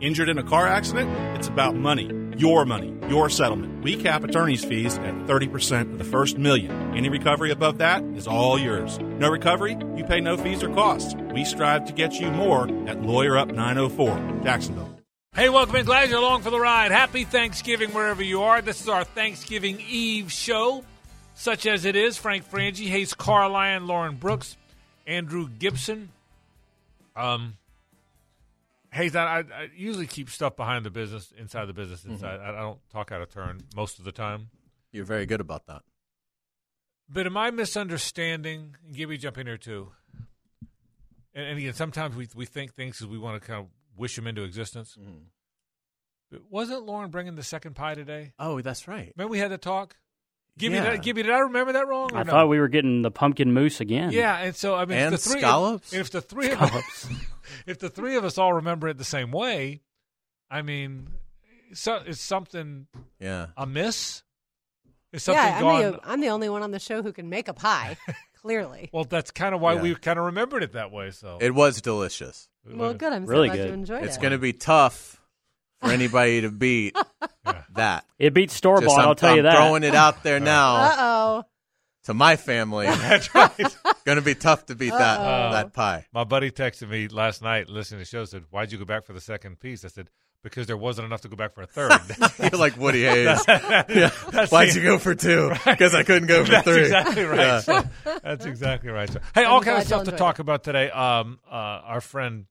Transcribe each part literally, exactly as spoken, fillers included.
Injured in a car accident? It's about money. Your money. Your settlement. We cap attorney's fees at thirty percent of the first million. Any recovery above that is all yours. No recovery? You pay no fees or costs. We strive to get you more at Lawyer Up nine oh four, Jacksonville. Hey, welcome in. Glad you're along for the ride. Happy Thanksgiving wherever you are. This is our Thanksgiving Eve show. Such as it is, Frank Frangie, Hayes Carline, Lauren Brooks, Andrew Gibson. Um... Hayes, I, I usually keep stuff behind the business, inside the business, inside. Mm-hmm. I, I don't talk out of turn most of the time. You're very good about that. But am I misunderstanding? And Gibby, jump in here too. And, and again, sometimes we we think things because we want to kind of wish them into existence. Mm-hmm. But wasn't Lauren bringing the second pie today? Oh, that's right. Remember we had that talk? Gibby, yeah. did, Gibby, did I remember that wrong? I no? thought we were getting the pumpkin mousse again. Yeah, and so I mean, and if the three scallops. Of, if the three of us, if the three of us all remember it the same way, I mean, so is something yeah amiss? Is something yeah, I'm gone? the, I'm the only one on the show who can make a pie. Clearly. Well, that's kind of why yeah. we kind of remembered it that way. So it was delicious. Well, good. I'm really so glad good. you enjoyed it's it. It's going to be tough for anybody to beat yeah. that. It beats store bought. I'll tell I'm you that. Throwing it out there now. Uh oh. To my family, that's right. Going to be tough to beat that uh, that pie. My buddy texted me last night, listening to the show, said, "Why'd you go back for the second piece?" I said, "Because there wasn't enough to go back for a third." You're like Woody Hayes. yeah. That's Why'd the, you go for two? Because I couldn't go for that's three. Exactly right. Yeah. So, that's exactly right. So, hey, all kind of stuff to talk it. about today. Um, uh, our friend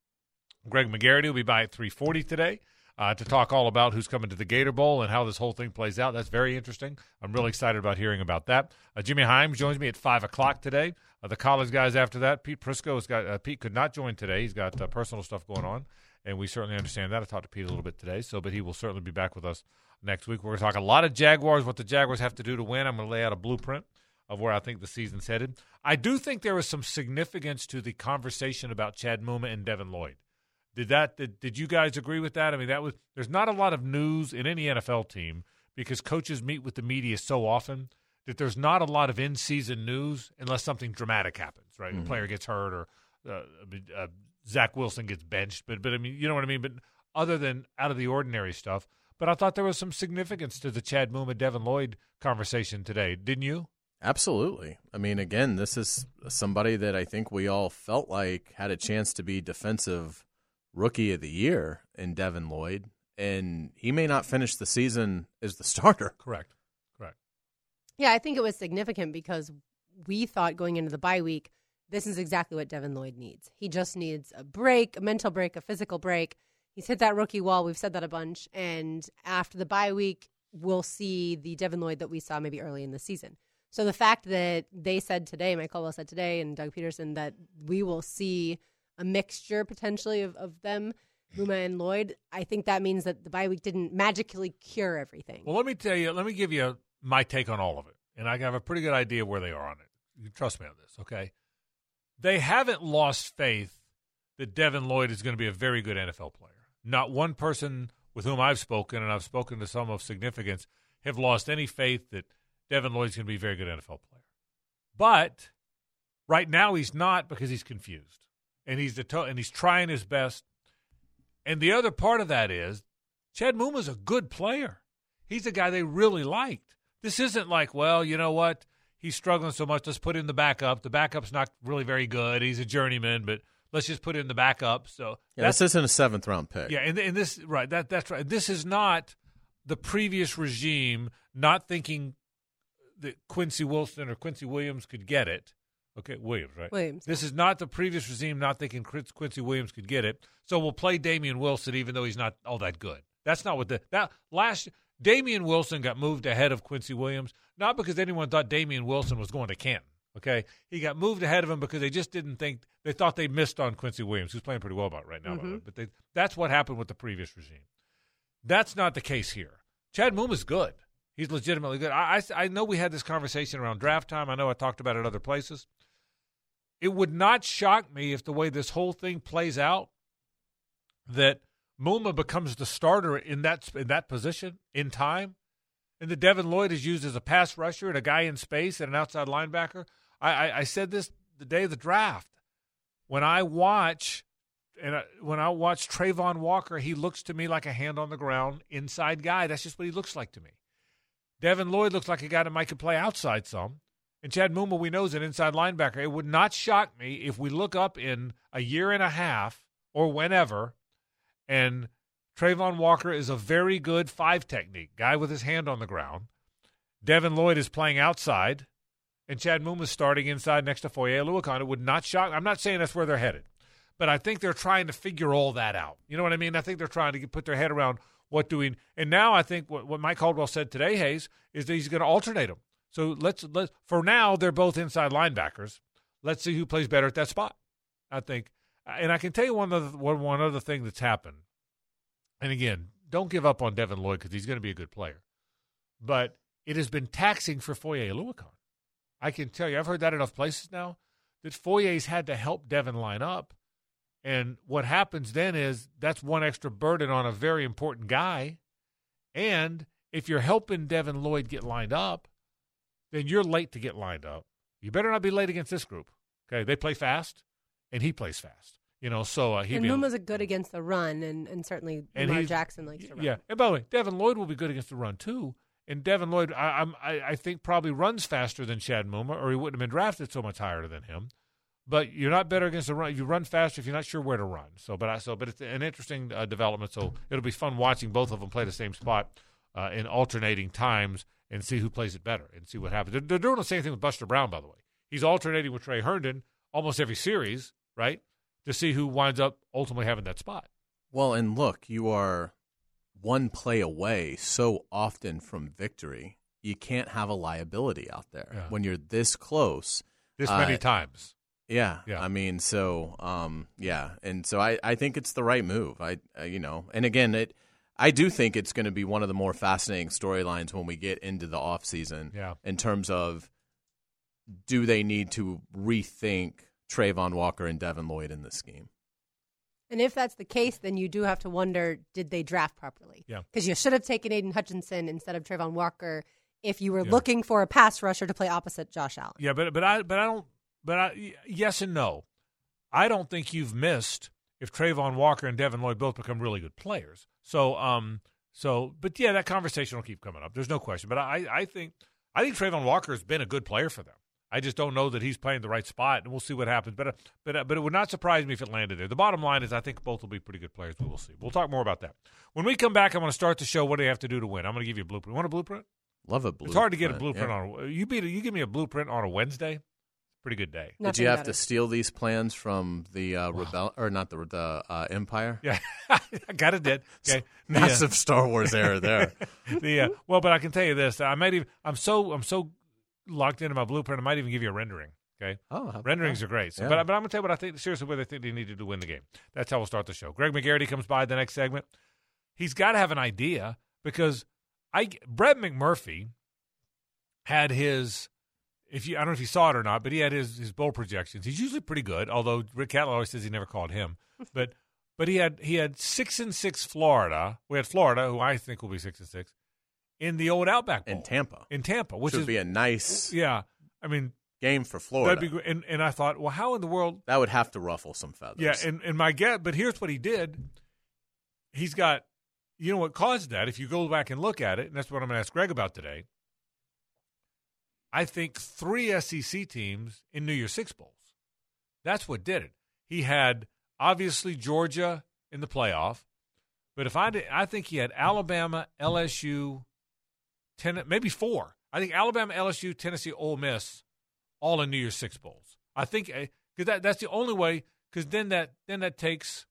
Greg McGarity will be by at three forty today. Uh, to talk all about who's coming to the Gator Bowl and how this whole thing plays out. That's very interesting. I'm really excited about hearing about that. Uh, Jimmy Himes joins me at five o'clock today. Uh, the college guys after that. Pete Prisco has got. Uh, Pete could not join today. He's got uh, personal stuff going on, and we certainly understand that. I talked to Pete a little bit today, so but he will certainly be back with us next week. We're going to talk a lot of Jaguars, what the Jaguars have to do to win. I'm going to lay out a blueprint of where I think the season's headed. I do think there was some significance to the conversation about Chad Muma and Devin Lloyd. Did that? Did, did you guys agree with that? I mean, that was. There's not a lot of news in any N F L team because coaches meet with the media so often that there's not a lot of in-season news unless something dramatic happens, right? Mm-hmm. A player gets hurt or uh, uh, Zach Wilson gets benched. But but I mean, you know what I mean. But other than out of the ordinary stuff, but I thought there was some significance to the Chad Muma Devin Lloyd conversation today. Didn't you? Absolutely. I mean, again, this is somebody that I think we all felt like had a chance to be defensive Rookie of the Year in Devin Lloyd, and he may not finish the season as the starter. Correct. Correct. Yeah, I think it was significant because we thought going into the bye week, this is exactly what Devin Lloyd needs. He just needs a break, a mental break, a physical break. He's hit that rookie wall. We've said that a bunch. And after the bye week, we'll see the Devin Lloyd that we saw maybe early in the season. So the fact that they said today, Mike Caldwell said today, and Doug Peterson, that we will see a mixture potentially of, of them, Muma and Lloyd, I think that means that the bye week didn't magically cure everything. Well, let me tell you, let me give you my take on all of it, and I have a pretty good idea where they are on it. You trust me on this, okay? They haven't lost faith that Devin Lloyd is going to be a very good N F L player. Not one person with whom I've spoken, and I've spoken to some of significance, have lost any faith that Devin Lloyd's going to be a very good N F L player. But right now he's not because he's confused. And he's the to- and he's trying his best. And the other part of that is Chad Muma's a good player. He's a guy they really liked. This isn't like, well, you know what? He's struggling so much. Let's put in the backup. The backup's not really very good. He's a journeyman, but let's just put in the backup. So yeah, this isn't a seventh round pick. Yeah, and, and this right. That that's right. This is not the previous regime not thinking that Quincy Wilson or Quincy Williams could get it. Okay, Williams, right? Williams. This is not the previous regime not thinking Quincy Williams could get it. So we'll play Damian Wilson even though he's not all that good. That's not what the that last Damian Wilson got moved ahead of Quincy Williams, not because anyone thought Damian Wilson was going to Canton. Okay, he got moved ahead of him because they just didn't think they thought they missed on Quincy Williams, who's playing pretty well about right now. Mm-hmm. By the way. But they, that's what happened with the previous regime. That's not the case here. Chad Muma's good. He's legitimately good. I, I I know we had this conversation around draft time. I know I talked about it other places. It would not shock me if the way this whole thing plays out, that Muma becomes the starter in that in that position in time, and that Devin Lloyd is used as a pass rusher and a guy in space and an outside linebacker. I, I, I said this the day of the draft. When I watch and I, when I watch Trayvon Walker, he looks to me like a hand on the ground inside guy. That's just what he looks like to me. Devin Lloyd looks like a guy that might could play outside some. And Chad Muma, we know, is an inside linebacker. It would not shock me if we look up in a year and a half or whenever, and Trayvon Walker is a very good five technique guy with his hand on the ground. Devin Lloyd is playing outside, and Chad Muma is starting inside next to Foye Oluokun. It would not shock. I'm not saying that's where they're headed, but I think they're trying to figure all that out. You know what I mean? I think they're trying to get, put their head around what doing. And now I think what, what Mike Caldwell said today, Hayes, is that he's going to alternate them. So let's let for now they're both inside linebackers. Let's see who plays better at that spot. I think, and I can tell you one other one, one other thing that's happened. And again, don't give up on Devin Lloyd because he's going to be a good player. But it has been taxing for Foye Oluokun. I can tell you, I've heard that enough places now that Foye's had to help Devin line up. And what happens then is that's one extra burden on a very important guy. And if you're helping Devin Lloyd get lined up, then you're late to get lined up. You better not be late against this group. Okay, they play fast, and he plays fast. You know, so uh, he. And Muma's a good against the run, and, and certainly Lamar Jackson likes to run. Yeah, and by the way, Devin Lloyd will be good against the run too. And Devin Lloyd, I, I'm, I, I think, probably runs faster than Chad Muma, or he wouldn't have been drafted so much higher than him. But you're not better against the run. You run faster if you're not sure where to run. So, but I so, but it's an interesting uh, development. So it'll be fun watching both of them play the same spot uh, in alternating times. And see who plays it better and see what happens. They're, they're doing the same thing with Buster Brown, by the way. He's alternating with Trey Herndon almost every series, right, to see who winds up ultimately having that spot. Well, and look, you are one play away so often from victory. You can't have a liability out there yeah. when you're this close. This many uh, times. Yeah. yeah. I mean, so, um, yeah. And so I, I think it's the right move. I, uh, you know, and again, it – I do think it's going to be one of the more fascinating storylines when we get into the offseason yeah. in terms of do they need to rethink Trayvon Walker and Devin Lloyd in this scheme? And if that's the case, then you do have to wonder, did they draft properly? Yeah. Because you should have taken Aiden Hutchinson instead of Trayvon Walker if you were yeah. looking for a pass rusher to play opposite Josh Allen. Yeah, but but I but I don't but I yes and no. I don't think you've missed if Trayvon Walker and Devin Lloyd both become really good players. So, um, so, but yeah, that conversation will keep coming up. There's no question. But I, I think, I think Trayvon Walker has been a good player for them. I just don't know that he's playing the right spot, and we'll see what happens. But, uh, but, uh, but it would not surprise me if it landed there. The bottom line is, I think both will be pretty good players. But we'll see. We'll talk more about that when we come back. I'm going to start the show. What do you have to do to win? I'm going to give you a blueprint. You want a blueprint? Love a blueprint. It's hard to get a blueprint yeah. on. You beat. You give me a blueprint on a Wednesday. Pretty good day. Did you have to steal these plans from the uh, wow. rebel or not the the uh, Empire? Yeah, I got it. Did okay. Massive yeah. Star Wars era there. the uh, well, but I can tell you this: I might even. I'm so I'm so locked into my blueprint. I might even give you a rendering. Okay. Oh, renderings are great. So, yeah. but but I'm gonna tell you what I think. Seriously, what I think they need to do to win the game. That's how we'll start the show. Greg McGarity comes by the next segment. He's got to have an idea because I Brett McMurphy had his. If you, I don't know if you saw it or not, but he had his, his bowl projections. He's usually pretty good, although Rick Catlett always says he never called him. But but he had he had six and six Florida. We had Florida, who I think will be six and six, in the old Outback Bowl in Tampa. In Tampa, which would is, be a nice yeah. I mean game for Florida. That'd be great. And and I thought, well, how in the world that would have to ruffle some feathers. Yeah, and and my guess, but here's what he did. He's got, you know, what caused that. If you go back and look at it, and that's what I'm going to ask Greg about today. I think three S E C teams in New Year's Six Bowls. That's what did it. He had, obviously, Georgia in the playoff. But if I did, I think he had Alabama, L S U, ten, maybe four. I think Alabama, L S U, Tennessee, Ole Miss, all in New Year's Six Bowls. I think because that, that's the only way, because then that, then that takes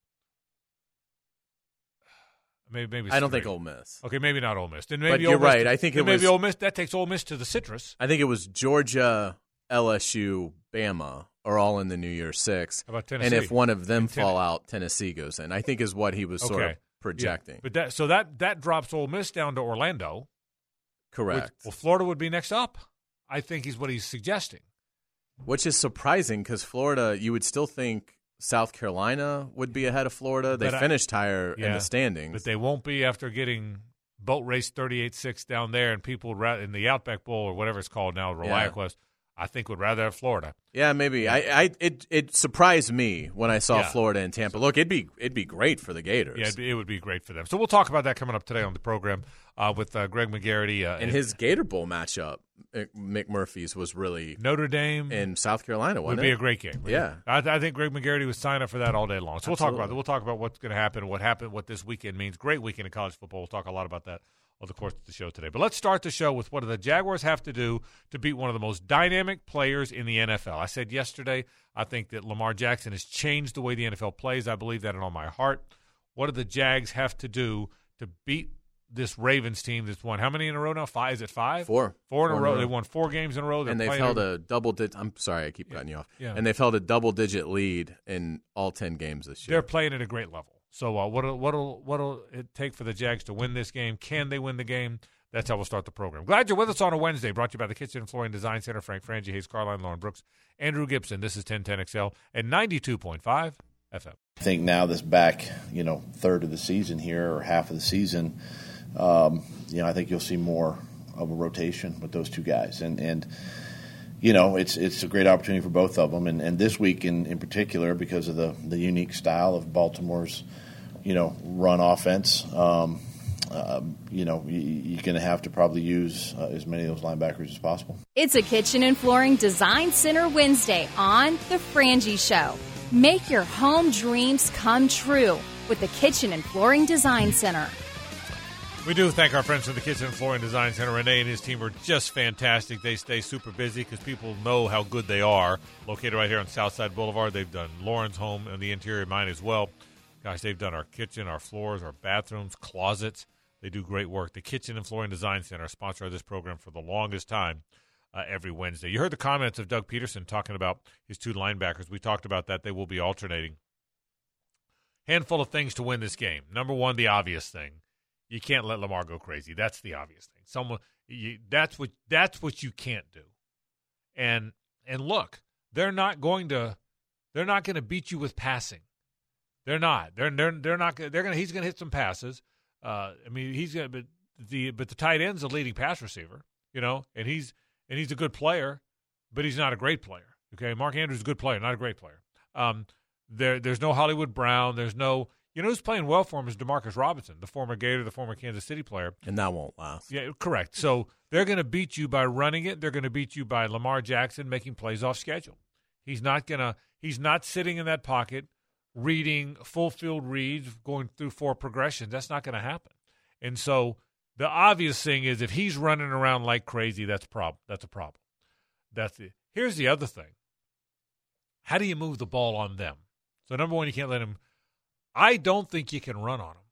Maybe, maybe I don't three. think Ole Miss. Okay, maybe not Ole Miss. Then maybe but you're Ole Miss right. To, I think it then was maybe Ole Miss. That takes Ole Miss to the citrus. I think it was Georgia, L S U, Bama are all in the New Year's Six. How about Tennessee? And if one of them and fall out, Tennessee goes in. I think is what he was okay. sort of projecting. Yeah. But that so that that drops Ole Miss down to Orlando. Correct. Which, well, Florida would be next up. I think is what he's suggesting. Which is surprising because Florida, you would still think South Carolina would be ahead of Florida. They but finished I, higher yeah, in the standings. But they won't be after getting boat race thirty-eight six down there and people in the Outback Bowl or whatever it's called now, ReliaQuest. I think would rather have Florida. Yeah, maybe. I, I it it surprised me when I saw yeah. Florida and Tampa. Look, it'd be it'd be great for the Gators. Yeah, it'd be, it would be great for them. So we'll talk about that coming up today on the program uh, with uh, Greg McGarity. Uh, and his Gator Bowl matchup, McMurphy's, was really Notre Dame in South Carolina. Would Wasn't be it? a great game. Yeah, I, th- I think Greg McGarity would sign up for that all day long. So Absolutely. we'll talk about that. We'll talk about what's going to happen, what happened, what this weekend means. Great weekend in college football. We'll talk a lot about that over the course of the show today. But let's start the show with what do the Jaguars have to do to beat one of the most dynamic players in the N F L. I said yesterday, I think that Lamar Jackson has changed the way the N F L plays. I believe that in all my heart. What do the Jags have to do to beat this Ravens team that's won how many in a row now? Five? Is it five? Four. Four in four a row. In a row. They won four games in a row. They're and they've playing held over- a double digit. I'm sorry, I keep Yeah. cutting you off. Yeah. And they've held a double digit lead in all ten games this year. They're playing at a great level. So uh, what'll what'll what'll it take for the Jags to win this game? Can they win the game? That's how we'll start the program. Glad you're with us on a Wednesday. Brought to you by the Kitchen and Flooring Design Center. Frank Frangie, Hayes Carline, Lauren Brooks, Andrew Gibson. This is ten ten X L at ninety-two point five F M. I think now this back, you know, third of the season here or half of the season, um, you know, I think you'll see more of a rotation with those two guys. And, and you know, it's it's a great opportunity for both of them. And, and this week in, in particular, because of the, the unique style of Baltimore's, you know, run offense, um, uh, you know, you, you're going to have to probably use uh, as many of those linebackers as possible. It's a Kitchen and Flooring Design Center Wednesday on The Frangie Show. Make your home dreams come true with the Kitchen and Flooring Design Center. We do thank our friends from the Kitchen and Flooring Design Center. Renee and his team are just fantastic. They stay super busy because people know how good they are. Located right here on Southside Boulevard. They've done Lauren's home and the interior of mine as well. Gosh, they've done our kitchen, our floors, our bathrooms, closets. They do great work. The Kitchen and Flooring Design Center, sponsor of this program for the longest time, uh, every Wednesday. You heard the comments of Doug Peterson talking about his two linebackers. We talked about that. They will be alternating. Handful of things to win this game. Number one, the obvious thing. You can't let Lamar go crazy. That's the obvious thing. Someone you, that's what that's what you can't do. And and look, they're not going to they're not going to beat you with passing. They're not. They're they're they're not. They're going. He's going to hit some passes. Uh, I mean, he's going to. But the but the tight end's a leading pass receiver. You know, and he's and he's a good player, but he's not a great player. Okay, Mark Andrews is a good player, not a great player. Um, there there's no Hollywood Brown. There's no. You know who's playing well for him is Demarcus Robinson, the former Gator, the former Kansas City player. And that won't last. Yeah, correct. So they're going to beat you by running it. They're going to beat you by Lamar Jackson making plays off schedule. He's not going to. He's not sitting in that pocket reading full field reads, going through four progressions. That's not going to happen. And so the obvious thing is if he's running around like crazy, that's a problem. That's a problem. That's it. Here's the other thing. How do you move the ball on them? So number one, you can't let him. I don't think you can run on him.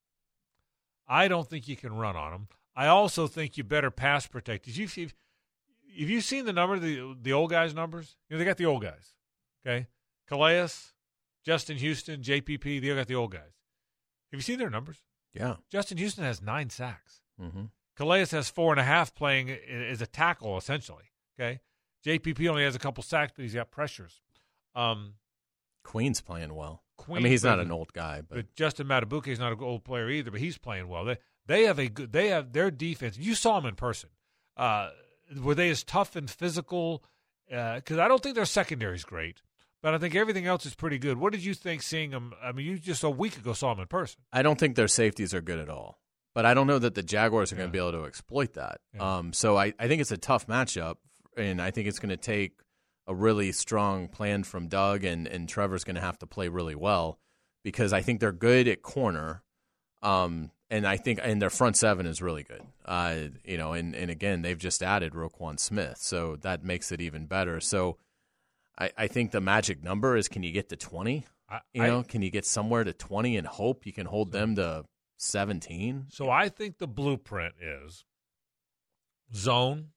I don't think you can run on him. I also think you better pass protect. If you've, if you seen the number, the the old guys' numbers? You know, they got the old guys. Okay? Calais, Justin Houston, J P P, they got the old guys. Have you seen their numbers? Yeah. Justin Houston has nine sacks. Mm-hmm. Calais has four and a half playing as a tackle, essentially. Okay? J P P only has a couple sacks, but he's got pressures. Um, Queen's playing well. Queen, I mean, he's not an old guy, but, but Justin Matabuke is not an old player either. But he's playing well. They they have a good. They have their defense. You saw them in person. Uh, were they as tough and physical? Because uh, I don't think their secondary is great, but I think everything else is pretty good. What did you think seeing them? I mean, you just a week ago saw them in person. I don't think their safeties are good at all. But I don't know that the Jaguars are Yeah. going to be able to exploit that. Yeah. Um, so I, I think it's a tough matchup, and I think it's going to take a really strong plan from Doug, and, and Trevor's going to have to play really well because I think they're good at corner, um, and I think and their front seven is really good. Uh, you know, and, and again, they've just added Roquan Smith, so that makes it even better. So I, I think the magic number is, can you get to twenty? I, You I- know, can you get somewhere to twenty and hope you can hold them to seventeen? So I think the blueprint is zone.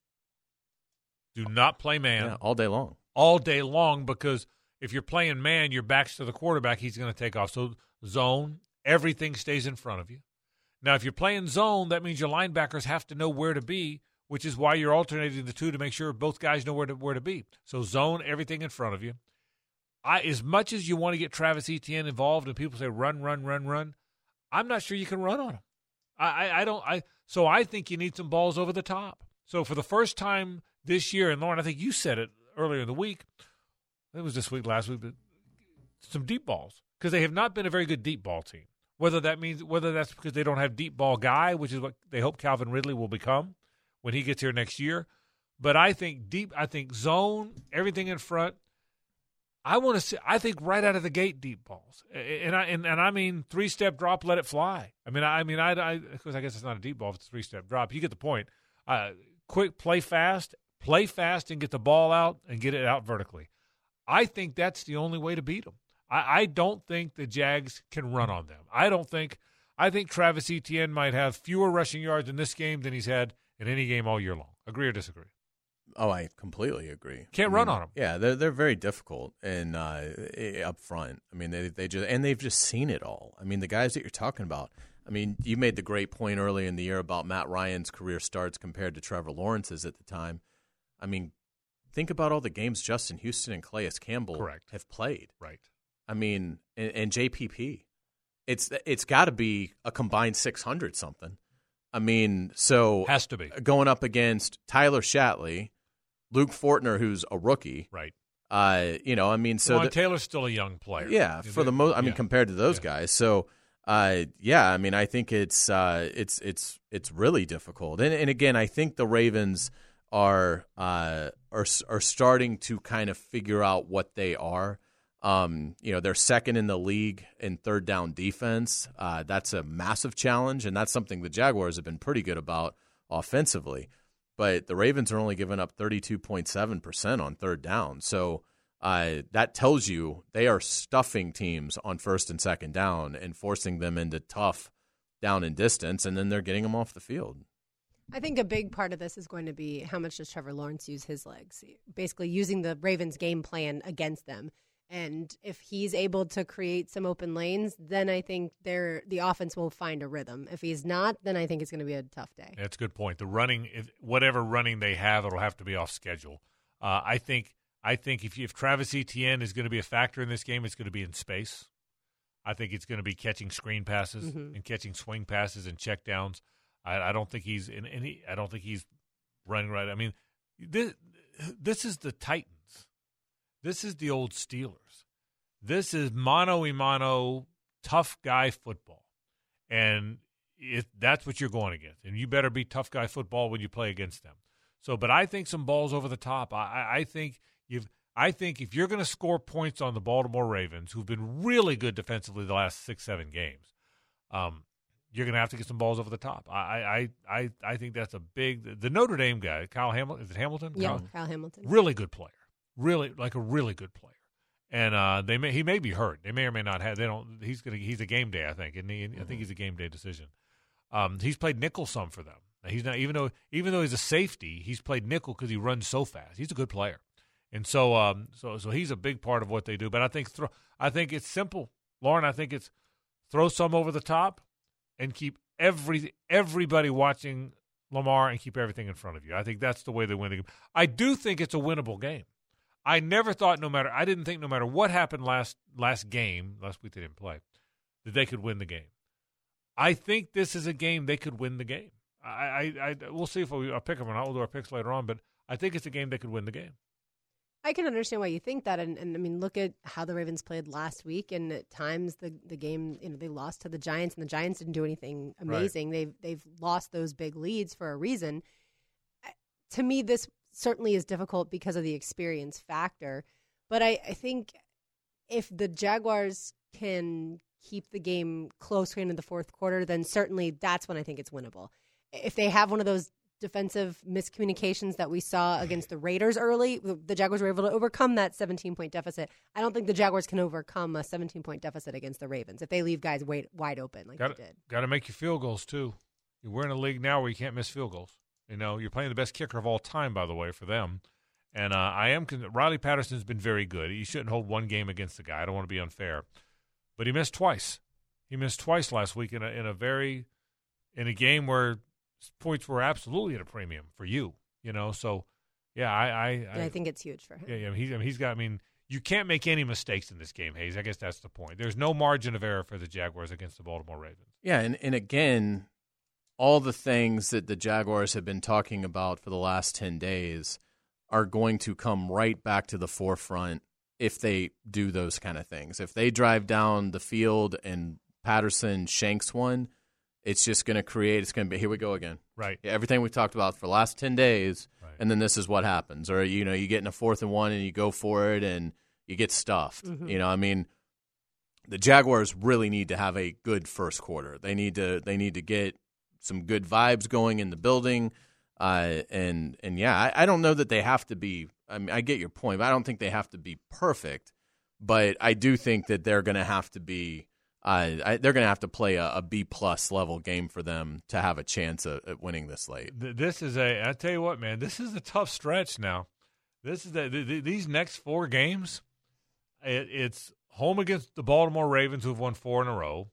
Do not play man. Yeah, all day long. all day long, because if you're playing man, your back's to the quarterback, he's going to take off. So zone, everything stays in front of you. Now, if you're playing zone, that means your linebackers have to know where to be, which is why you're alternating the two to make sure both guys know where to where to be. So zone, everything in front of you. I, as much as you want to get Travis Etienne involved and people say run, run, run, run, I'm not sure you can run on him. I, I, I don't. I so I think you need some balls over the top. So for the first time this year, and Lauren, I think you said it earlier in the week. It was this week, last week, but some deep balls because they have not been a very good deep ball team. Whether that means whether that's because they don't have deep ball guy, which is what they hope Calvin Ridley will become when he gets here next year. But I think deep, I think zone, everything in front. I want to see. I think right out of the gate, deep balls, and I and, and I mean three step drop, let it fly. I mean, I, I mean, I, I, because I guess it's not a deep ball; it's a three step drop. You get the point. Uh, quick, play fast, play fast, and get the ball out and get it out vertically. I think that's the only way to beat them. I, I don't think the Jags can run on them. I don't think. I think Travis Etienne might have fewer rushing yards in this game than he's had in any game all year long. Agree or disagree? Oh, I completely agree. Can't I run mean, on them. Yeah, they're they're very difficult and uh, up front. I mean, they they just and they've just seen it all. I mean, the guys that you're talking about. I mean, you made the great point earlier in the year about Matt Ryan's career starts compared to Trevor Lawrence's at the time. I mean, think about all the games Justin Houston and Calais Campbell Correct. have played. Right. I mean, and, and J P P. It's it's got to be a combined six hundred something. I mean, so has to be going up against Tyler Shatley. Luke Fortner, who's a rookie, right? Uh, you know, I mean, so well, the, Taylor's still a young player. Yeah, for the most, I mean, yeah. compared to those yeah. guys. So, uh, yeah, I mean, I think it's uh, it's it's it's really difficult. And and again, I think the Ravens are uh, are are starting to kind of figure out what they are. Um, you know, they're second in the league in third down defense. Uh, that's a massive challenge, and that's something the Jaguars have been pretty good about offensively. But the Ravens are only giving up thirty-two point seven percent on third down. So uh, that tells you they are stuffing teams on first and second down and forcing them into tough down and distance, and then they're getting them off the field. I think a big part of this is going to be how much does Trevor Lawrence use his legs, basically using the Ravens' game plan against them. And if he's able to create some open lanes, then I think they're, the offense will find a rhythm. If he's not, then I think it's going to be a tough day. That's a good point. The running, if, whatever running they have, it'll have to be off schedule. Uh, I think I think if, you, if Travis Etienne is going to be a factor in this game, it's going to be in space. I think it's going to be catching screen passes mm-hmm. and catching swing passes and check downs. I, I don't think he's in any. I don't think he's running right. I mean, this this is the Titans. This is the old Steelers. This is mano-a-mano, tough guy football. And it, that's what you're going against. And you better be tough guy football when you play against them. So, but I think some balls over the top. I, I think you've. I think if you're going to score points on the Baltimore Ravens, who've been really good defensively the last six, seven games, um, you're going to have to get some balls over the top. I, I, I, I think that's a big. The Notre Dame guy, Kyle Hamilton. Is it Hamilton? Yeah, Kyle, Kyle Hamilton. Really good player. Really, like a really good player. And uh, they may he may be hurt. They may or may not have. They don't. He's gonna. He's a game day, I think. And he, mm-hmm. I think he's a game day decision. Um, he's played nickel some for them. He's not even though even though he's a safety, he's played nickel because he runs so fast. He's a good player, and so um, so so he's a big part of what they do. But I think throw. I think it's simple, Lauren. I think it's throw some over the top, and keep every everybody watching Lamar and keep everything in front of you. I think that's the way they win the game. I do think it's a winnable game. I never thought no matter – I didn't think no matter what happened last last game – last week they didn't play – that they could win the game. I think this is a game they could win the game. I, I, I We'll see if we, I'll pick them or not. We'll do our picks later on, but I think it's a game they could win the game. I can understand why you think that. And, and I mean, look at how the Ravens played last week. And at times the, the game, you know, they lost to the Giants, and the Giants didn't do anything amazing. Right. They've, they've lost those big leads for a reason. To me, this – certainly is difficult because of the experience factor. But I, I think if the Jaguars can keep the game close into the fourth quarter, then certainly that's when I think it's winnable. If they have one of those defensive miscommunications that we saw against the Raiders early, the Jaguars were able to overcome that seventeen-point deficit. I don't think the Jaguars can overcome a seventeen-point deficit against the Ravens if they leave guys wide, wide open like gotta, they did. Got to make your field goals, too. We're in a league now where you can't miss field goals. You know, you're playing the best kicker of all time, by the way, for them. And uh, I am – Riley Patterson's been very good. He shouldn't hold one game against the guy. I don't want to be unfair. But he missed twice. He missed twice last week in a in a very – in a game where points were absolutely at a premium for you, you know. So, yeah, I – I, I, I think it's huge for him. Yeah, yeah. He's, I mean, he's got – I mean, you can't make any mistakes in this game, Hayes. I guess that's the point. There's no margin of error for the Jaguars against the Baltimore Ravens. Yeah, and, and again – all the things that the Jaguars have been talking about for the last ten days, are going to come right back to the forefront if they do those kind of things. If they drive down the field and Patterson shanks one, it's just going to create, it's going to be, here we go again. Right. Everything we talked about for the last ten days, right. and then this is what happens. Or, you know, you get in a fourth and one and you go for it and you get stuffed. Mm-hmm. You know, I mean, the Jaguars really need to have a good first quarter. They need to they need to get some good vibes going in the building. Uh, and, and yeah, I, I don't know that they have to be, I mean, I get your point, but I don't think they have to be perfect. But I do think that they're going to have to be, uh, I, they're going to have to play a, a B-plus level game for them to have a chance at, at winning this late. This is a, I tell you what, man, this is a tough stretch now. This is the, the, these next four games, it, it's home against the Baltimore Ravens, who have won four in a row,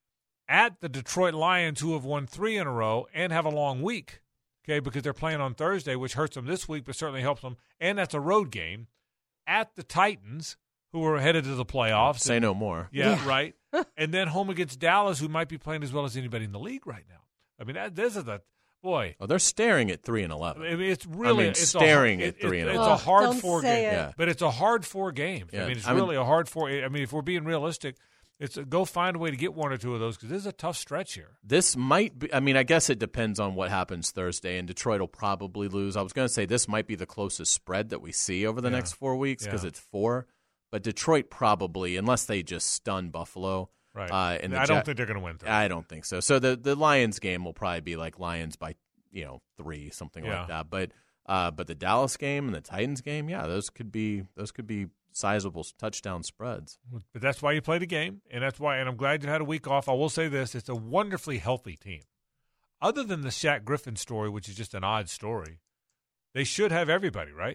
at the Detroit Lions, who have won three in a row and have a long week. Okay, because they're playing on Thursday, which hurts them this week, but certainly helps them. And that's a road game at the Titans, who are headed to the playoffs. Say and, no more. Yeah, yeah. right. And then home against Dallas, who might be playing as well as anybody in the league right now. I mean, that, this is a boy. Oh, they're staring at three and eleven. I mean, it's really I mean, it's staring a, at it, three it, and it's eleven. a hard don't four say game, it. Yeah. but it's a hard four games. Yeah. I mean, it's I mean- really a hard four. I mean, if we're being realistic, it's a, go find a way to get one or two of those because this is a tough stretch here. This might be, I mean, I guess it depends on what happens Thursday, and Detroit will probably lose. I was going to say this might be the closest spread that we see over the Yeah. next four weeks because Yeah. it's four. But Detroit probably, unless they just stun Buffalo. Right. Uh, and the I don't Ja- think they're going to win. Thursday. I don't think so. So the, the Lions game will probably be like Lions by, you know, three, something Yeah. like that. But uh, but the Dallas game and the Titans game, yeah, those could be those could be sizable touchdown spreads. But that's why you play the game, and that's why. And I'm glad you had a week off. I will say this: it's a wonderfully healthy team. Other than the Shaq Griffin story, which is just an odd story, they should have everybody, right?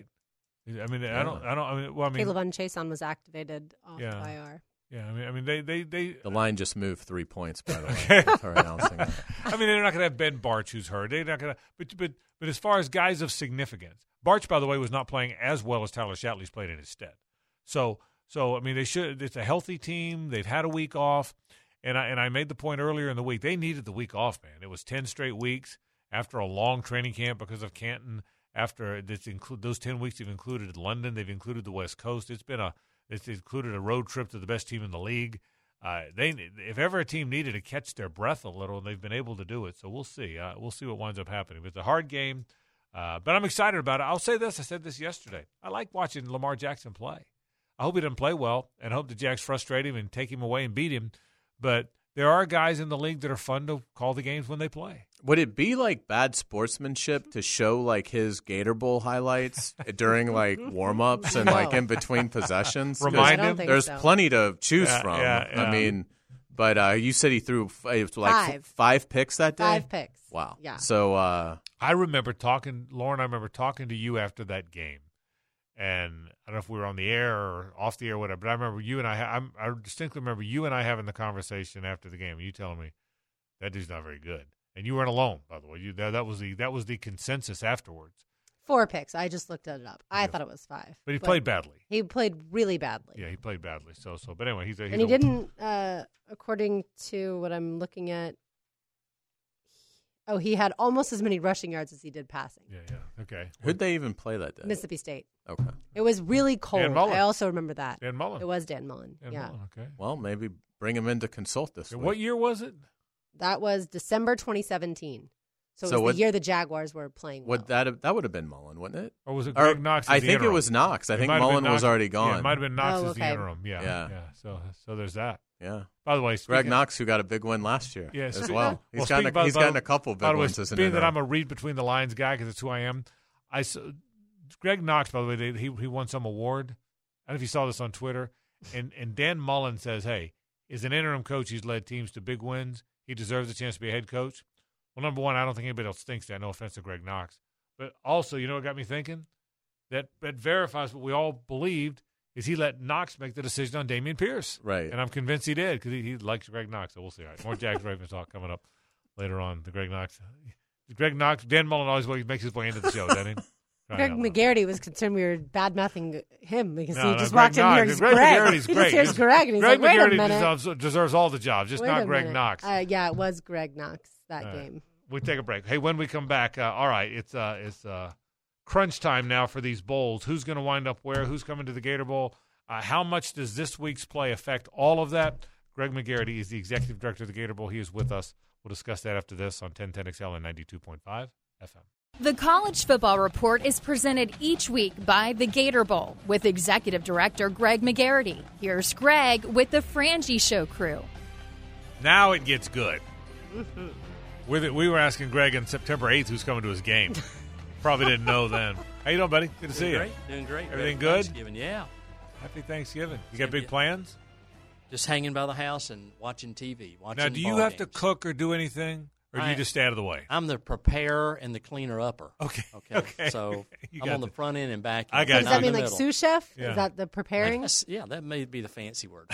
I mean, I don't, I don't. I mean, well, I mean, Caleb Chason was activated off Yeah. I R. yeah. I mean, I mean, they, they, they. The line just moved three points, by the way. Okay. with her announcing that. I mean, they're not going to have Ben Barch, who's hurt. They're not going to. But, but, but as far as guys of significance, Barch, by the way, was not playing as well as Tyler Shatley's played in his stead. So, so I mean, they should. It's a healthy team. They've had a week off, and I and I made the point earlier in the week. They needed the week off, man. It was ten straight weeks after a long training camp because of Canton. After this include those ten weeks, they've included London. They've included the West Coast. It's been a. It's included a road trip to the best team in the league. Uh, they, if ever a team needed to catch their breath a little, they've been able to do it. So we'll see. Uh, we'll see what winds up happening. It's a hard game, uh, but I'm excited about it. I'll say this. I said this yesterday. I like watching Lamar Jackson play. I hope he doesn't play well, and hope the Jacks frustrate him and take him away and beat him. But there are guys in the league that are fun to call the games when they play. Would it be like bad sportsmanship to show like his Gator Bowl highlights during like warm ups and like in between possessions? 'Cause Remind I don't him. think There's so. plenty to choose Yeah, from. yeah, yeah. I mean, but uh, you said he threw f- it was like f- Five. five picks that day. Five picks. Wow. Yeah. So uh, I remember talking, Lauren, I remember talking to you after that game. And I don't know if we were on the air or off the air or whatever, but I remember you and I, ha- I'm, I distinctly remember you and I having the conversation after the game. And you telling me, that dude's not very good. And you weren't alone, by the way. You, that, that was the that was the consensus afterwards. Four picks. I just looked it up. I Yeah. thought it was five. But he played badly. He played really badly. Yeah, he played badly. So, so. But anyway, he's a, he's and he a, didn't, uh, according to what I'm looking at, oh, he had almost as many rushing yards as he did passing. Yeah, yeah. Okay. who'd they even play that day? Mississippi State. Okay. It was really cold. Mullen. I also remember that. Dan Mullen. It was Dan Mullen. Dan yeah. Mullen, okay. Well, maybe bring him in to consult this week. What year was it? That was December twenty seventeen. So it So was what- the year the Jaguars were playing well. Would that have, that would have been Mullen, wouldn't it? Or was it Or- Greg Knox? as I the think it interim? was Knox. I It think might have been Mullen was Knox- already Yeah, gone. it might have been Knox Oh, as the okay. interim. Yeah, Yeah. yeah. So, so there's that. Yeah. By the way, Greg speaking- Knox, who got a big win last year Yeah, as speaking- well. He's well, gotten speaking a, about- he's by gotten the- a couple big By the way, ones as an being that interim. I'm a read between the lines guy because it's who I am, I s- Greg Knox, by the way, they, he he won some award. I don't know if you saw this on Twitter. And and Dan Mullen says, hey, as an interim coach, he's led teams to big wins. He deserves a chance to be a head coach. Well, number one, I don't think anybody else thinks that. No offense to Greg Knox. But also, you know what got me thinking? That that verifies what we all believed is he let Knox make the decision on Dameon Pierce. Right. And I'm convinced he did because he, he likes Greg Knox. So we'll see. All right, more Jags Ravens talk coming up later on. The Greg Knox. Greg Knox, Dan Mullen always makes his way into the show, doesn't he? Greg McGarity was concerned we were bad-mouthing him because No, he no, just Greg walked in Knox. here and he's Greg Greg. McGarity's He great. just hears Greg and he's Greg like, wait a McGarity minute. deserves, deserves all the jobs, just Wait not a Greg minute. Knox. Uh, yeah, it was Greg Knox that All right. game. We take a break. Hey, when we come back, uh, all right, it's uh, it's uh, crunch time now for these bowls. Who's going to wind up where? Who's coming to the Gator Bowl? Uh, how much does this week's play affect all of that? Greg McGarity is the executive director of the Gator Bowl. He is with us. We'll discuss that after this on ten ten X L and ninety-two point five F M. The College Football Report is presented each week by the Gator Bowl with Executive Director Greg McGarity. Here's Greg with the Frangie Show crew. Now it gets good. With it, we were asking Greg on September eighth who's coming to his game. Probably didn't know then. How you doing, buddy? Good to doing see great. you. Doing great. Everything Happy good? Thanksgiving, yeah. Happy Thanksgiving. You got big plans? Just hanging by the house and watching T V. Watching Now, do you ball have games. to cook or do anything, or do I- you just stay out of the way? I'm the preparer and the cleaner upper. Okay. Okay. Okay. So You I'm got on the the- front end and back I end. got So you. does not that in mean the like middle. sous chef? Yeah. Is that the preparing? That's- yeah, that may be the fancy word.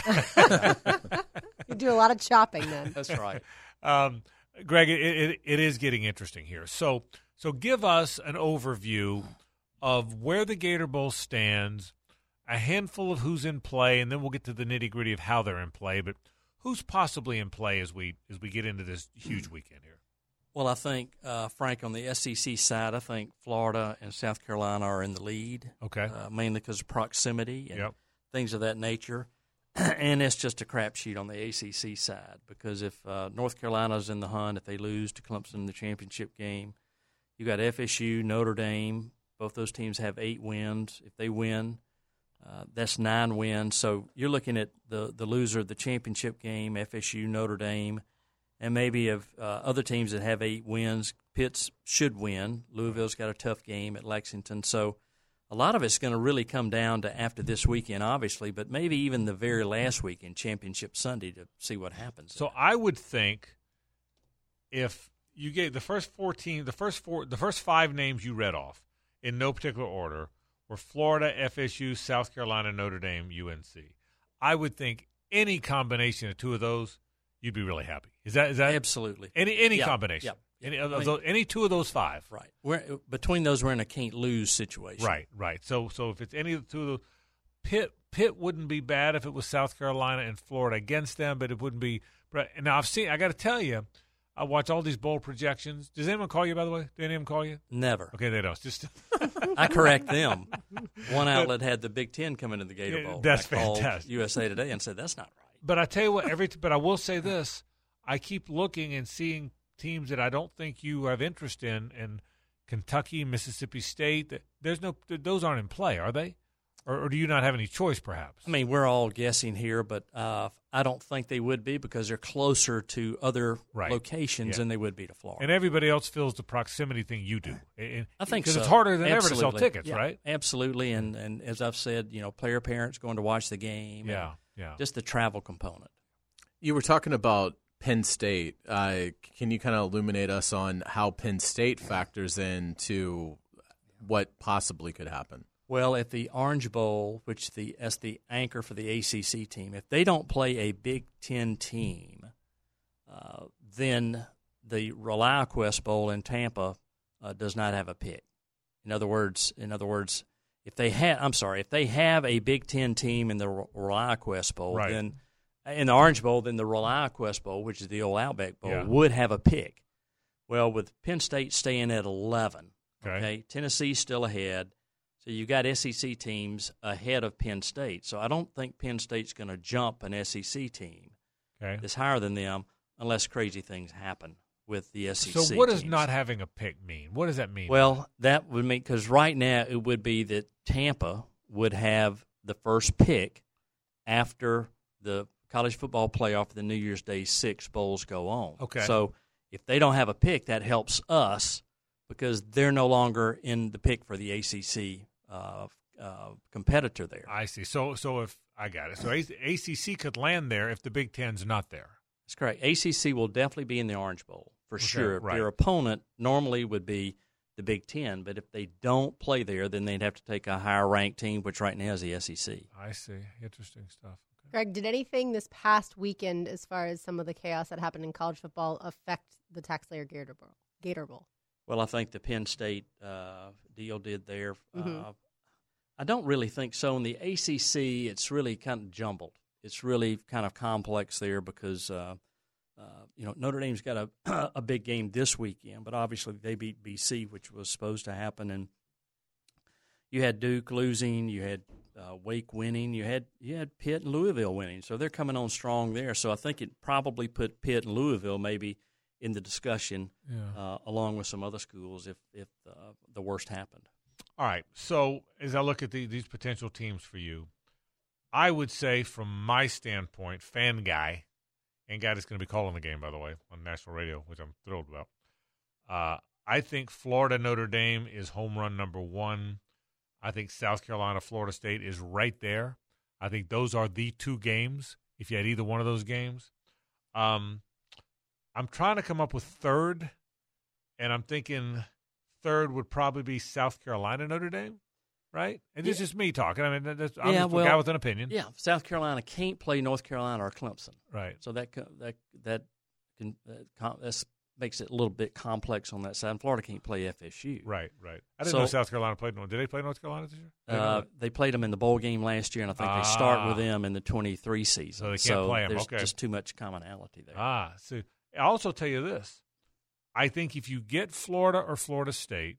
You do a lot of chopping then. That's right. Um, Greg, it, it, it is getting interesting here. So, so give us an overview of where the Gator Bowl stands, a handful of who's in play, and then we'll get to the nitty gritty of how they're in play. But who's possibly in play as we as we get into this huge weekend here? Well, I think, uh, Frank, on the S E C side, I think Florida and South Carolina are in the lead. Okay. Uh, mainly because of proximity and Yep. things of that nature. And it's just a crapshoot on the A C C side because if uh, North Carolina's in the hunt, if they lose to Clemson in the championship game, you got F S U, Notre Dame. Both those teams have eight wins. If they win, uh, that's nine wins. So you're looking at the, the loser of the championship game, F S U, Notre Dame, and maybe of uh, other teams that have eight wins. Pitts should win. Louisville's got a tough game at Lexington. So a lot of it's going to really come down to after this weekend, obviously, but maybe even the very last weekend, Championship Sunday, to see what happens. So I would think if you gave the first fourteen, the first four, the first five names you read off in no particular order were Florida, F S U, South Carolina, Notre Dame, U N C. I would think any combination of two of those, you'd be really happy. Is that is that Absolutely. any any Yeah, combination? yeah. Any I of mean- those, any two of those five? Right. We're, between those, we're in a can't-lose situation. Right, right. So so if it's any of the two of those, Pitt Pitt wouldn't be bad if it was South Carolina and Florida against them, but it wouldn't be. But now I've seen. I got to tell you, I watch all these bowl projections. Does anyone call you? By the way, did anyone call you? Never. Okay, they don't. Just I correct them. One outlet had the Big Ten come into the Gator Yeah, Bowl. that's I called fantastic. U S A Today and said, that's not right. But I tell you what, every but I will say this: I keep looking and seeing teams that I don't think you have interest in, and Kentucky, Mississippi State. There's no; those aren't in play, are they? Or, or do you not have any choice, perhaps? I mean, we're all guessing here, but uh, I don't think they would be because they're closer to other Right. locations Yeah. than they would be to Florida. And everybody else feels the proximity thing you do. And- I think because so. it's harder than ever to sell Absolutely. tickets, Yeah, right? Absolutely, and and as I've said, you know, player parents going to watch the game. Yeah, and yeah. Just the travel component. You were talking about Penn State. Uh, can you kind of illuminate us on how Penn State factors into what possibly could happen? Well, at the Orange Bowl, which the as the anchor for the A C C team, if they don't play a Big Ten team, uh, then the ReliaQuest Bowl in Tampa uh, does not have a pick. In other words, in other words, if they had, I'm sorry, if they have a Big Ten team in the ReliaQuest Bowl, Right. then in the Orange Bowl, then the ReliaQuest Bowl, which is the old Outback Bowl, Yeah. would have a pick. Well, with Penn State staying at eleven, Okay. okay, Tennessee's still ahead. So you got S E C teams ahead of Penn State. So I don't think Penn State's going to jump an S E C team Okay. that's higher than them unless crazy things happen with the S E C. So what does teams. not having a pick mean? What does that mean? Well, that would mean because right now it would be that Tampa would have the first pick after the college football playoff, the New Year's Day six bowls go on. Okay. So if they don't have a pick, that helps us because they're no longer in the pick for the A C C uh, uh, competitor there. I see. So so if I got it, so A C C could land there if the Big Ten's not there. That's correct. A C C will definitely be in the Orange Bowl for Okay, sure. right. Their opponent normally would be the Big Ten, but if they don't play there, then they'd have to take a higher ranked team, which right now is the S E C. I see. Interesting stuff. Okay. Greg, did anything this past weekend, as far as some of the chaos that happened in college football, affect the TaxSlayer Gator Bowl? Gator Bowl. Well, I think the Penn State uh, deal did there. Mhm. Uh, I don't really think so. In the A C C, it's really kind of jumbled. It's really kind of complex there because uh, uh, you know Notre Dame's got a a big game this weekend, but obviously they beat B C, which was supposed to happen, and you had Duke losing, you had uh, Wake winning, you had you had Pitt and Louisville winning. So they're coming on strong there. So I think it probably put Pitt and Louisville maybe in the discussion yeah. uh, along with some other schools if if uh, the worst happened. All right. So as I look at the, these potential teams for you, I would say from my standpoint, fan guy, and guy that's going to be calling the game, by the way, on national radio, which I'm thrilled about, uh, I think Florida Notre Dame is home run number one. I think South Carolina Florida State is right there. I think those are the two games, if you had either one of those games. Um, I'm trying to come up with third, and I'm thinking third would probably be South Carolina Notre Dame, right? And this yeah. is just me talking. I mean, that's, I'm yeah, just well, a guy with an opinion. Yeah, South Carolina can't play North Carolina or Clemson. Right. So that that that can that that's makes it a little bit complex on that side. And Florida can't play F S U. Right, right. I didn't so, know South Carolina played. Did they play North Carolina this year? Uh, they played them in the bowl game last year, and I think ah. they start with them in the twenty-three season. So they can't so play them. There's okay. just too much commonality there. Ah, so I'll also tell you this. I think if you get Florida or Florida State,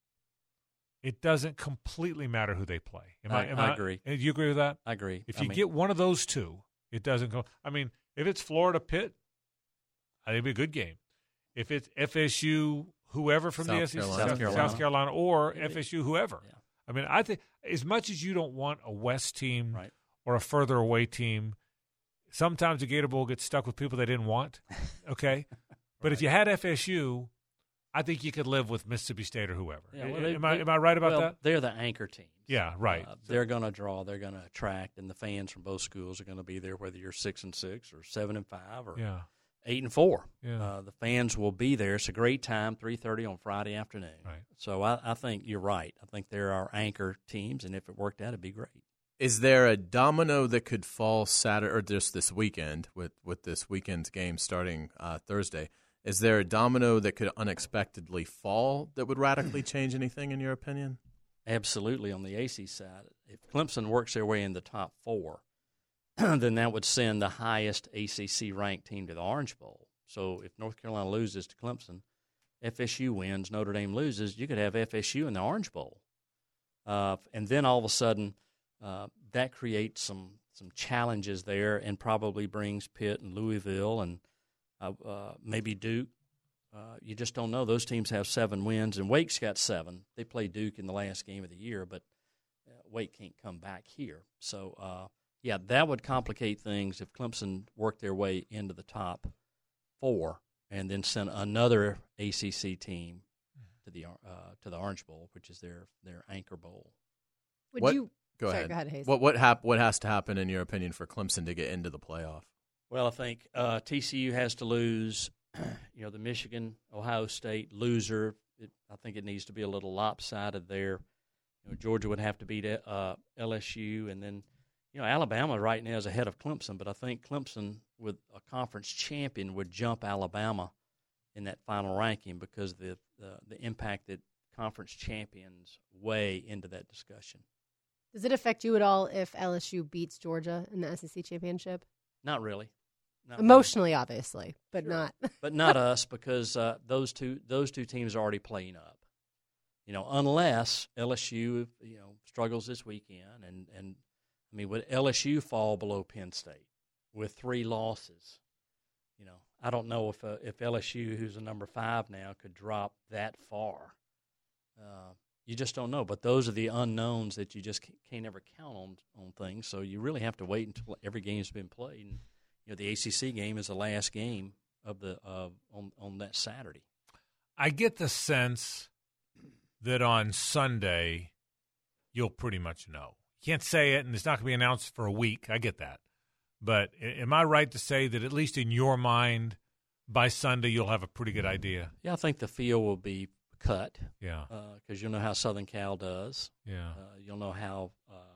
it doesn't completely matter who they play. Am I, I, am I I agree. Do you agree with that? I agree. If I you mean, get one of those two, it doesn't go. I mean, if it's Florida Pitt, I think it'd be a good game. If it's F S U, whoever from South the S E C, Carolina. South Carolina, South Carolina or Maybe. F S U, whoever. Yeah. I mean, I think as much as you don't want a West team right. or a further away team, sometimes the Gator Bowl gets stuck with people they didn't want. Okay, but right. if you had F S U, I think you could live with Mississippi State or whoever. Yeah, well, they, am I they, am I right about well, that? They're the anchor teams. Yeah, right. Uh, they're going to draw. They're going to attract, and the fans from both schools are going to be there, whether you're six and six or seven and five or yeah. eight and four. Yeah. Uh, the fans will be there. It's a great time, three thirty on Friday afternoon. Right. So I, I think you're right. I think they're our anchor teams, and if it worked out, it'd be great. Is there a domino that could fall Saturday or just this weekend with, with this weekend's game starting uh, Thursday? Is there a domino that could unexpectedly fall that would radically change anything, in your opinion? Absolutely. On the A C C side, if Clemson works their way in the top four, then that would send the highest A C C ranked team to the Orange Bowl. So if North Carolina loses to Clemson, F S U wins, Notre Dame loses, you could have F S U in the Orange Bowl. Uh, and then all of a sudden, uh, that creates some some challenges there and probably brings Pitt and Louisville and uh, uh, maybe Duke. Uh, you just don't know. Those teams have seven wins, and Wake's got seven. They played Duke in the last game of the year, but uh, Wake can't come back here. So, uh, yeah, that would complicate things if Clemson worked their way into the top four and then sent another A C C team to the uh, to the Orange Bowl, which is their their anchor bowl. Would what, you go sorry, ahead? Go ahead, Hayes. What what hap- What has to happen, in your opinion, for Clemson to get into the playoff? Well, I think uh, T C U has to lose. You know, the Michigan, Ohio State loser. It, I think it needs to be a little lopsided there. You know, Georgia would have to beat uh, L S U, and then you know Alabama right now is ahead of Clemson. But I think Clemson, with a conference champion, would jump Alabama in that final ranking because the the, the impact that conference champions weigh into that discussion. Does it affect you at all if L S U beats Georgia in the S E C championship? Not really. Not Emotionally, really. obviously, but Sure. not. But not us, because uh, those two those two teams are already playing up. You know, unless L S U you know struggles this weekend, and and I mean, would L S U fall below Penn State with three losses? You know, I don't know if uh, if L S U, who's a number five now, could drop that far. Uh, you just don't know. But those are the unknowns that you just can't, can't ever count on on things. So you really have to wait until every game's been played. And, you know, the A C C game is the last game of the uh, on on that Saturday. I get the sense that on Sunday you'll pretty much know. You can't say it, and it's not going to be announced for a week. I get that. But am I right to say that at least in your mind, by Sunday you'll have a pretty good idea? Yeah, I think the field will be cut. Yeah. Because uh, you'll know how Southern Cal does. Yeah. Uh, you'll know how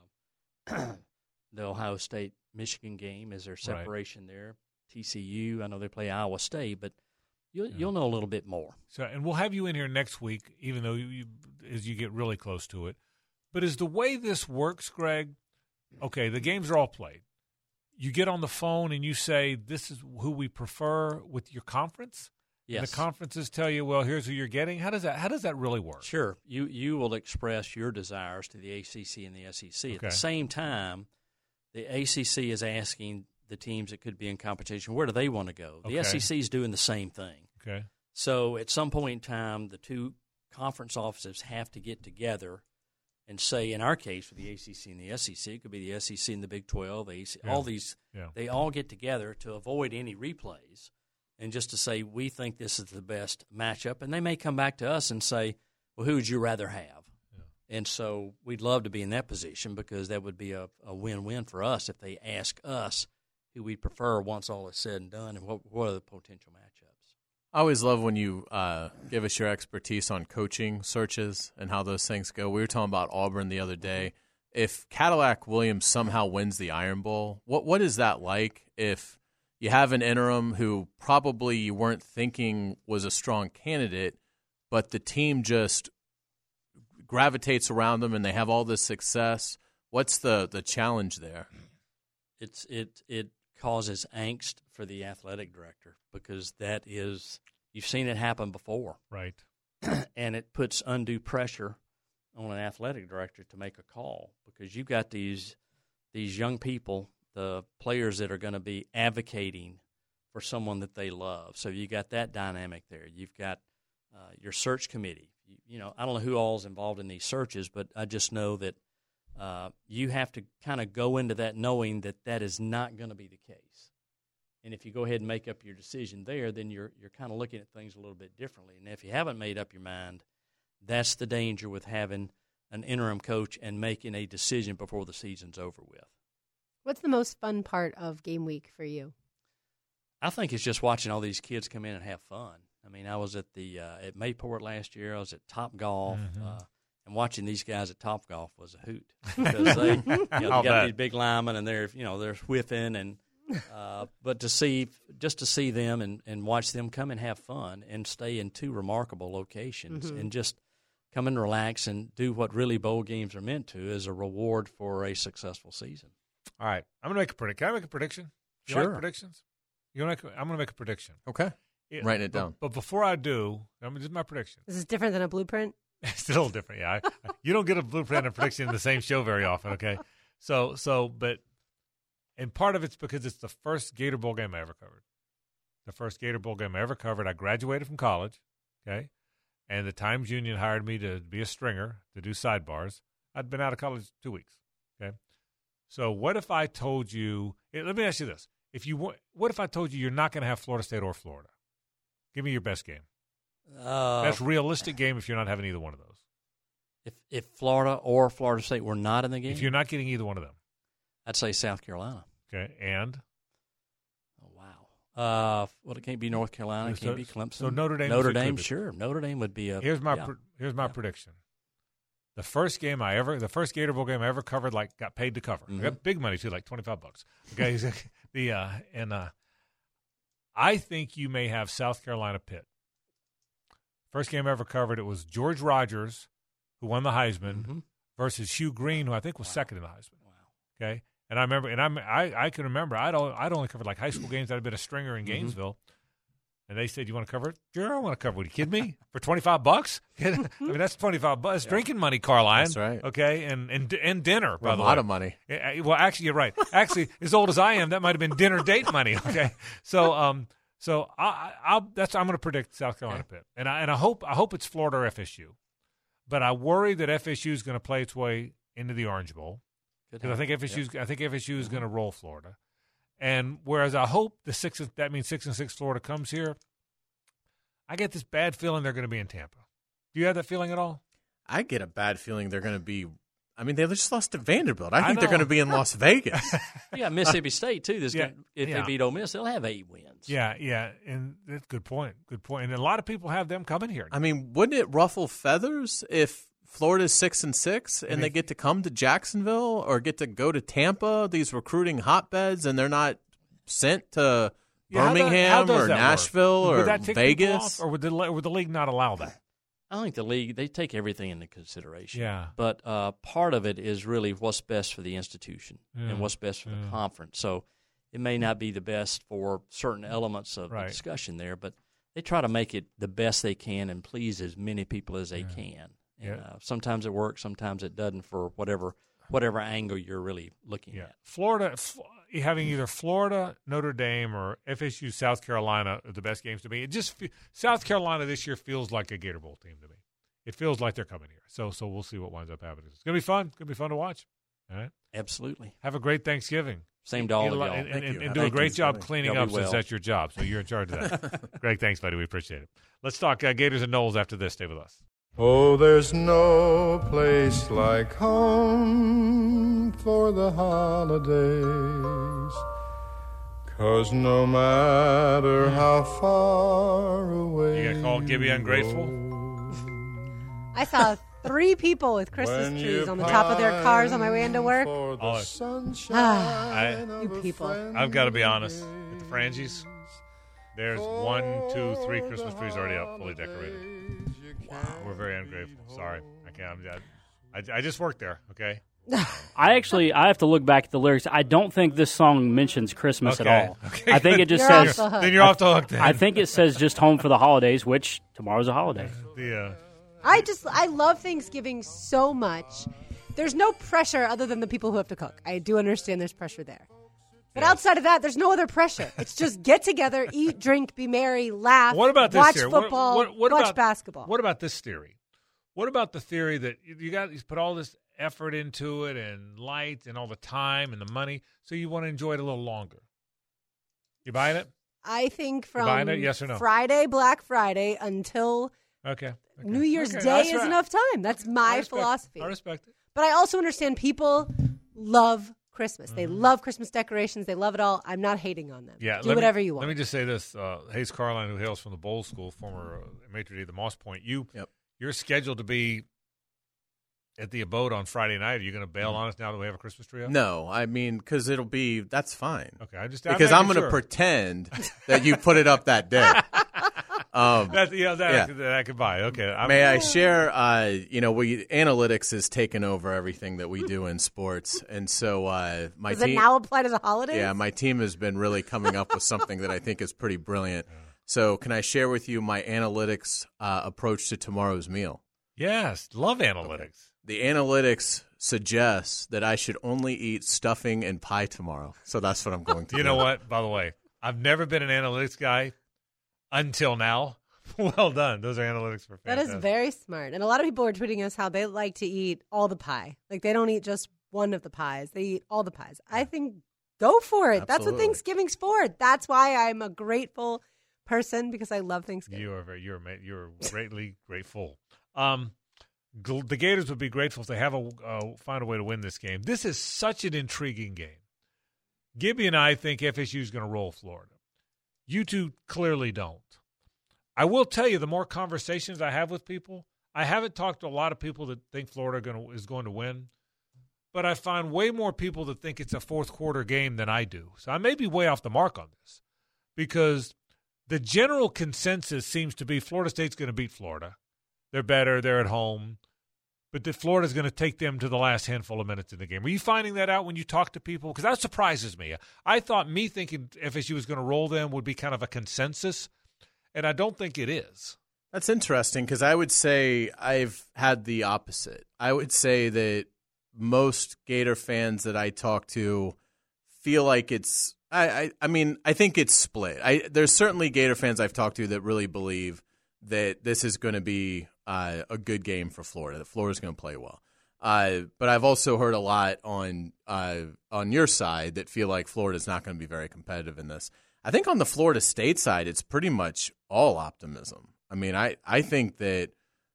uh, the Ohio State-Michigan game is, their separation right. there. T C U, I know they play Iowa State, but you'll, yeah. you'll know a little bit more. So, and we'll have you in here next week, even though you, you, as you get really close to it. But is the way this works, Greg, okay, the games are all played. You get on the phone and you say, this is who we prefer with your conference, Yes. And the conferences tell you, well, here's who you're getting. How does that how does that really work? Sure. You you will express your desires to the A C C and the S E C. Okay. At the same time, the A C C is asking the teams that could be in competition, where do they want to go? The Okay. S E C is doing the same thing. Okay. So at some point in time, the two conference offices have to get together and say, in our case, for the A C C and the S E C, it could be the S E C and the Big twelve, the A C C, Yeah. all these, Yeah. they all get together to avoid any replays and just to say, we think this is the best matchup. And they may come back to us and say, well, who would you rather have? Yeah. And so we'd love to be in that position because that would be a, a win-win for us if they ask us who we prefer once all is said and done and what, what are the potential matchups. I always love when you uh, give us your expertise on coaching searches and how those things go. We were talking about Auburn the other day. If Cadillac Williams somehow wins the Iron Bowl, what what is that like if you have an interim who probably you weren't thinking was a strong candidate, but the team just gravitates around them and they have all this success? What's the, the challenge there? It's it it causes angst for the athletic director because that is you've seen it happen before, Right. and it puts undue pressure on an athletic director to make a call because you've got these these young people, the players that are going to be advocating for someone that they love. So you got that dynamic there. You've got uh, your search committee. You, you know, I don't know who all is involved in these searches, but I just know that uh, you have to kind of go into that knowing that that is not going to be the case. And if you go ahead and make up your decision there, then you're you're kind of looking at things a little bit differently. And if you haven't made up your mind, that's the danger with having an interim coach and making a decision before the season's over with. What's the most fun part of game week for you? I think it's just watching all these kids come in and have fun. I mean, I was at the uh, at Mayport last year. I was at Top Golf, Mhm. uh, and watching these guys at Top Golf was a hoot because they, you know, they I'll got bet. these big linemen and they're you know they're whiffing and. Uh, but to see, just to see them and, and watch them come and have fun and stay in two remarkable locations Mhm. and just come and relax and do what really bowl games are meant to as a reward for a successful season. All right. I'm going to make a prediction. Can I make a prediction? You Sure. like predictions? You want to? I'm going to make a prediction. Okay. It- Writing it but- down. But before I do, I mean, this is my prediction. This is different than a blueprint. It's a little different, yeah. I, you don't get a blueprint and prediction in the same show very often, okay? So, so, but, and part of it's because it's the first Gator Bowl game I ever covered. The first Gator Bowl game I ever covered. I graduated from college, okay? And the Times Union hired me to be a stringer, to do sidebars. I'd been out of college two weeks, okay? So what if I told you, eh, let me ask you this. If you wa- What if I told you you're not going to have Florida State or Florida? Give me your best game. Uh, That's realistic game if you're not having either one of those. if if Florida or Florida State were not in the game, If you're not getting either one of them, I'd say South Carolina. okay, and Oh, wow. Uh, well, it can't be North Carolina. It So- can't be Clemson. so Notre Dame Notre is Dame, included. sure. Notre Dame would be a. here's my yeah. pre- here's my Yeah. prediction. The first game I ever, the first Gator Bowl game I ever covered, like got paid to cover. I got big money too, like twenty five bucks. Okay, the uh, and uh, I think you may have South Carolina Pitt. First game I ever covered, it was George Rogers, who won the Heisman, Mhm. versus Hugh Green, who I think was Wow. second in the Heisman. Wow. Okay, and I remember, and I'm, I I can remember, I'd only, I'd only covered like high school games. I'd been a stringer in Mhm. Gainesville, and they said, "You want to cover it?" Sure, I want to cover it. Are you kidding me? For twenty five bucks? I mean, that's twenty five bucks. Drinking money, Carline. That's right. Okay, and and and dinner. By a the lot way. of money. Yeah, well, actually, you're right. Actually, as old as I am, that might have been dinner date money. Okay, so um, so I, I I'll that's I'm going to predict South Carolina Pitt, and I and I hope I hope it's Florida or F S U, but I worry that F S U is going to play its way into the Orange Bowl Could because I think happen. F S U I think F S U is Mhm. going to roll Florida, and whereas I hope the six that means six and six Florida comes here, I get this bad feeling they're going to be in Tampa. Do you have that feeling at all? I get a bad feeling they're going to be. I mean, they just lost to Vanderbilt. I I think they're know. going to be in Las Vegas. You got Mississippi State too. This Yeah, gonna- if yeah. they beat Ole Miss, they'll have eight wins. Yeah, yeah, and that's a good point. Good point. And a lot of people have them coming here. I mean, wouldn't it ruffle feathers if Florida's six and six and, And they if- get to come to Jacksonville or get to go to Tampa, these recruiting hotbeds, and they're not sent to Yeah, how do- how Birmingham does or that work? Nashville Would or that take people Vegas? off, or would the le- would the league not allow that? I think the league they take everything into consideration. Yeah. But uh, part of it is really what's best for the institution Yeah. and what's best for Yeah. the conference. So it may not be the best for certain elements of Right. the discussion there, but they try to make it the best they can and please as many people as they Yeah. can. And Yeah. uh, sometimes it works, sometimes it doesn't for whatever whatever angle you're really looking Yeah, at. Florida, f- having either Florida, Notre Dame, or F S U, South Carolina are the best games to me. It just fe- South Carolina this year feels like a Gator Bowl team to me. It feels like they're coming here. So, so we'll see what winds up happening. It's gonna be fun. It's gonna be fun to watch. All right. Absolutely. Have a great Thanksgiving. Same to all Eat a of lot- y'all. And, and, Thank and, you. and do a Thank great you. job cleaning Y'all up be since well. that's your job. So you're in charge of that. Greg, thanks, buddy. We appreciate it. Let's talk uh, Gators and Knowles after this. Stay with us. Oh, there's no place like home for the holidays, 'cause no matter how far away You gonna call Gibby ungrateful? I saw three people with Christmas when trees you on the top of their cars on my way into work. for the Oh, sunshine I- of You a people. I've got to be honest. At the Frangies, there's one, two, three Christmas trees already up, fully decorated. We're very ungrateful. Sorry, I can't. I, I, I just worked there. Okay. I actually I have to look back at the lyrics. I don't think this song mentions Christmas Okay. at all. Okay, I think good. it just You're off says the hook. Then you're off the hook. Then I think it says just home for the holidays, which tomorrow's a holiday. the uh, I just I love Thanksgiving so much. There's no pressure other than the people who have to cook. I do understand there's pressure there. But outside of that, there's no other pressure. It's just get together, eat, drink, be merry, laugh, what about this watch theory? What- football, what, what watch about, basketball. What about this theory? What about the theory that you you got you put all this effort into it and light and all the time and the money, so you want to enjoy it a little longer? You buying it? I think from buying it? Yes or no? Friday, Black Friday, until Okay. okay. New Year's Okay, Day that's is right. enough time. That's I my respect- philosophy. I respect it. But I also understand people love Christmas. They Mm-hmm. love Christmas decorations. They love it all. I'm not hating on them. Yeah, Do let me- whatever you want. Let me just say this: uh, Hayes Carline, who hails from the Bowl School, former uh, maitre d' of the Moss Point, you Yep. you're scheduled to be at the abode on Friday night. Are you going to bail Mm-hmm. on us now that we have a Christmas tree up? No, I mean, because it'll be, that's fine. Okay, I just Because I'm going going to pretend that you put it up that day. Um, That, yeah, that, Yeah. I could, that I could buy. Okay, I'm, May I share? Uh, you know, we analytics has taken over everything that we do in sports, and so uh, my Does team. it now apply to the holidays? Yeah, my team has been really coming up with something that I think is pretty brilliant. So, can I share with you my analytics uh, approach to tomorrow's meal? Yes, love analytics. The analytics suggests that I should only eat stuffing and pie tomorrow. So that's what I'm going to You do. know what? By the way, I've never been an analytics guy until now. Well done. Those are analytics for That fantastic. is very smart. And a lot of people are tweeting us how they like to eat all the pie. Like they don't eat just one of the pies. They eat all the pies. I think go for it. That's what Absolutely. Thanksgiving's for. That's why I'm a grateful person because I love Thanksgiving. You are very, you're ma- you're greatly grateful. Um, gl- the Gators would be grateful if they have a uh, find a way to win this game. This is such an intriguing game. Gibby and I think F S U is going to roll Florida. You two clearly don't. I will tell you, the more conversations I have with people, I haven't talked to a lot of people that think Florida gonna, is going to win, but I find way more people that think it's a fourth quarter game than I do. So I may be way off the mark on this because the general consensus seems to be Florida State's going to beat Florida. They're better. They're at home. But that Florida's going to take them to the last handful of minutes in the game. Are you finding that out when you talk to people? Because that surprises me. I thought me thinking F S U was going to roll them would be kind of a consensus, and I don't think it is. That's interesting because I would say I've had the opposite. I would say that most Gator fans that I talk to feel like it's I, I, I mean, I think it's split. I, there's certainly Gator fans I've talked to that really believe that this is going to be uh, a good game for Florida, that Florida's going to play well. Uh, but I've also heard a lot on uh, on your side that feel like Florida's not going to be very competitive in this. I think on the Florida State side, it's pretty much all optimism. I mean, I, I think that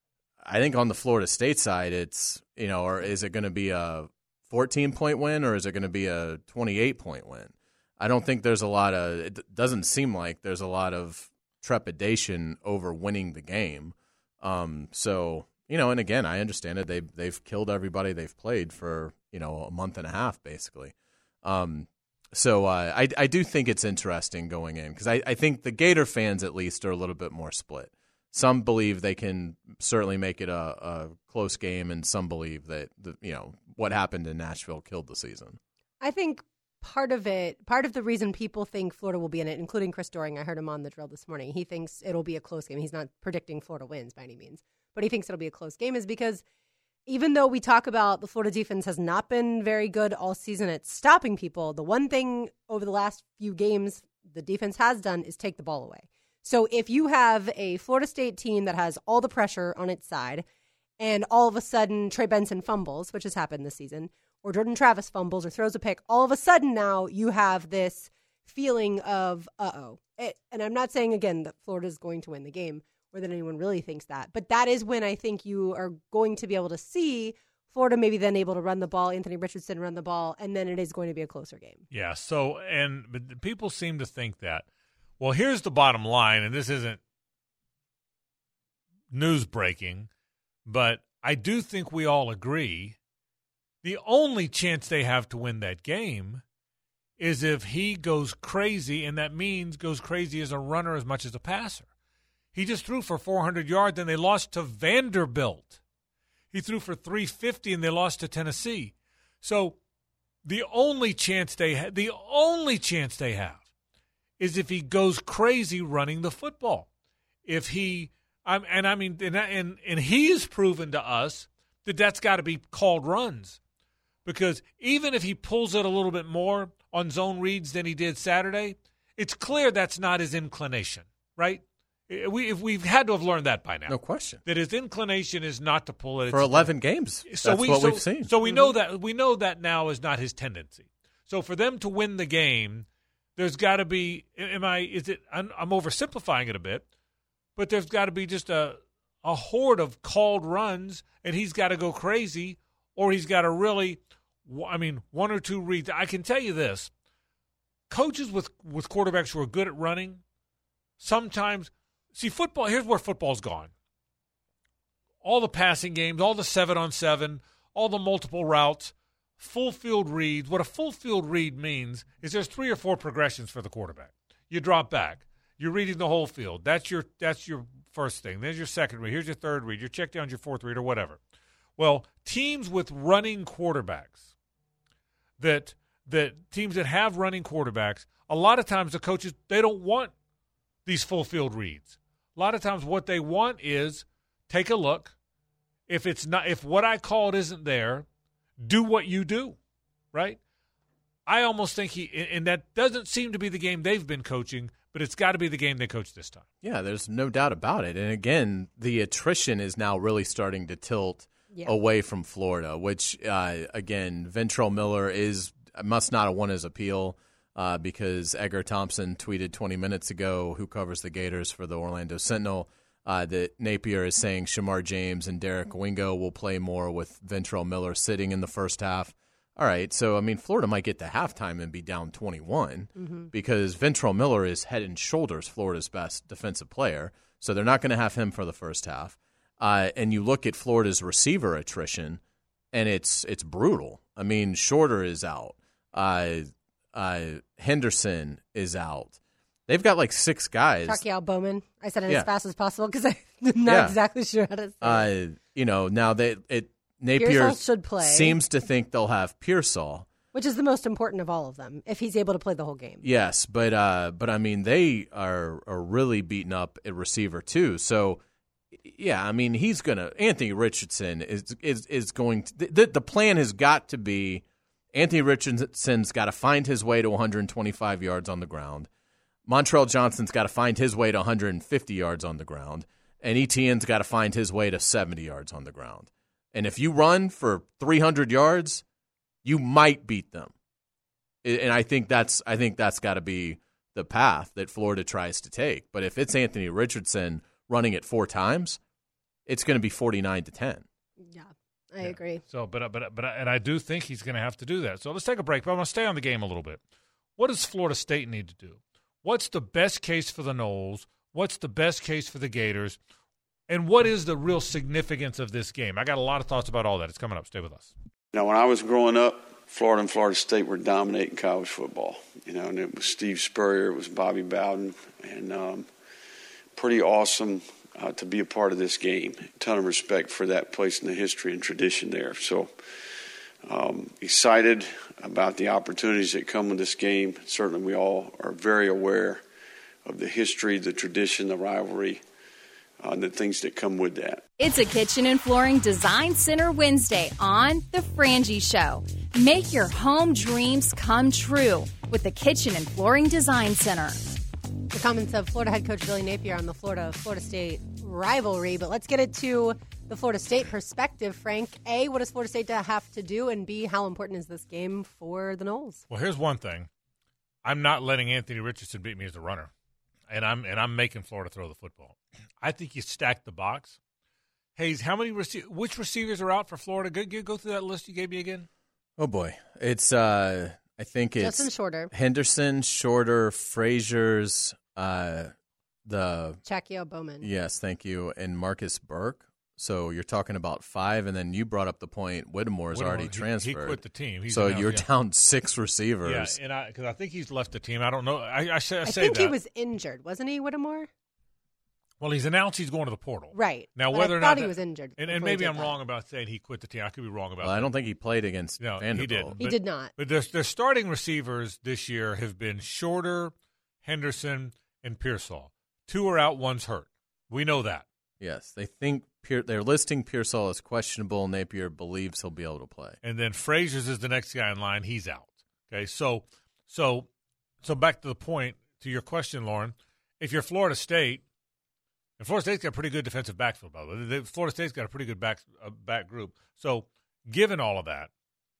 I think on the Florida State side, it's, you know, or is it going to be a fourteen-point win or is it going to be a twenty-eight-point win? I don't think there's a lot of – it doesn't seem like there's a lot of trepidation over winning the game. Um, so, you know, and again, I understand it. They, they've killed everybody they've played for, you know, a month and a half basically. Um, so uh, I, I do think it's interesting going in because I, I think the Gator fans at least are a little bit more split. Some believe they can certainly make it a, a close game, and some believe that the, you know what happened in Nashville killed the season. I think part of it, part of the reason people think Florida will be in it, including Chris Doering, I heard him on the drill this morning, he thinks it'll be a close game. He's not predicting Florida wins by any means, but he thinks it'll be a close game is because even though we talk about the Florida defense has not been very good all season at stopping people, the one thing over the last few games the defense has done is take the ball away. So if you have a Florida State team that has all the pressure on its side and all of a sudden Trey Benson fumbles, which has happened this season, or Jordan Travis fumbles or throws a pick, all of a sudden now you have this feeling of, uh-oh. It, and I'm not saying, again, that Florida's going to win the game or that anyone really thinks that, but that is when I think you are going to be able to see Florida maybe then able to run the ball, Anthony Richardson run the ball, and then it is going to be a closer game. Yeah, so, and but people seem to think that. Well, here's the bottom line, and this isn't news breaking, but I do think we all agree the only chance they have to win that game is if he goes crazy, and that means goes crazy as a runner as much as a passer. He just threw for four hundred yards, and they lost to Vanderbilt. He threw for three fifty, and they lost to Tennessee. So the only chance they ha- the only chance they have is if he goes crazy running the football. If he, um, and I mean, and, and and he has proven to us that that's got to be called runs, because even if he pulls it a little bit more on zone reads than he did Saturday, it's clear that's not his inclination, right? We if we've had to have learned that by now. No question. That his inclination is not to pull it for eleven games. So that's we, what so, we've seen. So we know that we know that now is not his tendency. So for them to win the game, there's got to be. Am I? Is it? I'm, I'm oversimplifying it a bit, but there's got to be just a a horde of called runs, and he's got to go crazy, or he's got to really. I mean, one or two reads. I can tell you this: coaches with with quarterbacks who are good at running, sometimes. See, football, here's where football's gone. All the passing games, all the seven-on-seven, all the multiple routes, full field reads. What a full field read means is there's three or four progressions for the quarterback. You drop back. You're reading the whole field. That's your that's your first thing. There's your second read. Here's your third read. Your check down's your fourth read or whatever. Well, teams with running quarterbacks, that that teams that have running quarterbacks, a lot of times the coaches, they don't want these full field reads. A lot of times what they want is take a look. If it's not, if what I called isn't there, do what you do, right? I almost think he, and that doesn't seem to be the game they've been coaching, but it's got to be the game they coach this time. Yeah, there's no doubt about it. And again, the attrition is now really starting to tilt yeah. away from Florida, which, uh, again, Ventrell Miller is must not have won his appeal. Uh, because Edgar Thompson tweeted twenty minutes ago, who covers the Gators for the Orlando Sentinel, uh, that Napier is saying Shamar James and Derek Wingo will play more with Ventrell Miller sitting in the first half. All right, so, I mean, Florida might get to halftime and be down twenty-one mm-hmm. because Ventrell Miller is head and shoulders Florida's best defensive player, so they're not going to have him for the first half. Uh, and you look at Florida's receiver attrition, and it's it's brutal. I mean, Shorter is out. Uh Uh, Henderson is out. They've got like six guys. Trachial Bowman. I said it yeah. as fast as possible because I'm not yeah. exactly sure how to say uh, it. You know, now they it Napier Pearsall should play. Seems to think they'll have Pearsall, which is the most important of all of them if he's able to play the whole game. Yes, but uh, but I mean they are are really beaten up at receiver too. So yeah, I mean he's gonna Anthony Richardson is is is going to, the the plan has got to be. Anthony Richardson's got to find his way to one hundred twenty-five yards on the ground. Montrell Johnson's got to find his way to one hundred fifty yards on the ground. And Etienne's got to find his way to seventy yards on the ground. And if you run for three hundred yards, you might beat them. And I think that's I think that's got to be the path that Florida tries to take. But if it's Anthony Richardson running it four times, it's going to be forty-nine to ten. Yeah. I yeah. agree. So, but but but and I do think he's going to have to do that. So let's take a break. But I want to stay on the game a little bit. What does Florida State need to do? What's the best case for the Noles? What's the best case for the Gators? And what is the real significance of this game? I got a lot of thoughts about all that. It's coming up. Stay with us. You know, when I was growing up, Florida and Florida State were dominating college football. You know, and it was Steve Spurrier, it was Bobby Bowden, and um, pretty awesome. Uh, to be a part of this game. A ton of respect for that place in the history and tradition there. So Um, excited about the opportunities that come with this game. Certainly we all are very aware of the history, the tradition, the rivalry, uh, and the things that come with that. It's a Kitchen and Flooring Design Center Wednesday on The Frangie Show. Make your home dreams come true with the Kitchen and Flooring Design Center. The comments of Florida head coach Billy Napier on the Florida-Florida State rivalry, but let's get it to the Florida State perspective, Frank. A, what does Florida State have to do? And B, how important is this game for the Noles? Well, here's one thing. I'm not letting Anthony Richardson beat me as a runner, and I'm and I'm making Florida throw the football. I think you stack the box. Hayes, how many rece- which receivers are out for Florida? Go, go, go through that list you gave me again. Oh, boy. It's, uh, I think it's Justin Shorter. Henderson, Shorter, Frazier's, uh, the Chakio Bowman. Yes, thank you, and Marcus Burke. So you're talking about five, and then you brought up the point Whittemore's Whittemore, already he, transferred. He quit the team. He's so announced, you're yeah. down six receivers. Yeah, and I because I think he's left the team. I don't know. I, I, say, I, I say think that. he was injured, wasn't he, Whittemore? Well, he's announced he's going to the portal. Right. Now, but whether I or thought not he that, was injured. and, and before he maybe did I'm that. wrong about saying he quit the team. I could be wrong about Well, that. I don't think he played against no, Vanderbilt. he didn't. He But, did not. But their, their starting receivers this year have been Shorter, Henderson, and Pearsall. Two are out, one's hurt. We know that. Yes, they think Pier- they're listing Pearsall as questionable. Napier believes he'll be able to play. And then Frazier's is the next guy in line. He's out. Okay, so so so back to the point to your question, Lauren. If you're Florida State, and Florida State's got a pretty good defensive backfield, by the way. They- Florida State's got a pretty good back uh, back group. So given all of that,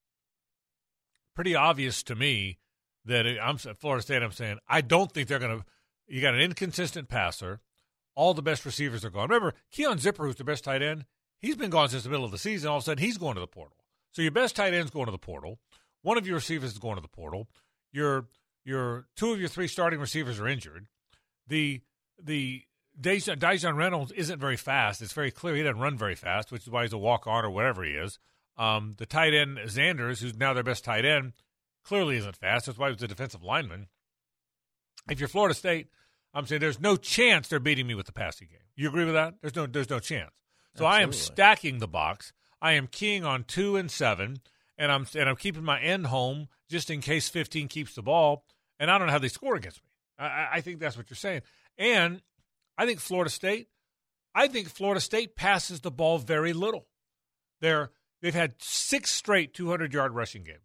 pretty obvious to me that it, I'm at Florida State. I'm saying I don't think they're going to. You got an inconsistent passer. All the best receivers are gone. Remember, Keon Zipper, who's the best tight end, he's been gone since the middle of the season. All of a sudden, he's going to the portal. So your best tight end's going to the portal. One of your receivers is going to the portal. Your your two of your three starting receivers are injured. The the Dejon, Dejon Reynolds isn't very fast. It's very clear he doesn't run very fast, which is why he's a walk-on or whatever he is. Um, the tight end, Zanders, who's now their best tight end, clearly isn't fast. That's why he was a defensive lineman. If you're Florida State, I'm saying there's no chance they're beating me with the passing game. You agree with that? There's no there's no chance. So Absolutely. I am stacking the box. I am keying on two and seven, and I'm and I'm keeping my end home just in case fifteen keeps the ball. And I don't know how they score against me. I, I think that's what you're saying. And I think Florida State, I think Florida State passes the ball very little. They're they've had six straight two hundred yard rushing games.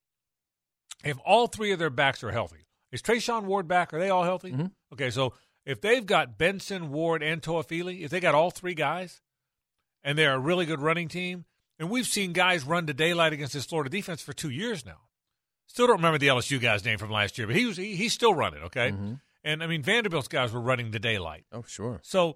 If all three of their backs are healthy. Is Trayshawn Ward back? Are they all healthy? Mm-hmm. Okay, so if they've got Benson, Ward, and Toafili, if they got all three guys, and they're a really good running team, and we've seen guys run to daylight against this Florida defense for two years now. Still don't remember the L S U guy's name from last year, but he was he, he's still running, okay? Mm-hmm. And, I mean, Vanderbilt's guys were running to daylight. Oh, sure. So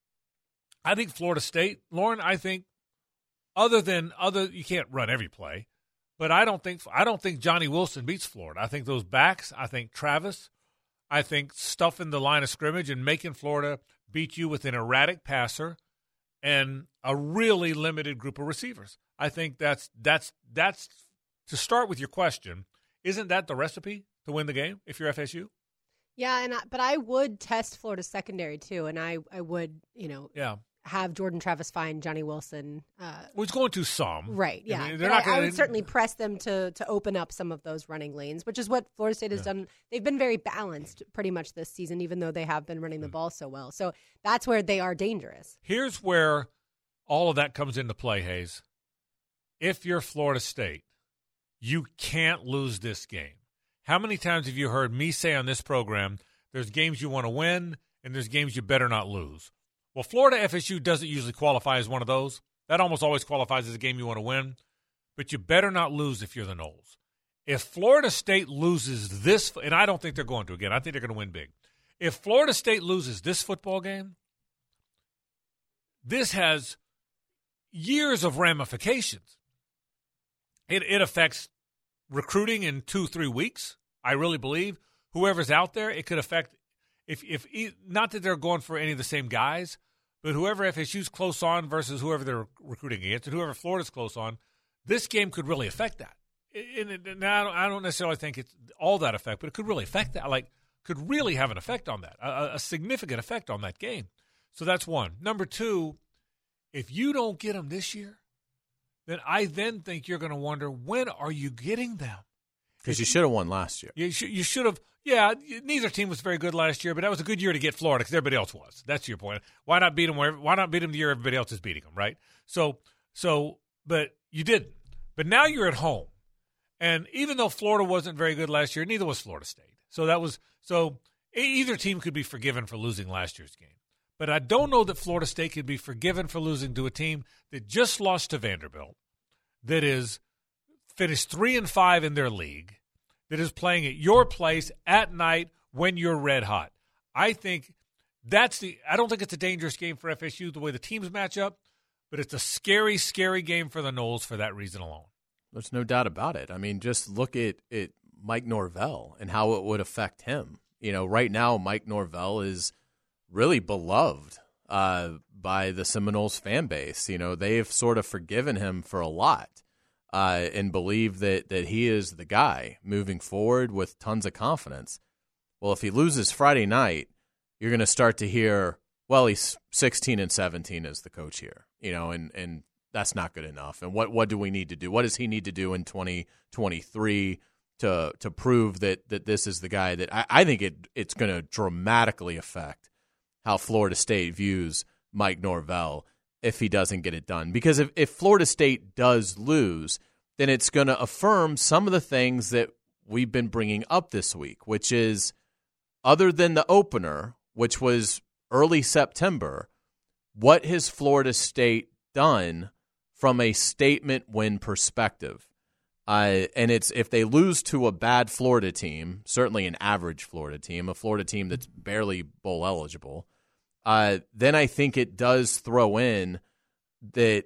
I think Florida State, Lauren, I think other than other, you can't run every play. But I don't think I don't think Johnny Wilson beats Florida. I think those backs, I think Travis, I think stuffing the line of scrimmage and making Florida beat you with an erratic passer and a really limited group of receivers. I think that's that's that's to start with your question. Isn't that the recipe to win the game if you're F S U? Yeah, and I, but I would test Florida's secondary too, and I, I would you know yeah. have Jordan Travis find Johnny Wilson. Uh, well, he's going to some. Right, yeah. I mean, they're not I, gonna, I would certainly press them to to open up some of those running lanes, which is what Florida State has yeah. done. They've been very balanced pretty much this season, even though they have been running the ball so well. So that's where they are dangerous. Here's where all of that comes into play, Hayes. If you're Florida State, you can't lose this game. How many times have you heard me say on this program, there's games you want to win and there's games you better not lose? Well, Florida F S U doesn't usually qualify as one of those. That almost always qualifies as a game you want to win. But you better not lose if you're the Noles. If Florida State loses this, and I don't think they're going to again, I think they're going to win big. If Florida State loses this football game, this has years of ramifications. It, it affects recruiting in two, three weeks, I really believe. Whoever's out there, it could affect, if if not that they're going for any of the same guys, but whoever F S U's close on versus whoever they're recruiting against, and whoever Florida's close on, this game could really affect that. And, and I, don't, I don't necessarily think it's all that effect, but it could really affect that. Like, could really have an effect on that, a, a significant effect on that game. So that's one. Number two, if you don't get them this year, then I then think you're going to wonder, when are you getting them? Because you should have won last year. You should, you should have. Yeah, neither team was very good last year, but that was a good year to get Florida because everybody else was. That's your point. Why not beat them? Where, why not beat them the year everybody else is beating them, right? So, so, but you didn't. But now you're at home, and even though Florida wasn't very good last year, neither was Florida State. So that was so either team could be forgiven for losing last year's game. But I don't know that Florida State could be forgiven for losing to a team that just lost to Vanderbilt, that is finished three and five in their league, that is playing at your place at night when you're red hot. I think that's the – I don't think it's a dangerous game for F S U the way the teams match up, but it's a scary, scary game for the Noles for that reason alone. There's no doubt about it. I mean, just look at, at Mike Norvell and how it would affect him. You know, right now Mike Norvell is really beloved uh, by the Seminoles fan base. You know, they've sort of forgiven him for a lot. Uh, and believe that, that he is the guy moving forward with tons of confidence. Well, if he loses Friday night, you're going to start to hear, well, he's sixteen and seventeen as the coach here, you know, and, and that's not good enough. And what, what do we need to do? What does he need to do in twenty twenty-three to to prove that that this is the guy that I, I think it it's going to dramatically affect how Florida State views Mike Norvell if he doesn't get it done. Because if, if Florida State does lose, then it's going to affirm some of the things that we've been bringing up this week, which is other than the opener, which was early September, what has Florida State done from a statement win perspective? Uh, and it's if they lose to a bad Florida team, certainly an average Florida team, a Florida team that's barely bowl eligible, Uh, then I think it does throw in that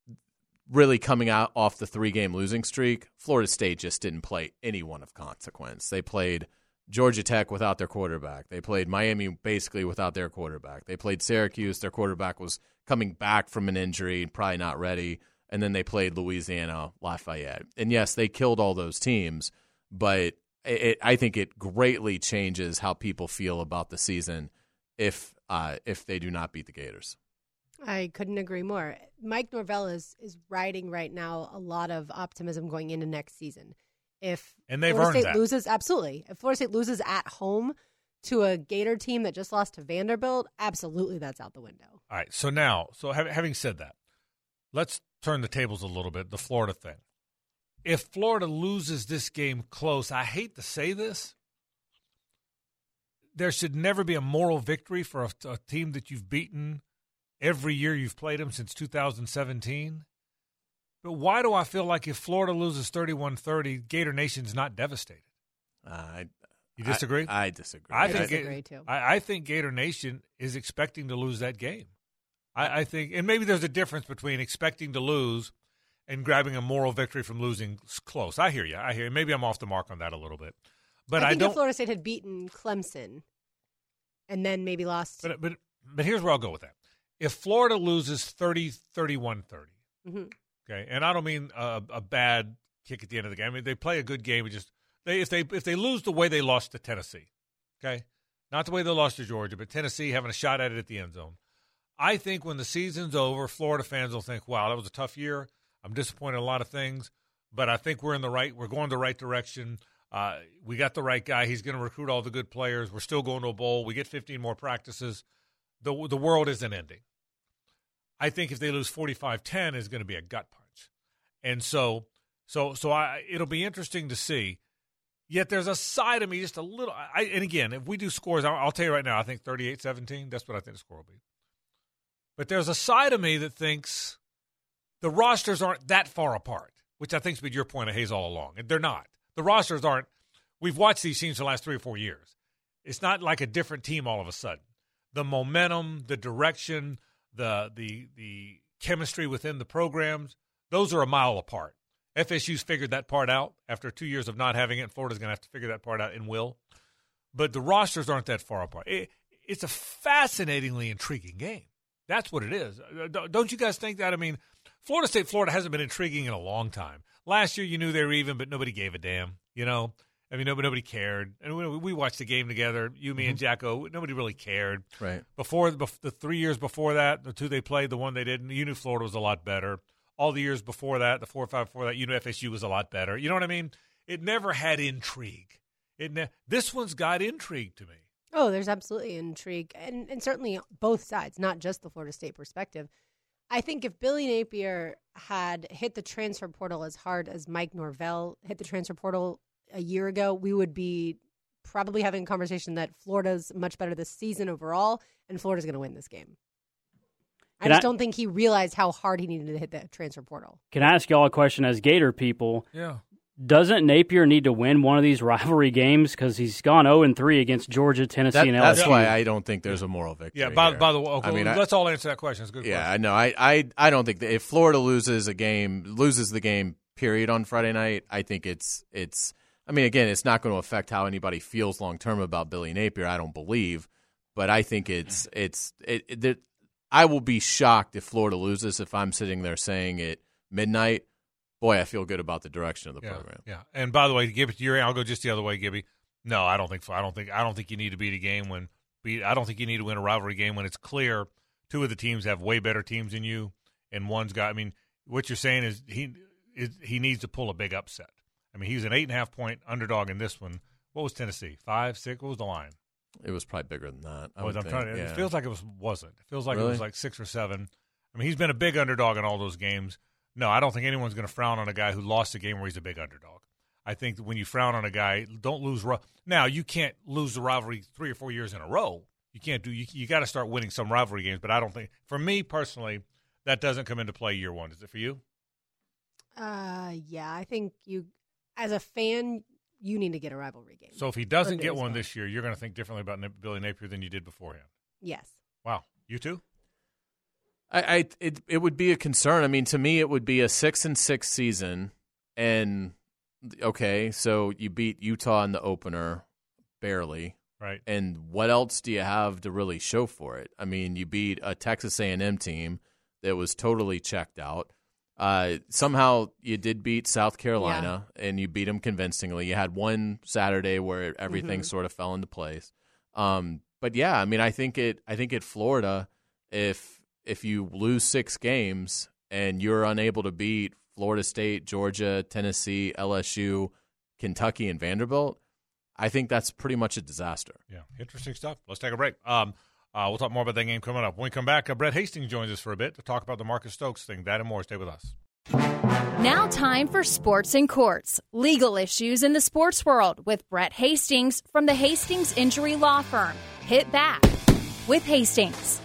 really coming out off the three-game losing streak, Florida State just didn't play anyone of consequence. They played Georgia Tech without their quarterback. They played Miami basically without their quarterback. They played Syracuse. Their quarterback was coming back from an injury, probably not ready. And then they played Louisiana Lafayette. And, yes, they killed all those teams, but it, I think it greatly changes how people feel about the season if uh, if they do not beat the Gators. I couldn't agree more. Mike Norvell is, is riding right now a lot of optimism going into next season. If and they've Florida earned State that. loses, absolutely. If Florida State loses at home to a Gator team that just lost to Vanderbilt, absolutely that's out the window. All right, so now, so having said that, let's turn the tables a little bit, the Florida thing. If Florida loses this game close, I hate to say this, there should never be a moral victory for a, a team that you've beaten every year you've played them since two thousand seventeen. But why do I feel like if Florida loses thirty-one thirty, Gator Nation's not devastated? Uh, I, you disagree? I, I disagree. I, I think disagree, it, too. I, I think Gator Nation is expecting to lose that game. I, I think, and maybe there's a difference between expecting to lose and grabbing a moral victory from losing close. I hear you. I hear you. Maybe I'm off the mark on that a little bit. But I I, think don't. if Florida State had beaten Clemson and then maybe lost. But, but, but here's where I'll go with that. If Florida loses thirty, thirty-one thirty, Mm-hmm. okay, and I don't mean a, a bad kick at the end of the game. I mean, they play a good game. It just they if they if they lose the way they lost to Tennessee, okay, not the way they lost to Georgia, but Tennessee having a shot at it at the end zone. I think when the season's over, Florida fans will think, "Wow, that was a tough year. I'm disappointed in a lot of things, but I think we're in the right. We're going the right direction. Uh, we got the right guy. He's going to recruit all the good players. We're still going to a bowl. We get fifteen more practices. The the world isn't ending." I think if they lose forty-five ten, is going to be a gut punch. And so so so I it'll be interesting to see. Yet there's a side of me just a little I, and again, if we do scores, I'll, I'll tell you right now, I think thirty-eight seventeen, that's what I think the score will be. But there's a side of me that thinks the rosters aren't that far apart, which I think's been your point of Hayes all along. And they're not. The rosters aren't. We've watched these teams for the last three or four years. It's not like a different team all of a sudden. The momentum, the direction, the the the chemistry within the programs, those are a mile apart. F S U's figured that part out after two years of not having it, and Florida's going to have to figure that part out and will. But the rosters aren't that far apart. It, it's a fascinatingly intriguing game. That's what it is. Don't you guys think that? I mean, Florida State, Florida hasn't been intriguing in a long time. Last year you knew they were even, but nobody gave a damn, you know? I mean, nobody, nobody cared. And we, we watched the game together, you, me, mm-hmm. and Jacko. Nobody really cared. Right. Before the three years before that, the two they played, the one they didn't, you knew Florida was a lot better. all the years before that, the four or five before that, you know, F S U was a lot better. You know what I mean? It never had intrigue. It ne- this one's got intrigue to me. Oh, there's absolutely intrigue, and, and certainly both sides, not just the Florida State perspective. I think if Billy Napier had hit the transfer portal as hard as Mike Norvell hit the transfer portal a year ago, we would be probably having a conversation that Florida's much better this season overall, and Florida's going to win this game. I Can just I, don't think he realized how hard he needed to hit that transfer portal. Can I ask y'all a question as Gator people? Yeah. Doesn't Napier need to win one of these rivalry games because he's gone oh and three against Georgia, Tennessee, that, and L S U? That's why I don't think there's a moral victory. Yeah, by, here. by the way, okay, I mean, let's I, all answer that question. It's a good yeah, question. I know. I, I, I don't think that if Florida loses a game, loses the game, period, on Friday night, I think it's it's. I mean, again, it's not going to affect how anybody feels long term about Billy Napier. I don't believe, but I think it's it's it. it, it I will be shocked if Florida loses. If I'm sitting there saying at midnight, boy, I feel good about the direction of the yeah, program. Yeah, and by the way, to give it to your, I'll go just the other way, Gibby. No, I don't think so. I don't think I don't think you need to beat a game when beat. I don't think you need to win a rivalry game when it's clear two of the teams have way better teams than you, and one's got. I mean, what you're saying is he is he needs to pull a big upset. I mean, he's an eight and a half point underdog in this one. What was Tennessee? Five, six? What was the line? It was probably bigger than that. I Was, I'm think, trying to, yeah. It feels like it was wasn't. It feels like Really? it was like six or seven. I mean, he's been a big underdog in all those games. No, I don't think anyone's going to frown on a guy who lost a game where he's a big underdog. I think when you frown on a guy, don't lose. Now, you can't lose the rivalry three or four years in a row. You can't do. You, you got to start winning some rivalry games. But I don't think, for me personally, that doesn't come into play year one. Is it for you? Uh, yeah, I think you, as a fan, you need to get a rivalry game. So if he doesn't For get baseball. one this year, you're going to think differently about Nip- Billy Napier than you did beforehand. Yes. Wow, you too? I, I it it would be a concern. I mean, to me, it would be a six and six season, and okay, so you beat Utah in the opener, barely, right? And what else do you have to really show for it? I mean, you beat a Texas A and M team that was totally checked out. Uh, somehow you did beat South Carolina, yeah. and you beat them convincingly. You had one Saturday where everything mm-hmm. sort of fell into place. Um, but yeah, I mean, I think it. I think at Florida, if if you lose six games and you're unable to beat Florida State, Georgia, Tennessee, L S U, Kentucky, and Vanderbilt, I think that's pretty much a disaster. Yeah, interesting stuff. Let's take a break. Um, uh, we'll talk more about that game coming up. When we come back, uh, Brett Hastings joins us for a bit to talk about the Marcus Stokes thing. That and more. Stay with us. Now time for Sports in Courts, legal issues in the sports world with Brett Hastings from the Hastings Injury Law Firm. Hit back with Hastings.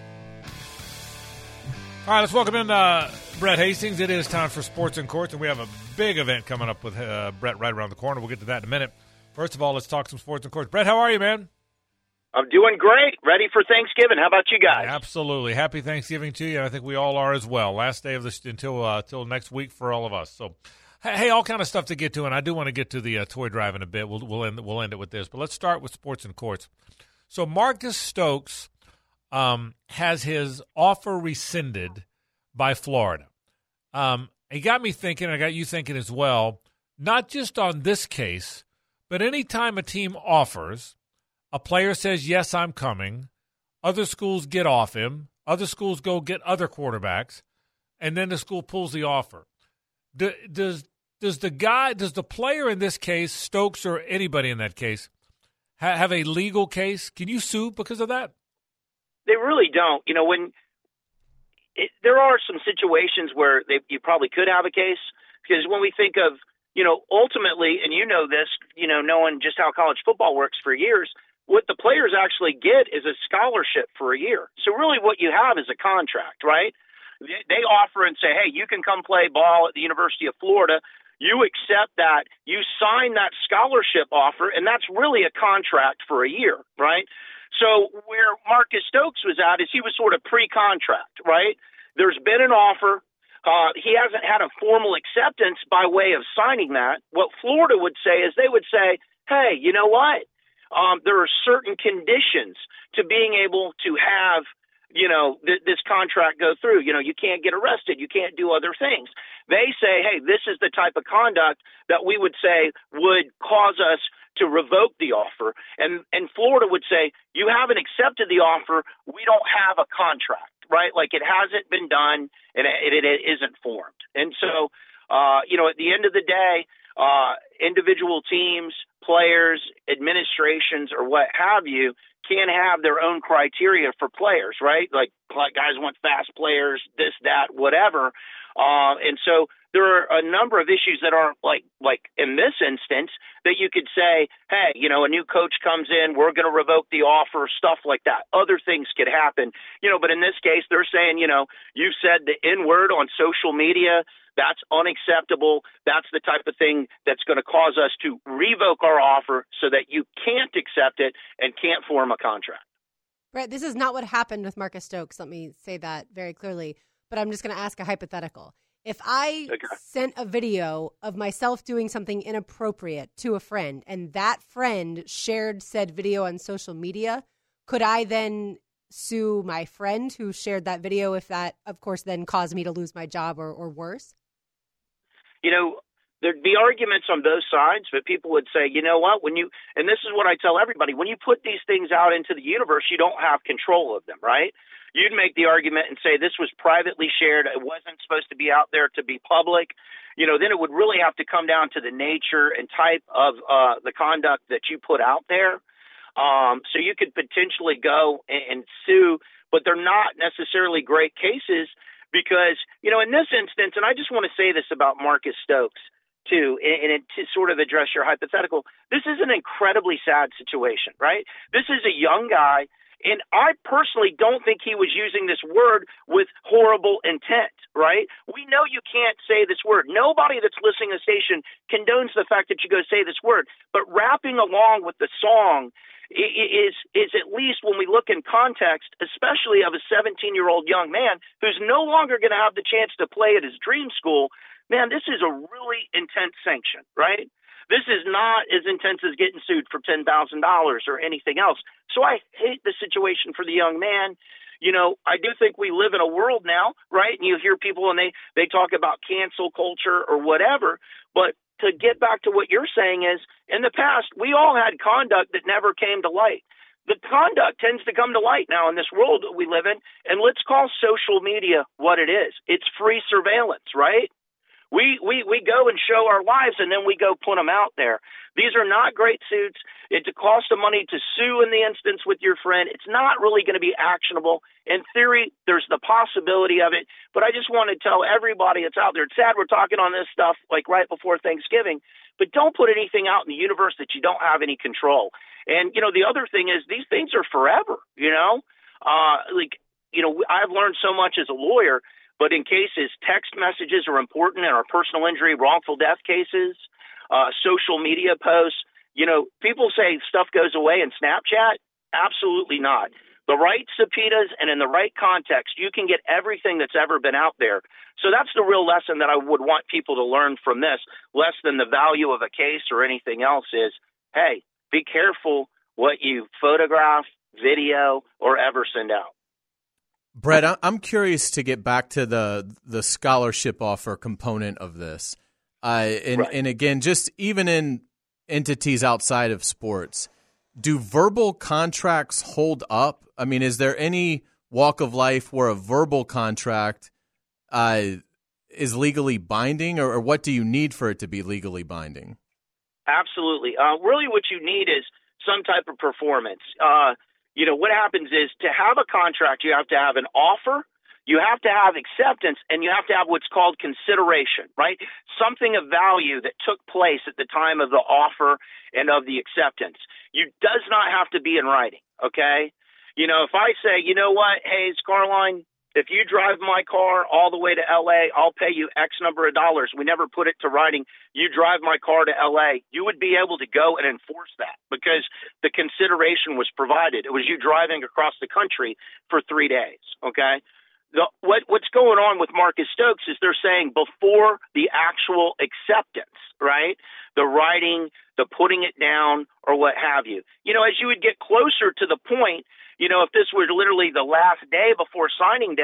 All right, let's welcome in uh, Brett Hastings. It is time for Sports in Courts, and we have a big event coming up with uh, Brett right around the corner. We'll get to that in a minute. First of all, let's talk some Sports in Courts. Brett, how are you, man? I'm doing great. Ready for Thanksgiving. How about you guys? Absolutely. Happy Thanksgiving to you, and I think we all are as well. Last day of this until uh, until next week for all of us. So, hey, all kind of stuff to get to, and I do want to get to the uh, toy drive in a bit. We'll we'll end we'll end it with this, but let's start with Sports in Courts. So, Marcus Stokes um, has his offer rescinded by Florida. Um, it got me thinking. I got you thinking as well. Not just on this case, but any time a team offers. A player says, yes, I'm coming. Other schools get off him. Other schools go get other quarterbacks. And then the school pulls the offer. Do, does does the guy, does the player in this case, Stokes or anybody in that case, ha- have a legal case? Can you sue because of that? They really don't. You know, when it, there are some situations where they, you probably could have a case, because when we think of, you know, ultimately, and you know this, you know, knowing just how college football works for years, what the players actually get is a scholarship for a year. So really what you have is a contract, right? They offer and say, hey, you can come play ball at the University of Florida. You accept that. You sign that scholarship offer, and that's really a contract for a year, right? So where Marcus Stokes was at is he was sort of pre-contract, right? There's been an offer. Uh, he hasn't had a formal acceptance by way of signing that. What Florida would say is they would say, hey, you know what? Um, there are certain conditions to being able to have, you know, th- this contract go through. You know, you can't get arrested. You can't do other things. They say, hey, this is the type of conduct that we would say would cause us to revoke the offer. And, and Florida would say, you haven't accepted the offer. We don't have a contract, right? Like it hasn't been done and it, it, it isn't formed. And so, uh, you know, at the end of the day, uh, individual teams, players, administrations, or what have you, can have their own criteria for players, right? Like, like guys want fast players, this, that, whatever. Uh, and so there are a number of issues that aren't like, like in this instance that you could say, hey, you know, a new coach comes in, we're going to revoke the offer, stuff like that. Other things could happen, you know, but in this case, they're saying, you know, you said the N word on social media. That's unacceptable. That's the type of thing that's going to cause us to revoke our offer so that you can't accept it and can't form a contract. Brett, this is not what happened with Marcus Stokes. Let me say that very clearly. But I'm just going to ask a hypothetical. If I okay. sent a video of myself doing something inappropriate to a friend and that friend shared said video on social media, could I then sue my friend who shared that video if that, of course, then caused me to lose my job or, or worse? You know, there'd be arguments on both sides, but people would say, you know what, when you, and this is what I tell everybody, when you put these things out into the universe, you don't have control of them, right? You'd make the argument and say this was privately shared. It wasn't supposed to be out there to be public. You know, then it would really have to come down to the nature and type of uh, the conduct that you put out there. Um, so you could potentially go and, and sue, but they're not necessarily great cases because, you know, in this instance, and I just want to say this about Marcus Stokes too, and, and to sort of address your hypothetical, this is an incredibly sad situation, right? This is a young guy. And I personally don't think he was using this word with horrible intent, right? We know you can't say this word. Nobody that's listening to the station condones the fact that you go say this word. But rapping along with the song is is at least when we look in context, especially of a seventeen-year-old young man who's no longer going to have the chance to play at his dream school, man, this is a really intense sanction, right? This is not as intense as getting sued for ten thousand dollars or anything else. So I hate the situation for the young man. You know, I do think we live in a world now, right? And you hear people and they, they talk about cancel culture or whatever. But to get back to what you're saying is, in the past, we all had conduct that never came to light. The conduct tends to come to light now in this world that we live in. And let's call social media what it is. It's free surveillance, right? We, we we go and show our lives, and then we go put them out there. These are not great suits. It's a cost of money to sue in the instance with your friend. It's not really going to be actionable. In theory, there's the possibility of it. But I just want to tell everybody that's out there, it's sad we're talking on this stuff like right before Thanksgiving, but don't put anything out in the universe that you don't have any control. And, you know, the other thing is these things are forever, you know. Uh, like, you know, I've learned so much as a lawyer. But in cases, text messages are important in our personal injury, wrongful death cases, uh, social media posts. You know, people say stuff goes away in Snapchat. Absolutely not. The right subpoenas and in the right context, you can get everything that's ever been out there. So that's the real lesson that I would want people to learn from this, less than the value of a case or anything else is, hey, be careful what you photograph, video, or ever send out. Brett, I'm curious to get back to the the scholarship offer component of this. Uh, and, right. and again, just even in entities outside of sports, do verbal contracts hold up? I mean, is there any walk of life where a verbal contract uh, is legally binding, or, or what do you need for it to be legally binding? Absolutely. Uh, really what you need is some type of performance. Uh You know, what happens is to have a contract, you have to have an offer, you have to have acceptance, and you have to have what's called consideration, right? Something of value that took place at the time of the offer and of the acceptance. You does not have to be in writing, okay? You know, if I say, you know what, Hayes, Carline, if you drive my car all the way to L A, I'll pay you X number of dollars. We never put it to writing. You drive my car to L A, you would be able to go and enforce that because the consideration was provided. It was you driving across the country for three days, okay? The, what, what's going on with Marcus Stokes is they're saying before the actual acceptance, right? The writing, the putting it down, or what have you. You know, as you would get closer to the point, you know, if this were literally the last day before signing day,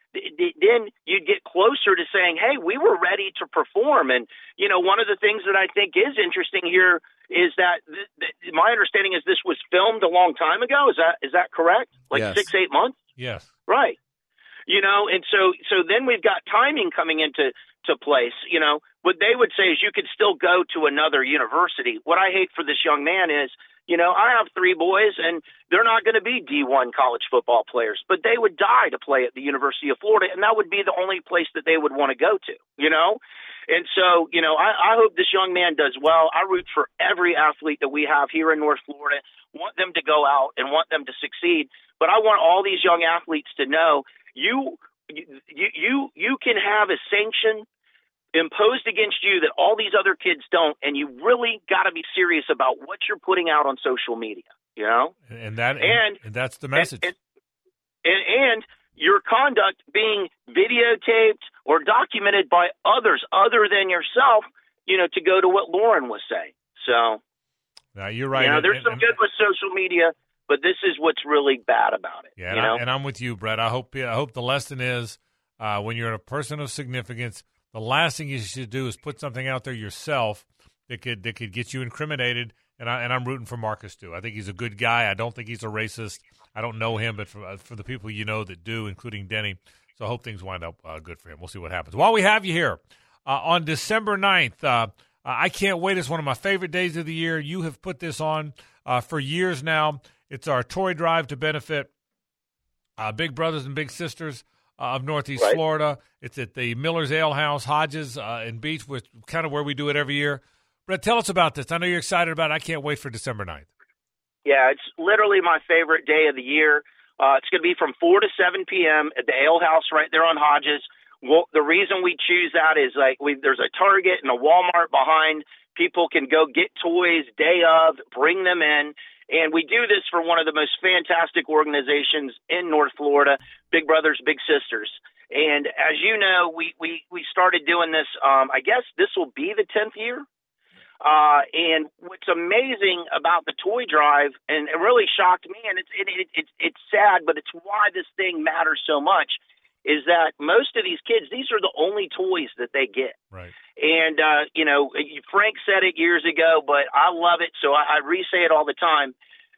then you'd get closer to saying, hey, we were ready to perform. And, you know, one of the things that I think is interesting here is that th- th- my understanding is this was filmed a long time ago. Is that is that correct? Like Yes. six, eight months? Yes. Right. You know, and so so then we've got timing coming into to place. You know, what they would say is you could still go to another university. What I hate for this young man is, you know, I have three boys, and they're not going to be D one college football players, but they would die to play at the University of Florida, and that would be the only place that they would want to go to, you know? And so, you know, I, I hope this young man does well. I root for every athlete that we have here in North Florida, want them to go out and want them to succeed. But I want all these young athletes to know you you you, you can have a sanction imposed against you that all these other kids don't, and you really got to be serious about what you're putting out on social media, you know? And that and, and that's the message. And, and, and, and your conduct being videotaped or documented by others other than yourself, you know, to go to what Lauren was saying. So, now you're right. You know, and, there's and, some and, good with social media, but this is what's really bad about it. Yeah, you and, know? I, and I'm with you, Brett. I hope I hope the lesson is uh, when you're a person of significance, the last thing you should do is put something out there yourself that could that could get you incriminated. And I and I'm rooting for Marcus too. I think he's a good guy. I don't think he's a racist. I don't know him, but for for the people you know that do, including Denny. So I hope things wind up uh, good for him. We'll see what happens. While we have you here, uh, on December ninth, uh, I can't wait. It's one of my favorite days of the year. You have put this on uh, for years now. It's our toy drive to benefit uh, Big Brothers and Big Sisters uh, of Northeast Right. Florida. It's at the Miller's Ale House, Hodges uh, in Beach, which kind of where we do it every year. Brett, tell us about this. I know you're excited about it. I can't wait for December ninth. Yeah, it's literally my favorite day of the year. Uh, it's going to be from four to seven p.m. at the Ale House right there on Hodges. Well, the reason we choose that is like we there's a Target and a Walmart behind. People can go get toys day of, bring them in. And we do this for one of the most fantastic organizations in North Florida, Big Brothers Big Sisters. And as you know, we, we, we started doing this, um, I guess this will be the tenth year. Uh, and what's amazing about the toy drive, and it really shocked me, and it's it, it, it, it's sad, but it's why this thing matters so much, is that most of these kids, these are the only toys that they get. Right. And, uh, you know, Frank said it years ago, but I love it, so I, I re-say it all the time.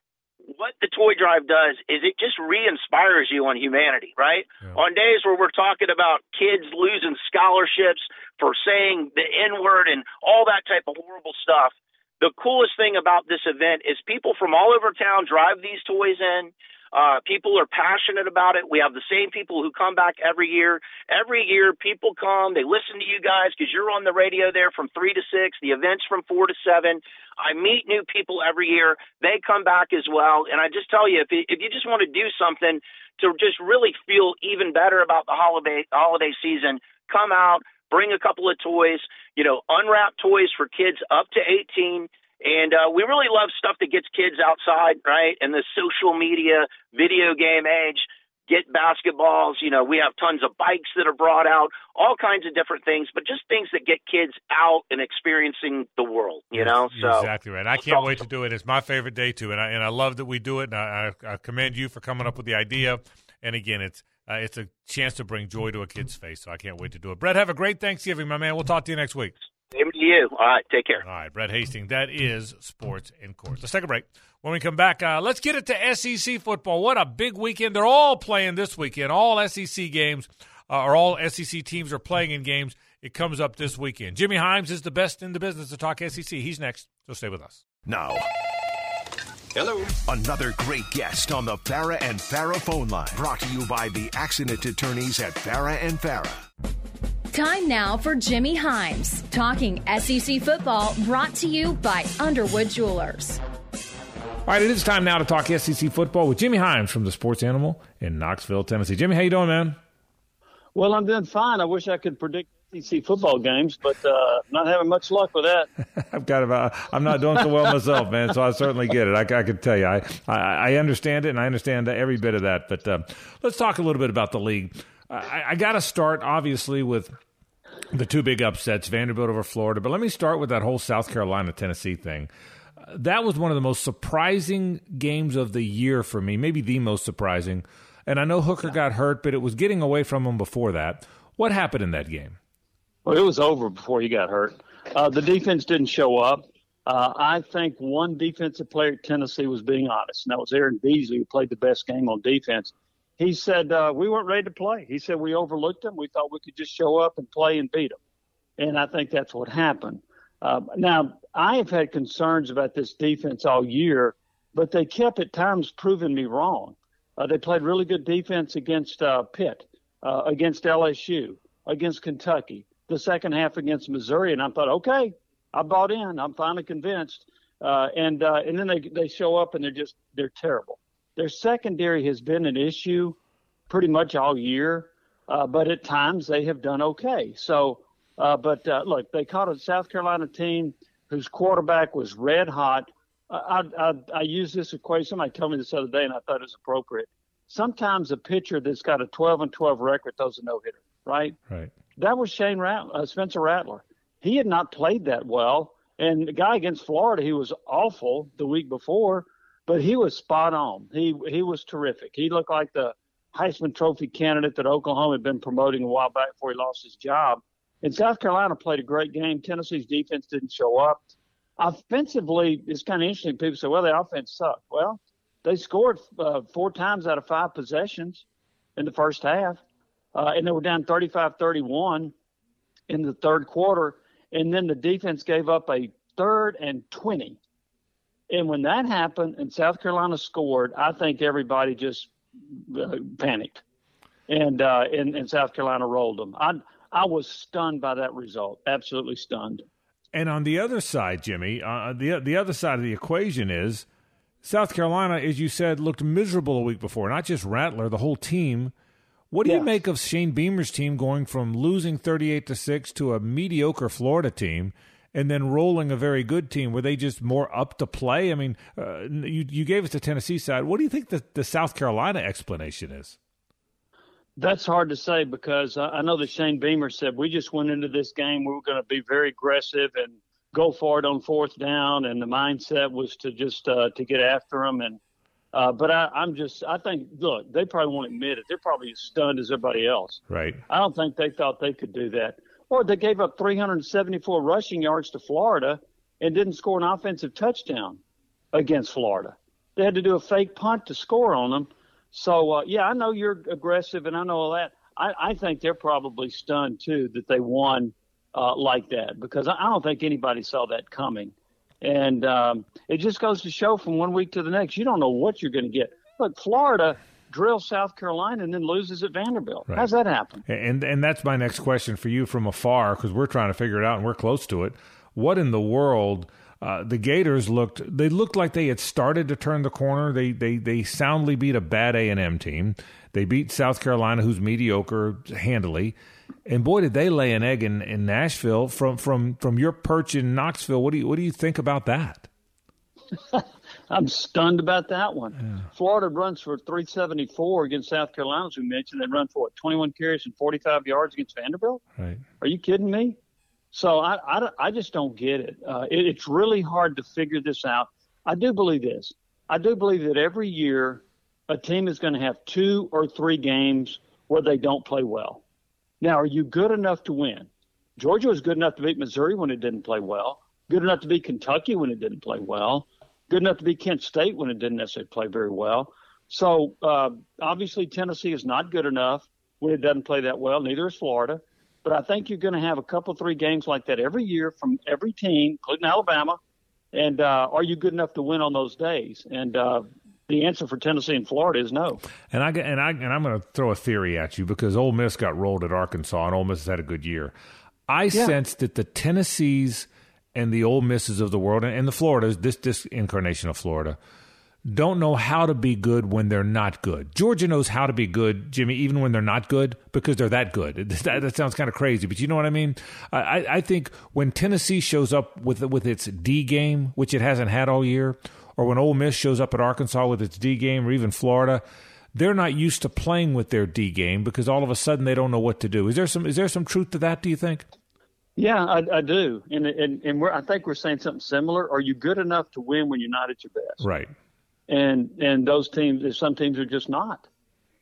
What the toy drive does is it just re-inspires you on humanity, right? Yeah. On days where we're talking about kids losing scholarships for saying the N-word and all that type of horrible stuff, the coolest thing about this event is people from all over town drive these toys in. Uh, people are passionate about it. We have the same people who come back every year. Every year, people come. They listen to you guys because you're on the radio there from three to six. The event's from four to seven. I meet new people every year. They come back as well. And I just tell you, if you, if you just want to do something to just really feel even better about the holiday holiday season, come out, bring a couple of toys, you know, unwrap toys for kids up to eighteen. And uh, we really love stuff that gets kids outside, right? In the social media, video game age, get basketballs. You know, we have tons of bikes that are brought out, all kinds of different things, but just things that get kids out and experiencing the world, you know? You're so exactly right. I can't wait to do it. It's my favorite day, too, and I, and I love that we do it, and I, I, I commend you for coming up with the idea. And, again, it's uh, it's a chance to bring joy to a kid's face, so I can't wait to do it. Brett, have a great Thanksgiving, my man. We'll talk to you next week. Same to you. All right, take care. All right, Brett Hastings. That is Sports in Courts. Let's take a break. When we come back, uh, let's get it to S E C football. What a big weekend. They're all playing this weekend. All S E C games, uh, or all S E C teams are playing in games. It comes up this weekend. Jimmy Himes is the best in the business to talk S E C. He's next, so stay with us. Now, hello. Another great guest on the Farah and Farah phone line. Brought to you by the accident attorneys at Farah and Farah. Time now for Jimmy Himes, talking S E C football, brought to you by Underwood Jewelers. All right, it is time now to talk S E C football with Jimmy Himes from the Sports Animal in Knoxville, Tennessee. Jimmy, how you doing, man? Well, I'm doing fine. I wish I could predict S E C football games, but uh, not having much luck with that. I've got about, I'm not doing so well myself, man, so I certainly get it. I, I can tell you. I, I, I understand it, and I understand every bit of that. But uh, let's talk a little bit about the league. I, I got to start, obviously, with the two big upsets, Vanderbilt over Florida. But let me start with that whole South Carolina-Tennessee thing. Uh, that was one of the most surprising games of the year for me, maybe the most surprising. And I know Hooker got hurt, but it was getting away from him before that. What happened in that game? Well, it was over before he got hurt. Uh, the defense didn't show up. Uh, I think one defensive player at Tennessee was being honest, and that was Aaron Beasley, who played the best game on defense. He said, uh, we weren't ready to play. He said, we overlooked them. We thought we could just show up and play and beat them. And I think that's what happened. Uh, now, I have had concerns about this defense all year, but they kept at times proving me wrong. Uh, they played really good defense against uh, Pitt, uh, against L S U, against Kentucky, the second half against Missouri. And I thought, okay, I bought in. I'm finally convinced. Uh, and uh, and then they they show up and they're just they're terrible. Their secondary has been an issue pretty much all year, uh, but at times they have done okay. So, uh, but uh, look, they caught a South Carolina team whose quarterback was red hot. I, I, I use this equation. Somebody told me this other day, and I thought it was appropriate. Sometimes a pitcher that's got a twelve and twelve record throws a no hitter, right? Right. That was Shane Rat- uh, Spencer Rattler. He had not played that well, and the guy against Florida, he was awful the week before, but he was spot on. He he was terrific. He looked like the Heisman Trophy candidate that Oklahoma had been promoting a while back before he lost his job. And South Carolina played a great game. Tennessee's defense didn't show up. Offensively, it's kind of interesting. People say, well, the offense sucked. Well, they scored uh, four times out of five possessions in the first half, uh, and they were down thirty-five thirty-one in the third quarter. And then the defense gave up a third and twenty. And when that happened and South Carolina scored, I think everybody just uh, panicked. And, uh, and and South Carolina rolled them. I I was stunned by that result, absolutely stunned. And on the other side, Jimmy, uh, the the other side of the equation is South Carolina, as you said, looked miserable a week before. Not just Rattler, the whole team. What do yeah. you make of Shane Beamer's team going from losing thirty-eight to six to a mediocre Florida team and then rolling a very good team? Were they just more up to play? I mean, uh, you you gave us the Tennessee side. What do you think the, the South Carolina explanation is? That's hard to say because I know that Shane Beamer said we just went into this game, we were going to be very aggressive and go for it on fourth down, and the mindset was to just uh, to get after them. And uh, but I, I'm just I think look, they probably won't admit it. They're probably as stunned as everybody else. Right. I don't think they thought they could do that. Or they gave up three hundred seventy-four rushing yards to Florida and didn't score an offensive touchdown against Florida. They had to do a fake punt to score on them. So, uh, yeah, I know you're aggressive, and I know all that. I, I think they're probably stunned, too, that they won uh, like that because I, I don't think anybody saw that coming. And um, it just goes to show from one week to the next, you don't know what you're going to get. Look, Florida drills South Carolina and then loses at Vanderbilt. Right. How's that happen? And, and that's my next question for you from afar because we're trying to figure it out and we're close to it. What in the world – Uh, the Gators looked they looked like they had started to turn the corner. They they they soundly beat a bad A and M team. They beat South Carolina, who's mediocre, handily. And boy, did they lay an egg in, in Nashville from, from from your perch in Knoxville. What do you what do you think about that? I'm stunned about that one. Yeah. Florida runs for three seventy-four against South Carolina, as we mentioned. They run for what, twenty-one carries and forty-five yards against Vanderbilt? Right. Are you kidding me? So I, I, I just don't get it. Uh, it. It's really hard to figure this out. I do believe this. I do believe that every year a team is going to have two or three games where they don't play well. Now, are you good enough to win? Georgia was good enough to beat Missouri when it didn't play well, good enough to beat Kentucky when it didn't play well, good enough to beat Kent State when it didn't necessarily play very well. So uh, obviously Tennessee is not good enough when it doesn't play that well. Neither is Florida. But I think you're going to have a couple, three games like that every year from every team, including Alabama. And uh, are you good enough to win on those days? And uh, the answer for Tennessee and Florida is no. And I and I and I'm going to throw a theory at you because Ole Miss got rolled at Arkansas, and Ole Miss has had a good year. I yeah. sense that the Tennessees and the Ole Misses of the world, and the Floridas, this this incarnation of Florida, don't know how to be good when they're not good. Georgia knows how to be good, Jimmy, even when they're not good, because they're that good. That, that sounds kind of crazy, but you know what I mean? I, I think when Tennessee shows up with with its D game, which it hasn't had all year, or when Ole Miss shows up at Arkansas with its D game, or even Florida, they're not used to playing with their D game because all of a sudden they don't know what to do. Is there some is there some truth to that, do you think? Yeah, I, I do. And, and, and we're, I think we're saying something similar. Are you good enough to win when you're not at your best? Right. And and those teams, some teams are just not.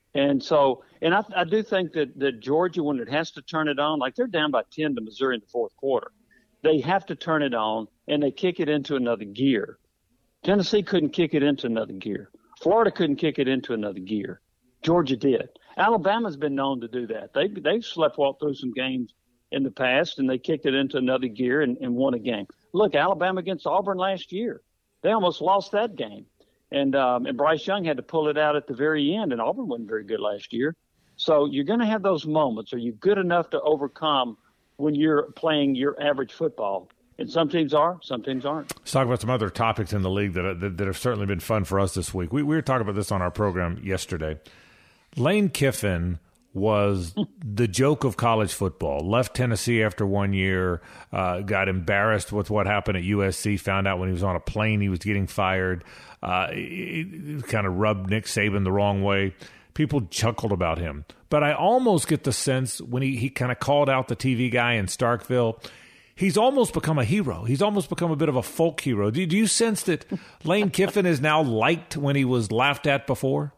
And so, and I, I do think that, that Georgia, when it has to turn it on, like they're down by ten to Missouri in the fourth quarter, they have to turn it on and they kick it into another gear. Tennessee couldn't kick it into another gear. Florida couldn't kick it into another gear. Georgia did. Alabama's been known to do that. They they've sleptwalked through some games in the past, and they kicked it into another gear and, and won a game. Look, Alabama against Auburn last year, they almost lost that game, and um, and Bryce Young had to pull it out at the very end. And Auburn wasn't very good last year, so you're going to have those moments. Are you good enough to overcome when you're playing your average football? And some teams are, some teams aren't. Let's talk about some other topics in the league that that, that have certainly been fun for us this week. We, we were talking about this on our program yesterday. Lane Kiffin was the joke of college football. Left Tennessee after one year, uh, got embarrassed with what happened at U S C, found out when he was on a plane he was getting fired. Uh, it, it kind of rubbed Nick Saban the wrong way. People chuckled about him. But I almost get the sense when he, he kind of called out the T V guy in Starkville, he's almost become a hero. He's almost become a bit of a folk hero. Do, do you sense that Lane Kiffin is now liked when he was laughed at before?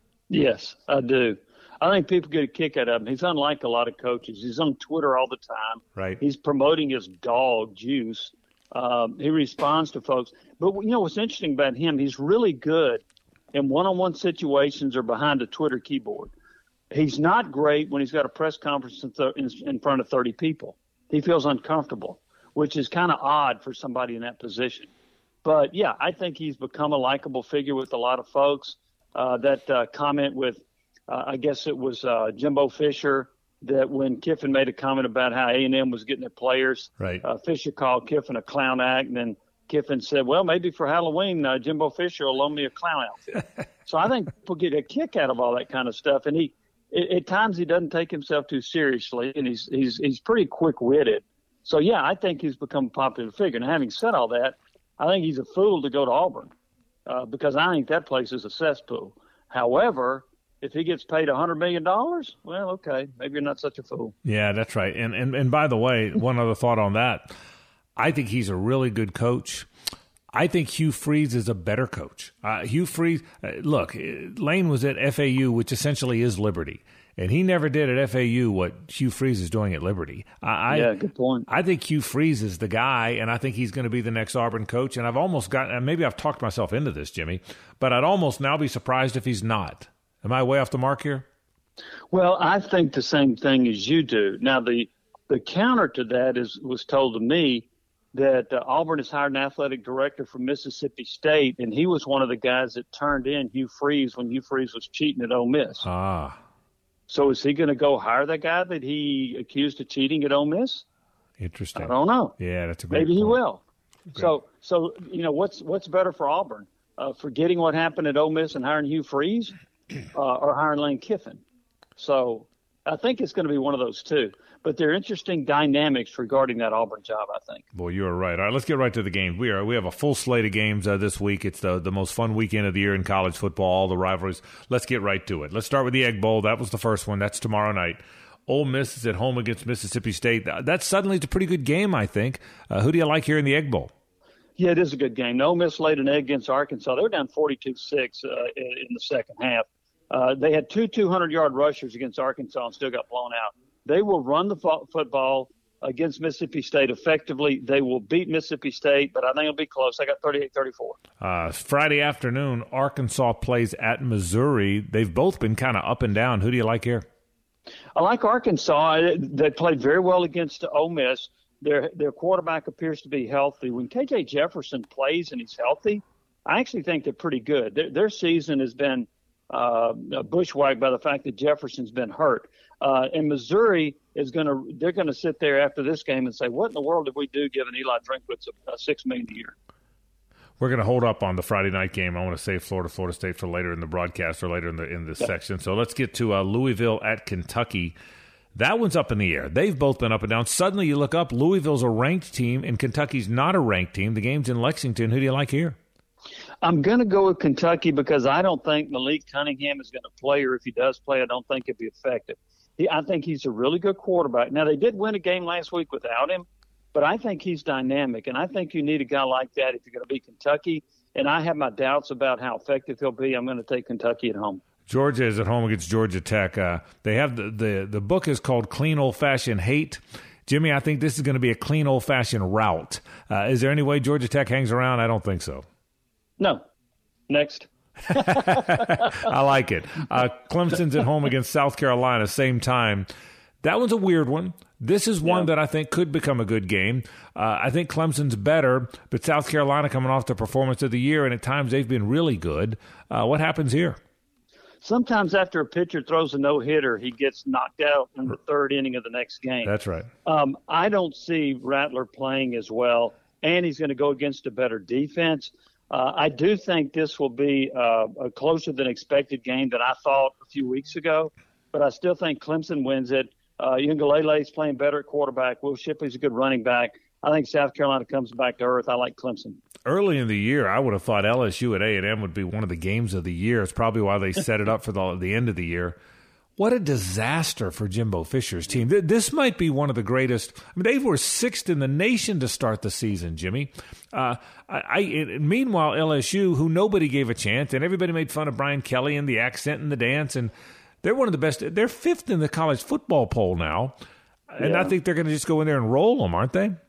Yes, I do. I think people get a kick out of him. He's unlike a lot of coaches. He's on Twitter all the time. Right. He's promoting his dog, Juice. Um, he responds to folks. But, you know, what's interesting about him, he's really good in one-on-one situations or behind a Twitter keyboard. He's not great when he's got a press conference in, th- in, in front of thirty people. He feels uncomfortable, which is kind of odd for somebody in that position. But, yeah, I think he's become a likable figure with a lot of folks. Uh, that uh, comment with, uh, I guess it was uh, Jimbo Fisher, that when Kiffin made a comment about how A and M was getting their players, right. uh, Fisher called Kiffin a clown act, and then Kiffin said, well, maybe for Halloween, uh, Jimbo Fisher will loan me a clown outfit. So I think people get a kick out of all that kind of stuff. And he, it, at times he doesn't take himself too seriously, and he's he's he's pretty quick-witted. So, yeah, I think he's become a popular figure. And having said all that, I think he's a fool to go to Auburn. Uh, because I think that place is a cesspool. However, if he gets paid one hundred million dollars, well, okay, maybe you're not such a fool. Yeah, that's right. And, and and by the way, one other thought on that. I think he's a really good coach. I think Hugh Freeze is a better coach. Uh, Hugh Freeze, uh, look, Lane was at F A U, which essentially is Liberty. And he never did at F A U what Hugh Freeze is doing at Liberty. I, yeah, good point. I think Hugh Freeze is the guy, and I think he's going to be the next Auburn coach. And I've almost got, maybe I've talked myself into this, Jimmy, but I'd almost now be surprised if he's not. Am I way off the mark here? Well, I think the same thing as you do. Now, the the counter to that is was told to me that uh, Auburn has hired an athletic director from Mississippi State, and he was one of the guys that turned in Hugh Freeze when Hugh Freeze was cheating at Ole Miss. Ah. So is he going to go hire that guy that he accused of cheating at Ole Miss? Interesting. I don't know. Yeah, that's a great Maybe point. he will. Great. So, so you know, what's what's better for Auburn? Uh, forgetting what happened at Ole Miss and hiring Hugh Freeze, uh, or hiring Lane Kiffin? So I think it's going to be one of those two. But there are interesting dynamics regarding that Auburn job, I think. Boy, you are right. All right, let's get right to the games. We are we have a full slate of games uh, this week. It's the the most fun weekend of the year in college football, all the rivalries. Let's get right to it. Let's start with the Egg Bowl. That was the first one. That's tomorrow night. Ole Miss is at home against Mississippi State. That suddenly is a pretty good game, I think. Uh, who do you like here in the Egg Bowl? Yeah, it is a good game. Ole Miss laid an egg against Arkansas. They were down forty-two six uh, in the second half. Uh, they had two two hundred-yard rushers against Arkansas and still got blown out. They will run the fo- football against Mississippi State effectively. They will beat Mississippi State, but I think it'll be close. I got thirty-eight thirty-four. Uh, Friday afternoon, Arkansas plays at Missouri. They've both been kind of up and down. Who do you like here? I like Arkansas. They played very well against Ole Miss. Their their quarterback appears to be healthy. When K J Jefferson plays and he's healthy, I actually think they're pretty good. Their, their season has been uh, bushwhacked by the fact that Jefferson's been hurt. Uh, and Missouri is going to, they're going to sit there after this game and say, what in the world did we do giving Eli Drinkwitz a, a six million dollars a year? We're going to hold up on the Friday night game. I want to save Florida, Florida State for later in the broadcast or later in the in this yeah. section. So let's get to uh, Louisville at Kentucky. That one's up in the air. They've both been up and down. Suddenly you look up, Louisville's a ranked team and Kentucky's not a ranked team. The game's in Lexington. Who do you like here? I'm going to go with Kentucky because I don't think Malik Cunningham is going to play, or if he does play, I don't think it'll be effective. He, I think he's a really good quarterback. Now, they did win a game last week without him, but I think he's dynamic, and I think you need a guy like that if you're going to beat Kentucky, and I have my doubts about how effective he'll be. I'm going to take Kentucky at home. Georgia is at home against Georgia Tech. Uh, they have the, the the book is called Clean Old Fashioned Hate. Jimmy, I think this is going to be a clean old fashioned rout. Uh, is there any way Georgia Tech hangs around? I don't think so. No. Next. I like it. Uh, Clemson's at home against South Carolina, same time. That one's a weird one. This is one yeah. that I think could become a good game. Uh, I think Clemson's better, but South Carolina coming off the performance of the year, and at times they've been really good. Uh, what happens here? Sometimes after a pitcher throws a no-hitter, he gets knocked out in the third inning of the next game. That's right. Um, I don't see Rattler playing as well, and he's going to go against a better defense. Uh, I do think this will be uh, a closer than expected game than I thought a few weeks ago, but I still think Clemson wins it. Uh, Uiagalelei is playing better at quarterback. Will Shipley's a good running back. I think South Carolina comes back to earth. I like Clemson. Early in the year, I would have thought L S U at A and M would be one of the games of the year. It's probably why they set it up for the, the end of the year. What a disaster for Jimbo Fisher's team. This might be one of the greatest. I mean, they were sixth in the nation to start the season, Jimmy. Uh, I, I Meanwhile, L S U, who nobody gave a chance, and everybody made fun of Brian Kelly and the accent and the dance, and they're one of the best. They're fifth in the college football poll now, and yeah. I think they're going to just go in there and roll them, aren't they?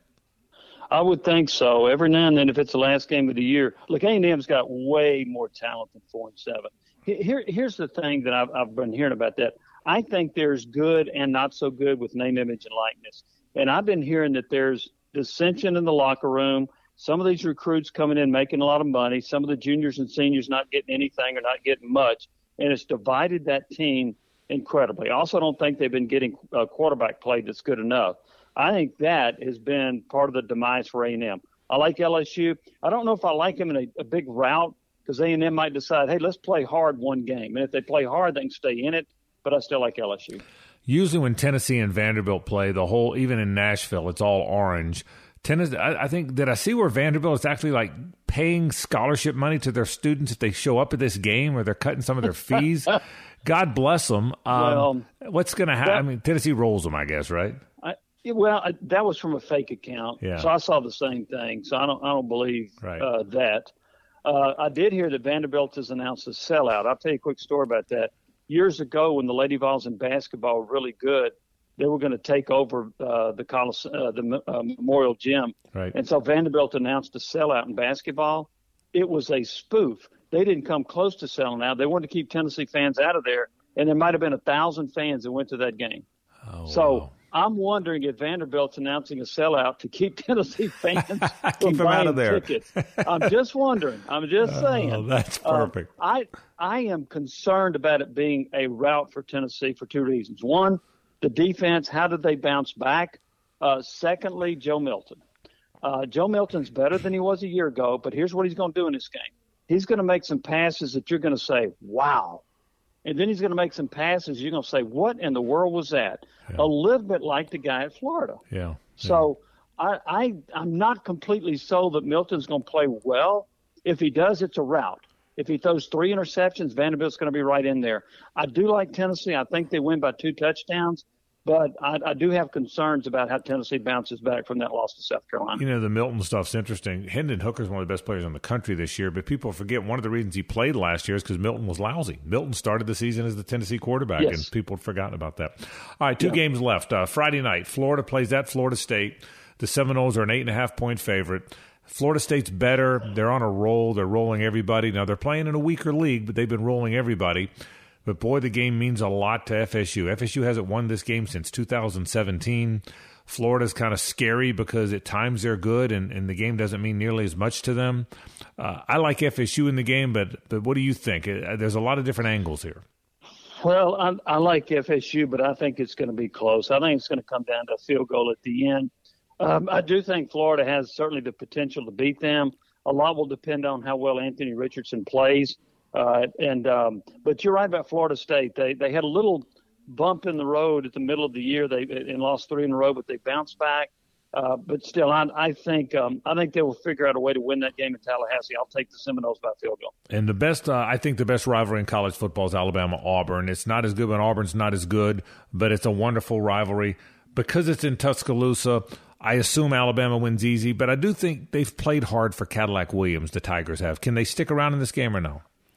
I would think so. Every now and then, if it's the last game of the year, look, A and M's got way more talent than four and seven. Here, here's the thing that I've, I've been hearing about that. I think there's good and not so good with name, image, and likeness. And I've been hearing that there's dissension in the locker room. Some of these recruits coming in making a lot of money. Some of the juniors and seniors not getting anything or not getting much. And it's divided that team incredibly. I also don't think they've been getting a quarterback play that's good enough. I think that has been part of the demise for A and M. I like L S U. I don't know if I like them in a, a big rout because A and M might decide, hey, let's play hard one game. And if they play hard, they can stay in it. But I still like L S U. Usually when Tennessee and Vanderbilt play, the whole, even in Nashville, it's all orange. Tennessee, I, I think, did I see where Vanderbilt is actually like paying scholarship money to their students if they show up at this game, or they're cutting some of their fees? God bless them. Um, well, what's going to happen? I mean, Tennessee rolls them, I guess, right? I, well, I, that was from a fake account. Yeah. So I saw the same thing. So I don't, I don't believe right. uh, that. Uh, I did hear that Vanderbilt has announced a sellout. I'll tell you a quick story about that. Years ago, when the Lady Vols in basketball were really good, they were going to take over uh, the Colis- uh, the uh, Memorial Gym. Right. And so Vanderbilt announced a sellout in basketball. It was a spoof. They didn't come close to selling out. They wanted to keep Tennessee fans out of there, and there might have been a thousand fans that went to that game. Oh, so wow. I'm wondering if Vanderbilt's announcing a sellout to keep Tennessee fans from keep them buying out of there. tickets. I'm just wondering. I'm just saying. Oh, that's perfect. Um, I I am concerned about it being a rout for Tennessee for two reasons. One, the defense. How did they bounce back? Uh, secondly, Joe Milton. Uh, Joe Milton's better than he was a year ago, but here's what he's going to do in this game. He's going to make some passes that you're going to say, wow. And then he's going to make some passes you're going to say, what in the world was that? Yeah. A little bit like the guy at Florida. Yeah. So I, I, I'm not completely sold that Milton's going to play well. If he does, it's a rout. If he throws three interceptions, Vanderbilt's going to be right in there. I do like Tennessee. I think they win by two touchdowns. But I, I do have concerns about how Tennessee bounces back from that loss to South Carolina. You know, the Milton stuff's interesting. Hendon Hooker's one of the best players in the country this year, but people forget one of the reasons he played last year is because Milton was lousy. Milton started the season as the Tennessee quarterback, yes. and people had forgotten about that. All right, two yeah. games left. Uh, Friday night, Florida plays at Florida State. The Seminoles are an eight-and-a-half-point favorite. Florida State's better. They're on a roll. They're rolling everybody. Now, they're playing in a weaker league, but they've been rolling everybody. But, boy, the game means a lot to F S U. F S U hasn't won this game since two thousand seventeen. Florida's kind of scary because at times they're good, and, and the game doesn't mean nearly as much to them. Uh, I like F S U in the game, but, but what do you think? Uh, there's a lot of different angles here. Well, I, I like F S U, but I think it's going to be close. I think it's going to come down to a field goal at the end. Um, I do think Florida has certainly the potential to beat them. A lot will depend on how well Anthony Richardson plays. Uh, and um, but you're right about Florida State. They they had a little bump in the road at the middle of the year. They and lost three in a row, but they bounced back. Uh, but still, I, I think um, I think they will figure out a way to win that game in Tallahassee. I'll take the Seminoles by field goal. And the best, uh, I think, the best rivalry in college football is Alabama Auburn. It's not as good when Auburn's not as good, but it's a wonderful rivalry because it's in Tuscaloosa. I assume Alabama wins easy, but I do think they've played hard for Cadillac Williams. The Tigers have. Can they stick around in this game or no?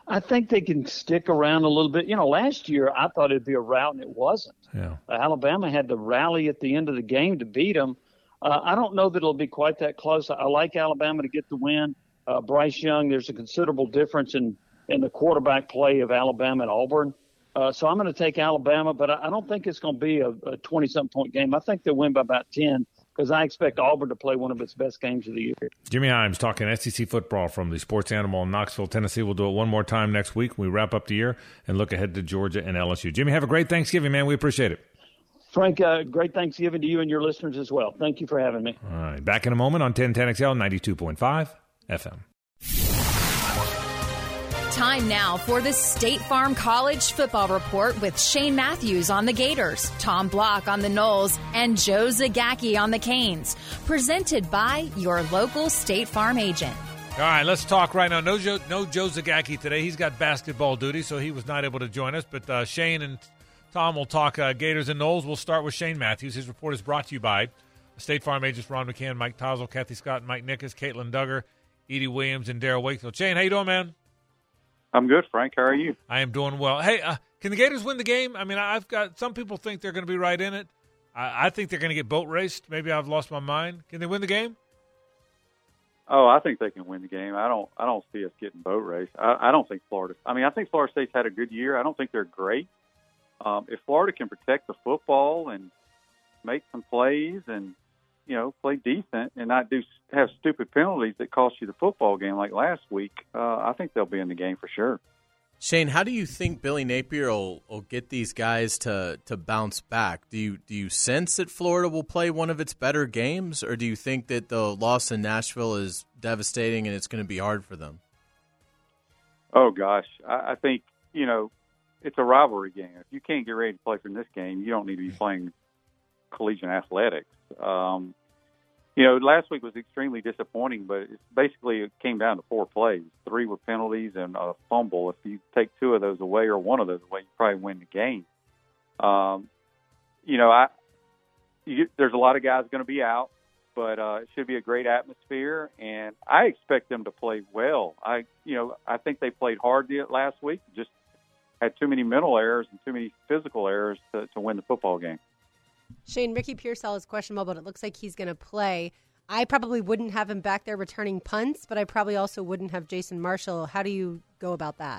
I think they can stick around a little bit. You know, last year I thought it'd be a rout, and it wasn't. Yeah. Uh, Alabama had to rally at the end of the game to beat them. Uh, I don't know that it'll be quite that close. I, I like Alabama to get the win. Uh, Bryce Young, there's a considerable difference in, in the quarterback play of Alabama and Auburn. Uh, so I'm going to take Alabama, but I, I don't think it's going to be a twenty-something point game. I think they'll win by about ten because I expect Auburn to play one of its best games of the year. Jimmy Himes talking S E C football from the Sports Animal in Knoxville, Tennessee. We'll do it one more time next week when we wrap up the year and look ahead to Georgia and L S U. Jimmy, have a great Thanksgiving, man. We appreciate it. Frank, uh, great Thanksgiving to you and your listeners as well. Thank you for having me. All right. Back in a moment on ten ten X L ninety-two point five F M. Time now for the State Farm College Football Report with Shane Matthews on the Gators, Tom Block on the Noles, and Joe Zagacki on the Canes. Presented by your local State Farm agent. All right, let's talk right now. No Joe, no Joe Zagacki today. He's got basketball duty, so he was not able to join us. But uh, Shane and Tom will talk uh, Gators and Noles. We'll start with Shane Matthews. His report is brought to you by State Farm agents Ron McCann, Mike Tozel, Kathy Scott, and Mike Nickus, Caitlin Duggar, Edie Williams, and Daryl Wakefield. Shane, how you doing, man? I'm good, Frank. How are you? I am doing well. Hey, uh, can the Gators win the game? I mean, I've got some people think they're going to be right in it. I, I think they're going to get boat raced. Maybe I've lost my mind. Can they win the game? Oh, I think they can win the game. I don't. I don't see us getting boat raced. I, I don't think Florida. I mean, I think Florida State's had a good year. I don't think they're great. Um, if Florida can protect the football and make some plays and you know play decent and not do have stupid penalties that cost you the football game like last week, uh, I think they'll be in the game for sure. Shane, how do you think Billy Napier will, will get these guys to, to bounce back? Do you do you sense that Florida will play one of its better games, or do you think that the loss in Nashville is devastating and it's going to be hard for them? Oh, gosh. I, I think, you know, it's a rivalry game. If you can't get ready to play for this game, you don't need to be playing collegiate athletics. Um, you know, last week was extremely disappointing, but it's basically it came down to four plays. Three were penalties and a fumble. If you take two of those away or one of those away, you probably win the game. Um, you know, I you, there's a lot of guys going to be out, but uh, it should be a great atmosphere, and I expect them to play well. I, you know, I think they played hard the, last week, just had too many mental errors and too many physical errors to, to win the football game. Shane, Ricky Pearsall is questionable, but it looks like he's going to play. I probably wouldn't have him back there returning punts, but I probably also wouldn't have Jason Marshall. How do you go about that?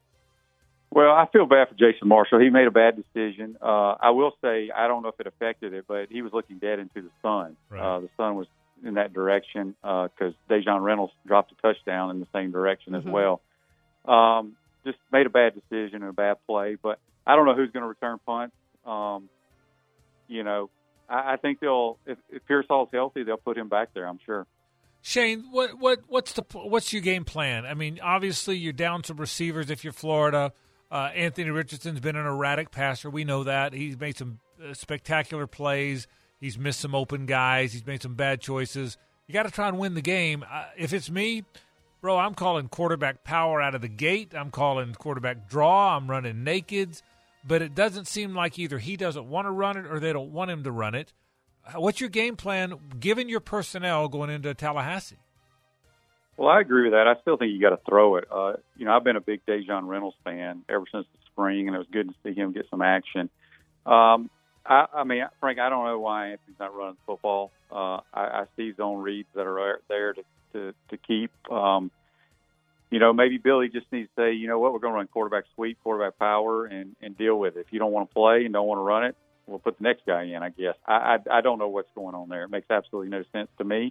Well, I feel bad for Jason Marshall. He made a bad decision. Uh, I will say, I don't know if it affected it, but he was looking dead into the sun. Right. Uh, the sun was in that direction because uh, Dejon Reynolds dropped a touchdown in the same direction mm-hmm. as well. Um, just made a bad decision and a bad play, but I don't know who's going to return punts. Um, You know, I, I think they'll. If, if Pearsall's healthy, they'll put him back there. I'm sure. Shane, what what what's the what's your game plan? I mean, obviously you're down some receivers if you're Florida. Uh, Anthony Richardson's been an erratic passer. We know that he's made some uh, spectacular plays. He's missed some open guys. He's made some bad choices. You got to try and win the game. Uh, if it's me, bro, I'm calling quarterback power out of the gate. I'm calling quarterback draw. I'm running nakeds. But it doesn't seem like either he doesn't want to run it or they don't want him to run it. What's your game plan, given your personnel going into Tallahassee? Well, I agree with that. I still think you got to throw it. Uh, you know, I've been a big Dejon Reynolds fan ever since the spring, and it was good to see him get some action. Um, I, I mean, Frank, I don't know why Anthony's not running football. Uh, I, I see zone reads that are there to, to, to keep. Um, You know, maybe Billy just needs to say, you know what, we're going to run quarterback sweep, quarterback power, and, and deal with it. If you don't want to play and don't want to run it, we'll put the next guy in, I guess. I, I, I don't know what's going on there. It makes absolutely no sense to me.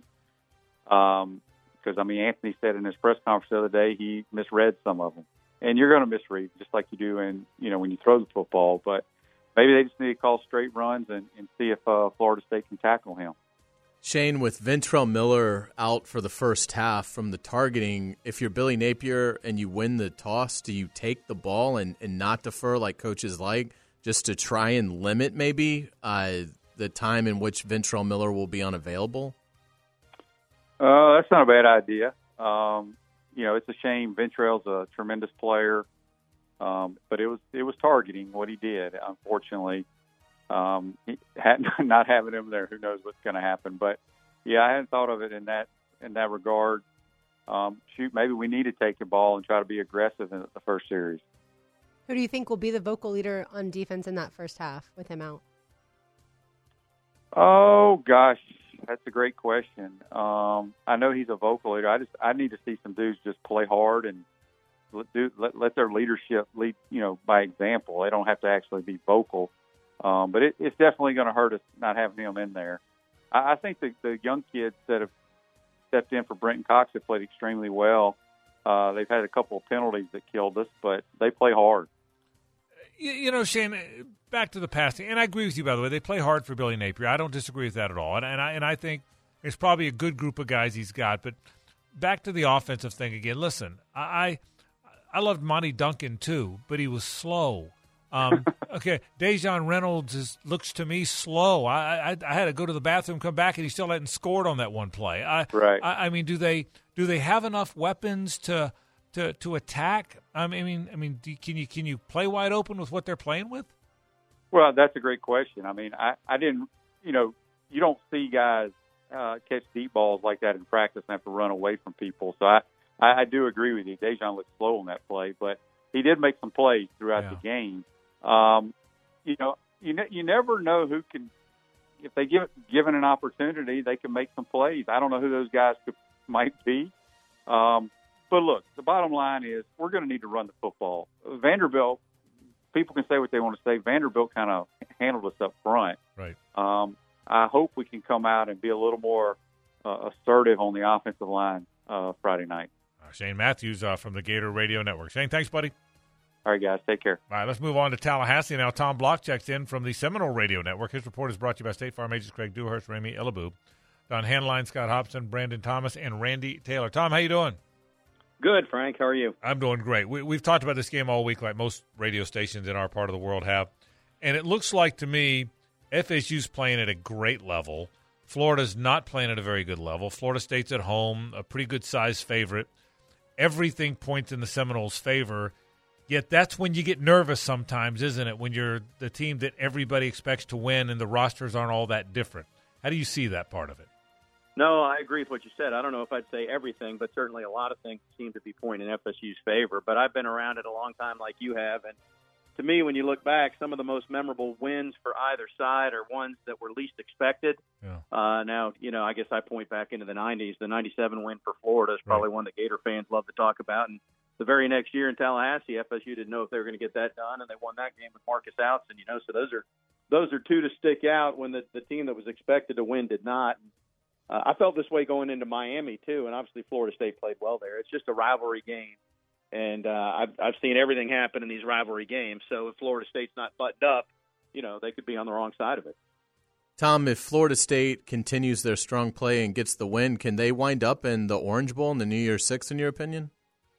Um, because, I mean, Anthony said in his press conference the other day he misread some of them. And you're going to misread just like you do in, you know, when you throw the football. But maybe they just need to call straight runs and, and see if uh, Florida State can tackle him. Shane, with Ventrell Miller out for the first half from the targeting, if you're Billy Napier and you win the toss, do you take the ball and, and not defer like coaches like, just to try and limit maybe uh, the time in which Ventrell Miller will be unavailable? Uh, that's not a bad idea. Um, you know, it's a shame. Ventrell's a tremendous player, um, but it was it was targeting what he did, unfortunately. Um, he had, not having him there, who knows what's going to happen? But yeah, I hadn't thought of it in that in that regard. um, shoot, maybe we need to take the ball and try to be aggressive in the first series. Who do you think will be the vocal leader on defense in that first half with him out? Oh, gosh, that's a great question. Um, I know he's a vocal leader. I just I need to see some dudes just play hard and let, do, let, let their leadership lead, you know, by example. They don't have to actually be vocal. Um, but it, it's definitely going to hurt us not having him in there. I, I think the, the young kids that have stepped in for Brenton Cox have played extremely well. Uh, they've had a couple of penalties that killed us, but they play hard. You, you know, Shane, back to the passing, and I agree with you, by the way. They play hard for Billy Napier. I don't disagree with that at all. And, and, I, and I think it's probably a good group of guys he's got. But back to the offensive thing again. Listen, I I, I loved Monty Duncan too, but he was slow. Um, okay, Dejon Reynolds is, looks to me slow. I, I I had to go to the bathroom, come back, and he still hadn't scored on that one play. I, right. I, I mean, do they do they have enough weapons to to to attack? I mean, I mean, do, can you can you play wide open with what they're playing with? Well, that's a great question. I mean, I, I didn't, you know, you don't see guys uh, catch deep balls like that in practice and have to run away from people. So I, I, I do agree with you. Dejon looked slow on that play, but he did make some plays throughout Yeah. the game. Um, you know, you ne- you never know who can, if they give given an opportunity, they can make some plays. I don't know who those guys could, might be. Um, but look, the bottom line is we're going to need to run the football. Vanderbilt, people can say what they want to say. Vanderbilt kind of handled us up front. Right. Um, I hope we can come out and be a little more uh, assertive on the offensive line uh, Friday night. Uh, Shane Matthews uh, from the Gator Radio Network. Shane, thanks, buddy. All right, guys. Take care. All right, let's move on to Tallahassee now. Tom Block checks in from the Seminole Radio Network. His report is brought to you by State Farm agents Craig Dewhurst, Remy Illaboo, Don Hanline, Scott Hobson, Brandon Thomas, and Randy Taylor. Tom, how you doing? Good, Frank. How are you? I'm doing great. We, we've talked about this game all week like most radio stations in our part of the world have. And it looks like to me F S U's playing at a great level. Florida's not playing at a very good level. Florida State's at home, a pretty good-sized favorite. Everything points in the Seminoles' favor. Yet that's when you get nervous sometimes, isn't it, when you're the team that everybody expects to win and the rosters aren't all that different. How do you see that part of it? No, I agree with what you said. I don't know if I'd say everything, but certainly a lot of things seem to be pointing in F S U's favor. But I've been around it a long time like you have, and to me, when you look back, some of the most memorable wins for either side are ones that were least expected. Yeah. Uh, now, you know, I guess I point back into the nineties. The ninety-seven win for Florida is probably right. one that Gator fans love to talk about. And the very next year in Tallahassee, F S U didn't know if they were going to get that done, and they won that game with Marcus Outson. You know, so those are those are two to stick out when the, the team that was expected to win did not. Uh, I felt this way going into Miami too, and obviously Florida State played well there. It's just a rivalry game. And uh, I've, I've seen everything happen in these rivalry games. So if Florida State's not buttoned up, you know, they could be on the wrong side of it. Tom, if Florida State continues their strong play and gets the win, can they wind up in the Orange Bowl in the New Year's Six, in your opinion?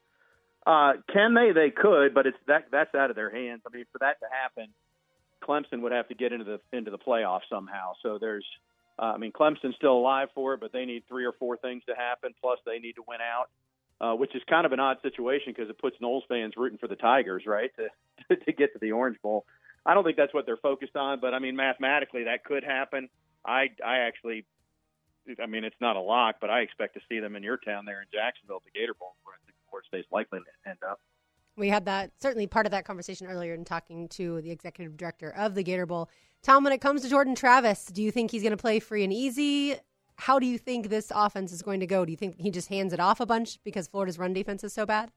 Uh, can they? They could, but it's that that's out of their hands. I mean, for that to happen, Clemson would have to get into the into the playoffs somehow. So there's, uh, I mean, Clemson's still alive for it, but they need three or four things to happen. Plus, they need to win out. Uh, which is kind of an odd situation because it puts Noles fans rooting for the Tigers, right, to to get to the Orange Bowl. I don't think that's what they're focused on, but, I mean, mathematically that could happen. I, I actually – I mean, it's not a lock, but I expect to see them in your town there in Jacksonville at the Gator Bowl, where I think Florida State's likely to end up. We had that certainly part of that conversation earlier in talking to the executive director of the Gator Bowl. Tom, when it comes to Jordan Travis, do you think he's going to play free and easy? How do you think this offense is going to go? Do you think he just hands it off a bunch because Florida's run defense is so bad?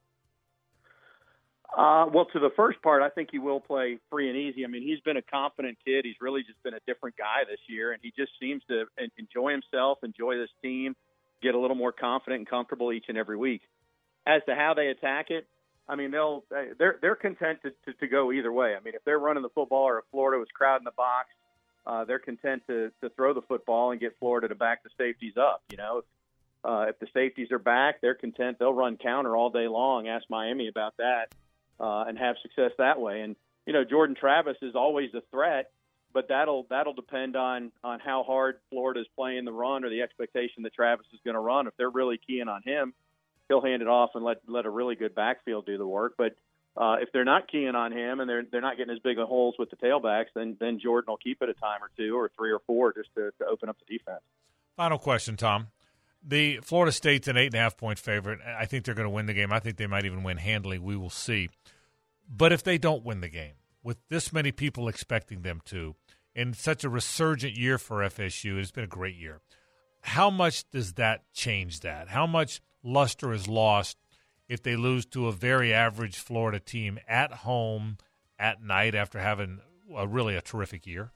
Uh, well, to the first part, I think he will play free and easy. I mean, he's been a confident kid. He's really just been a different guy this year, and he just seems to enjoy himself, enjoy this team, get a little more confident and comfortable each and every week. As to how they attack it, I mean, they'll they're they're content to, to, to go either way. I mean, if they're running the football or if Florida was crowding the box, Uh, they're content to, to throw the football and get Florida to back the safeties up. You know, uh, if the safeties are back, they're content. They'll run counter all day long. Ask Miami about that uh, and have success that way. And you know, Jordan Travis is always a threat, but that'll that'll depend on on how hard Florida's playing the run or the expectation that Travis is going to run. If they're really keying on him, he'll hand it off and let let a really good backfield do the work. But Uh, if they're not keying on him and they're they're not getting as big of holes with the tailbacks, then then Jordan will keep it a time or two or three or four just to, to open up the defense. Final question, Tom. The Florida State's an eight and a half point favorite. I think they're going to win the game. I think they might even win handily. We will see. But if they don't win the game, with this many people expecting them to, in such a resurgent year for F S U, it's been a great year. How much does that change that? How much luster is lost if they lose to a very average Florida team at home at night after having a, really a terrific year?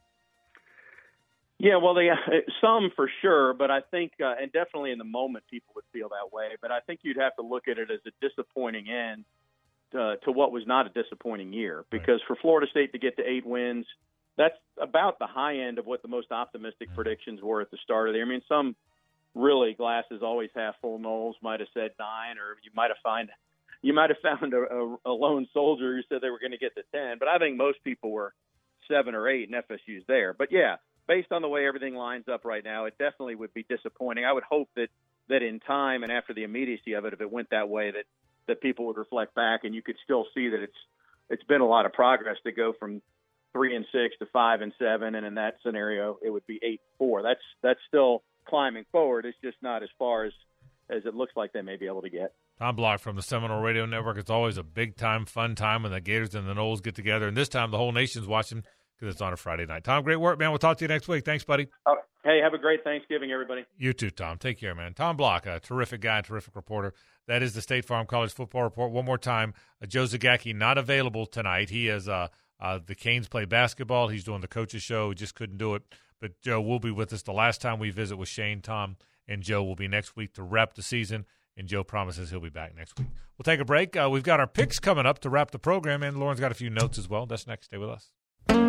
Yeah, well, they, some for sure, but I think, uh, and definitely in the moment people would feel that way, but I think you'd have to look at it as a disappointing end uh, to what was not a disappointing year, because for Florida State to get to eight wins, that's about the high end of what the most optimistic predictions were at the start of the year. I mean, some really glasses always half full Knowles might have said nine, or you might have find you might have found a, a, a lone soldier who said they were going to get to ten. But I think most people were seven or eight, and F S U's there. But yeah, based on the way everything lines up right now, it definitely would be disappointing. I would hope that that in time and after the immediacy of it, if it went that way, that that people would reflect back and you could still see that it's it's been a lot of progress to go from three and six to five and seven, and in that scenario, it would be eight and four. That's that's still climbing forward. It's just not as far as as it looks like they may be able to get. Tom Block from the Seminole Radio Network. It's always a big time, fun time when the Gators and the Noles get together, and this time the whole nation's watching because it's on a Friday night. Tom, great work, man. We'll talk to you next week. Thanks, buddy. Oh, hey, have a great Thanksgiving, everybody. You too, Tom. Take care, man. Tom Block, a terrific guy, terrific reporter. That is the State Farm College Football Report. One more time, uh, Joe Zagacki not available tonight. He is uh, uh, the Canes play basketball. He's doing the coach's show. He just couldn't do it. But Joe will be with us the last time we visit with Shane. Tom and Joe will be next week to wrap the season, and Joe promises he'll be back next week. We'll take a break. Uh, we've got our picks coming up to wrap the program, and Lauren's got a few notes as well. That's next. Stay with us.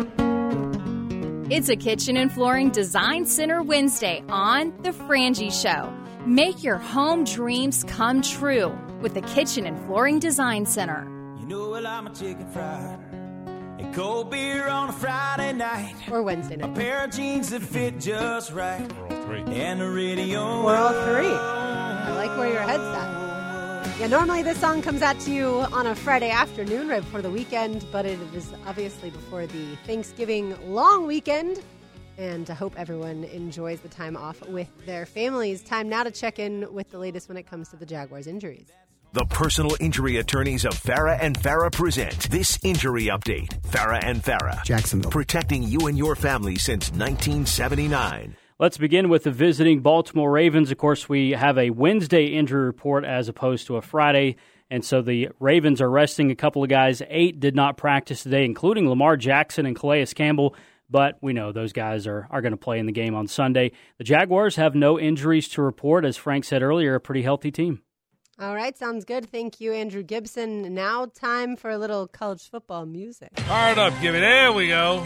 It's a Kitchen and Flooring Design Center Wednesday on The Frangie Show. Make your home dreams come true with the Kitchen and Flooring Design Center. You know I like my chicken fried and cold beer on a Friday night. Or Wednesday night. A pair of jeans that fit just right. We're all three. And the radio. We're all three. I like where your head's at. Yeah, normally this song comes out to you on a Friday afternoon right before the weekend, but it is obviously before the Thanksgiving long weekend, and I hope everyone enjoys the time off with their families. Time now to check in with the latest when it comes to the Jaguars' injuries. The personal injury attorneys of Farah and Farah present this injury update. Farah and Farah. Jacksonville. Protecting you and your family since nineteen seventy-nine. Let's begin with the visiting Baltimore Ravens. Of course, we have a Wednesday injury report as opposed to a Friday, and so the Ravens are resting a couple of guys. Eight did not practice today, including Lamar Jackson and Calais Campbell, but we know those guys are, are going to play in the game on Sunday. The Jaguars have no injuries to report. As Frank said earlier, a pretty healthy team. All right, sounds good. Thank you, Andrew Gibson. Now time for a little college football music. Fired up, Gibby. There we go.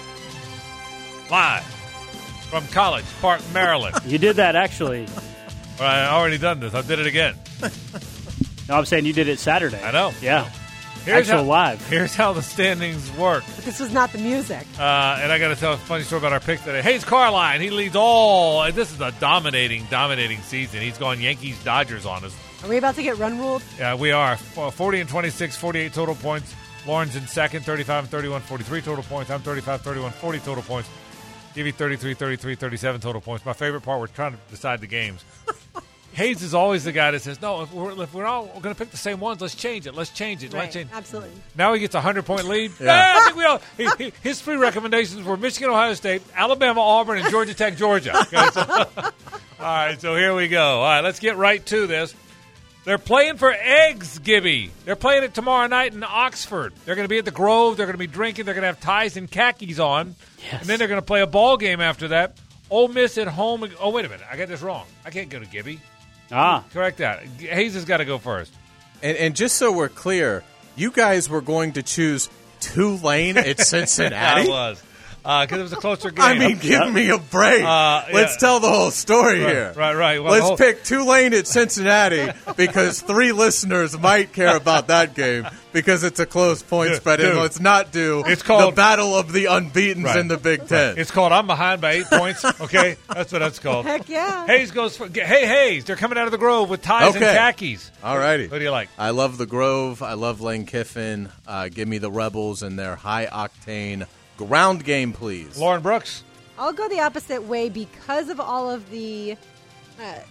Live from College Park, Maryland. You did that, actually. Well, I already done this. I did it again. No, I'm saying you did it Saturday. I know. Yeah. Here's Actual how, live. Here's how the standings work. But this was not the music. Uh, and I got to tell a funny story about our pick today. Hayes Carline, he leads all. This is a dominating, dominating season. He's gone Yankees, Dodgers on us. Are we about to get run ruled? Yeah, we are. forty and twenty-six, forty-eight total points. Lauren's in second, thirty-five and thirty-one, forty-three total points. I'm thirty-five, thirty-one, forty total points. Give you thirty-three, thirty-three, thirty-seven total points. My favorite part, we're trying to decide the games. Hayes is always the guy that says, no, if we're, if we're all going to pick the same ones, let's change it. Let's change it. Right, let's change it. absolutely. Now he gets a hundred-point lead. Yeah. yeah, I think we all. He, he, his three recommendations were Michigan, Ohio State, Alabama, Auburn, and Georgia Tech, Georgia. Okay, so, all right, so here we go. All right, let's get right to this. They're playing for eggs, Gibby. They're playing it tomorrow night in Oxford. They're going to be at the Grove. They're going to be drinking. They're going to have ties and khakis on. Yes. And then they're going to play a ball game after that. Ole Miss at home. Oh, wait a minute. I got this wrong. I can't go to Gibby. Ah. Correct that. Hayes has got to go first. And, and just so we're clear, you guys were going to choose Tulane at Cincinnati? I was. Because uh, it was a closer game. I mean, give yeah. me a break. Uh, Let's yeah. tell the whole story right, here. Right, right. Well, Let's whole... pick Tulane at Cincinnati because three listeners might care about that game because it's a close point spread. Dude, and let's not do it's called, the battle of the unbeatens right, in the Big Ten. Right. It's called I'm behind by eight points. Okay, that's what that's called. Heck yeah. Hayes goes for, hey, Hayes, they're coming out of the Grove with ties okay. and khakis. All righty. What do you like? I love the Grove. I love Lane Kiffin. Uh, give me the Rebels and their high-octane ground game, please. Lauren Brooks. I'll go the opposite way because of all of the uh,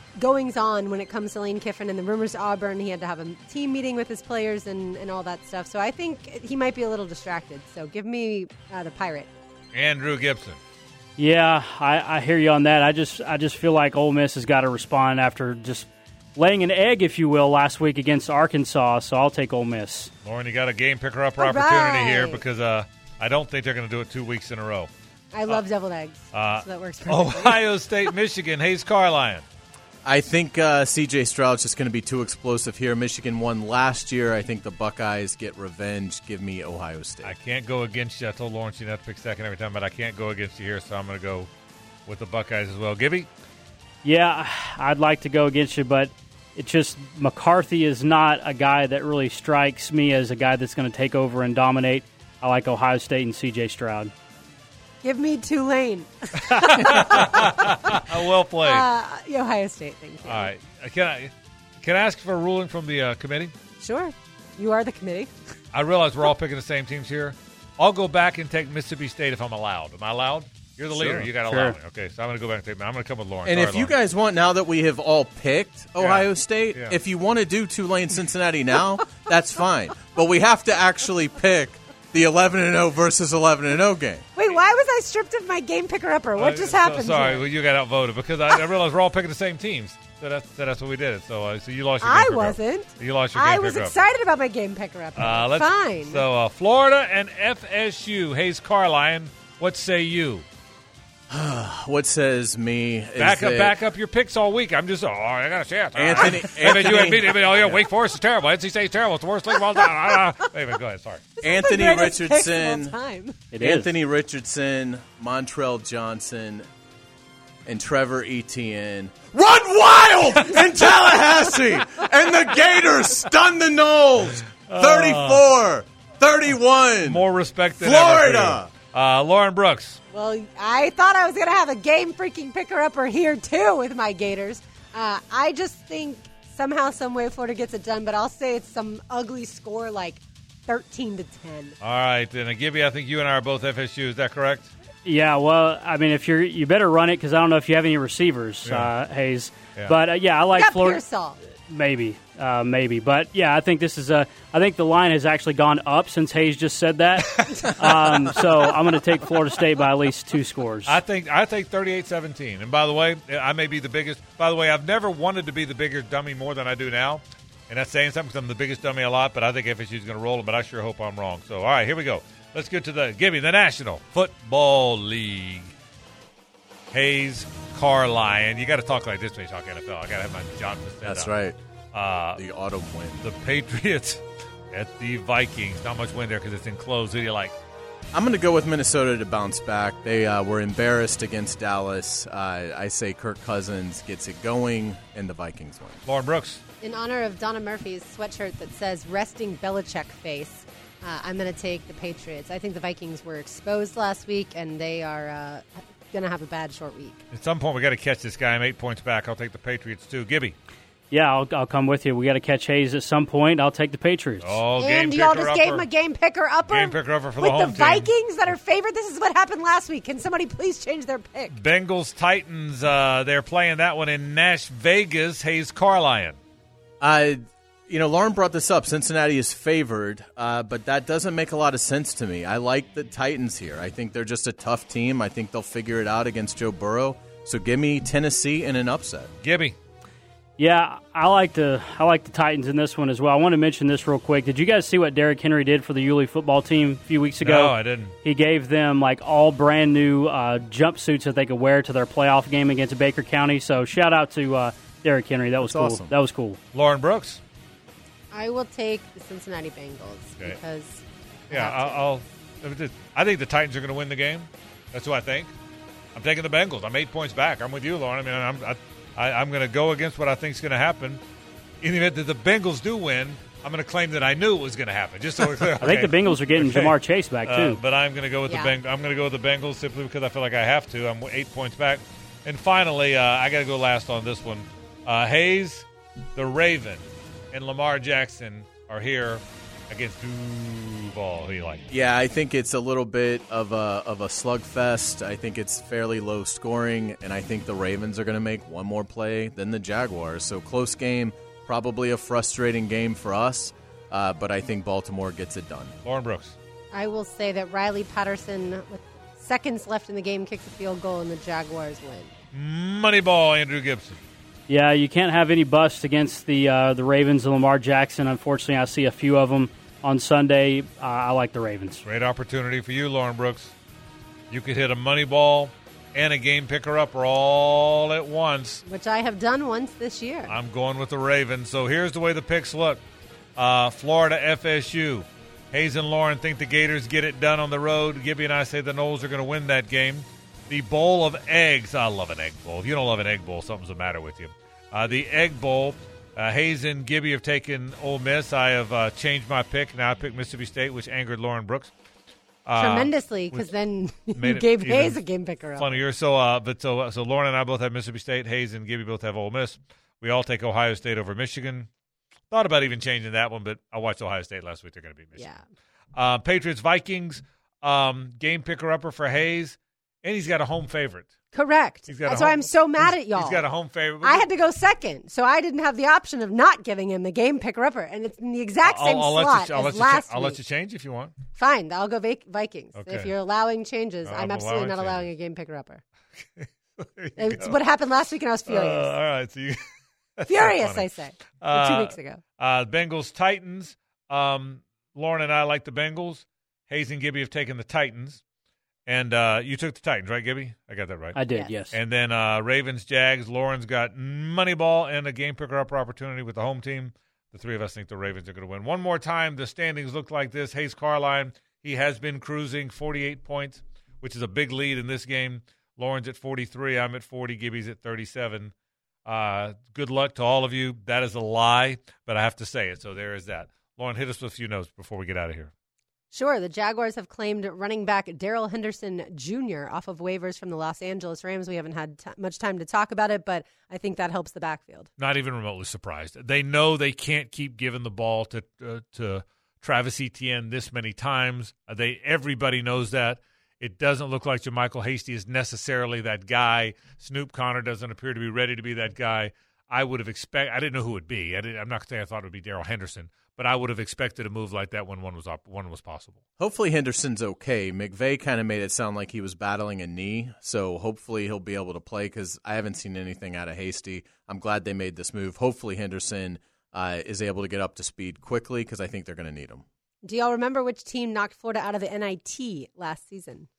goings on when it comes to Lane Kiffin and the rumors to Auburn. He had to have a team meeting with his players and, and all that stuff. So I think he might be a little distracted. So give me uh, the Pirate. Andrew Gibson. Yeah, I, I hear you on that. I just I just feel like Ole Miss has got to respond after just laying an egg, if you will, last week against Arkansas. So I'll take Ole Miss. Lauren, you got a game picker-upper All opportunity right. here because uh, I don't think they're going to do it two weeks in a row. I love uh, deviled eggs, uh, so that works perfectly. Ohio State, Michigan, Hayes Carlyon. I think uh, C J Stroud's just going to be too explosive here. Michigan won last year. I think the Buckeyes get revenge. Give me Ohio State. I can't go against you. I told Lawrence you have to pick second every time, but I can't go against you here, so I'm going to go with the Buckeyes as well. Gibby? Yeah, I'd like to go against you, but it's just McCarthy is not a guy that really strikes me as a guy that's going to take over and dominate. I like Ohio State and C J Stroud. Give me Tulane. Well played. Uh, Ohio State, thank you. All right. Can I, can I ask for a ruling from the uh, committee? Sure. You are the committee. I realize we're all picking the same teams here. I'll go back and take Mississippi State if I'm allowed. Am I allowed? You're the Sure. leader. You got to Sure. allow me. Okay, so I'm going to go back and take. I'm going to come with Lauren. And Sorry, if you Lauren. guys want, now that we have all picked Ohio Yeah. State, Yeah. if you want to do Tulane Cincinnati now, that's fine. But we have to actually pick the eleven and oh versus eleven and oh game. Wait, why was I stripped of my game picker-upper? What Uh, just so- happened sorry, here? well, you got outvoted because I, I realized we're all picking the same teams. So that's so that's what we did. So uh, so you lost your game I picker-upper. wasn't. You lost your game I was picker-upper. excited about my game picker-upper. Uh, let's, Fine. So uh, Florida and F S U. Hayes Carlyon, what say you? What says me is Back up, that back up your picks all week. I'm just, oh, I got a chance. Anthony- I mean, you Anthony- admit, oh, yeah, Wake Forest is terrible. N C State's terrible. It's the worst league of all time. Wait a minute, go ahead. Sorry. Anthony the greatest picks of all Richardson, time. It is. Anthony Richardson, Montrell Johnson, and Trevor Etienne run wild in Tallahassee, and the Gators stun the Noles, thirty-four thirty-one. More respect than Florida. ever for you. Uh, Lauren Brooks. Well, I thought I was going to have a game freaking picker-upper here, too, with my Gators. Uh, I just think somehow, some way, Florida gets it done, but I'll say it's some ugly score like thirteen to ten. All right, then, uh, Gibby, I think you and I are both F S U. Is that correct? Yeah, well, I mean, if you're, you better run it because I don't know if you have any receivers, Yeah. uh, Hayes. Yeah. But uh, yeah, I like Got Florida. Pearsall. Maybe, uh, maybe, but yeah, I think this is a. I think the line has actually gone up since Hayes just said that. um, so I'm going to take Florida State by at least two scores. I think I think thirty-eight seventeen. And by the way, I may be the biggest. By the way, I've never wanted to be the bigger dummy more than I do now. And that's saying something because I'm the biggest dummy a lot, but I think F S U is going to roll it, but I sure hope I'm wrong. So, all right, here we go. Let's get to the, give me the National Football League. Hayes Carlyon. You got to talk like this when you talk N F L. I got to have my John Facenda. That's right. Uh, The autumn wind. the Patriots at the Vikings. Not much wind there because it's enclosed. Who do you like? I'm going to go with Minnesota to bounce back. They uh, were embarrassed against Dallas. Uh, I say Kirk Cousins gets it going, and the Vikings win. Lauren Brooks. In honor of Donna Murphy's sweatshirt that says resting Belichick face, uh, I'm going to take the Patriots. I think the Vikings were exposed last week, and they are uh, going to have a bad short week. At some point, we got to catch this guy. I'm eight points back. I'll take the Patriots, too. Gibby. yeah, I'll, I'll come with you. We got to catch Hayes at some point. I'll take the Patriots. Oh, and game y'all picker just gave upper. him a game picker-upper? Game picker-upper for the with home the team. Vikings that are favored? This is what happened last week. Can somebody please change their pick? Bengals Titans. Uh, they're playing that one in Nash Vegas. Hayes Carlyon. Uh, you know, Lauren brought this up. Cincinnati is favored, uh, but that doesn't make a lot of sense to me. I like the Titans here. I think they're just a tough team. I think they'll figure it out against Joe Burrow. So give me Tennessee in an upset. Gibby. Yeah, I like the I like the Titans in this one as well. I want to mention this real quick. Did you guys see what Derrick Henry did for the Yulee football team a few weeks ago? No, I didn't. He gave them like all brand new uh, jumpsuits that they could wear to their playoff game against Baker County. So shout out to uh, Derrick Henry. That was That's cool. awesome. That was cool. Lauren Brooks. I will take the Cincinnati Bengals Okay. because I Yeah, have to. I'll, I'll. I think the Titans are going to win the game. That's what I think. I'm taking the Bengals. I'm eight points back. I'm with you, Lauren. I mean, I'm I, I, I'm going to go against what I think is going to happen. In the event that the Bengals do win, I'm going to claim that I knew it was going to happen. Just so we're clear. I think the Bengals are getting Okay. Jamar Chase back too. Uh, but I'm going to go with Yeah. the Beng- I'm going to go with the Bengals simply because I feel like I have to. I'm eight points back. And finally, uh, I got to go last on this one. Uh, Hayes, the Raven, and Lamar Jackson are here against Duval. Who do you like? Yeah, I think it's a little bit of a of a slugfest. I think it's fairly low scoring, and I think the Ravens are going to make one more play than the Jaguars. So close game, probably a frustrating game for us, uh, but I think Baltimore gets it done. Lauren Brooks. I will say that Riley Patterson, with seconds left in the game, kicks a field goal, and the Jaguars win. Moneyball, Andrew Gibson. Yeah, you can't have any busts against the uh, the Ravens and Lamar Jackson. Unfortunately, I see a few of them on Sunday. Uh, I like the Ravens. Great opportunity for you, Lauren Brooks. You could hit a money ball and a game picker-upper all at once. Which I have done once this year. I'm going with the Ravens. So here's the way the picks look. Uh, Florida, F S U. Hayes and Lauren think the Gators get it done on the road. Gibby and I say the Noles are going to win that game. The Bowl of Eggs. I love an egg bowl. If you don't love an egg bowl, something's the matter with you. Uh, the Egg Bowl. Uh, Hayes and Gibby have taken Ole Miss. I have uh, changed my pick. Now I pick Mississippi State, which angered Lauren Brooks. Uh, Tremendously, because then you gave Hayes a game picker up. Funnier. So, uh, but so, uh, so Lauren and I both have Mississippi State. Hayes and Gibby both have Ole Miss. We all take Ohio State over Michigan. Thought about even changing that one, but I watched Ohio State last week. They're going to beat Michigan. Yeah. Uh, Patriots, Vikings, um, game picker-upper for Hayes, and he's got a home favorite. Correct. He's got That's home, why I'm so mad at y'all. He's got a home favorite. I had to go second, so I didn't have the option of not giving him the game picker-upper, and it's in the exact same I'll, I'll slot let you, I'll as let last you cha- I'll week. let you change if you want. Fine, I'll go vac- Vikings. Okay. If you're allowing changes, No, I'm, I'm absolutely allowing not allowing changes. a game picker-upper. It's It's what happened last week, and I was furious. Uh, all right, so you Furious, I say. Uh, two weeks ago. Uh, Bengals, Titans. Um, Lauren and I like the Bengals. Hayes and Gibby have taken the Titans. And uh, you took the Titans, right, Gibby? I got that right. I did, yes. And then uh, Ravens, Jags. Lauren's got Moneyball and a game picker-upper opportunity with the home team. The three of us think the Ravens are going to win. One more time, the standings look like this. Hayes Carline, he has been cruising, forty-eight points, which is a big lead in this game. Lauren's at forty-three. I'm at forty. Gibby's at thirty-seven. Uh, good luck to all of you. That is a lie, but I have to say it, so there is that. Lauren, hit us with a few notes before we get out of here. Sure. The Jaguars have claimed running back Darrell Henderson Junior off of waivers from the Los Angeles Rams. We haven't had t- much time to talk about it, but I think that helps the backfield. Not even remotely surprised. They know they can't keep giving the ball to uh, to Travis Etienne this many times. They everybody knows that. It doesn't look like JaMychal Hasty is necessarily that guy. Snoop Connor doesn't appear to be ready to be that guy. I would have expected – I didn't know who it would be. I didn't, I'm not saying I thought it would be Darrell Henderson, but I would have expected a move like that when one was up, one was possible. Hopefully Henderson's okay. McVay kind of made it sound like he was battling a knee, so hopefully he'll be able to play because I haven't seen anything out of Hasty. I'm glad they made this move. Hopefully Henderson uh, is able to get up to speed quickly because I think they're going to need him. Do y'all remember which team knocked Florida out of the N I T last season?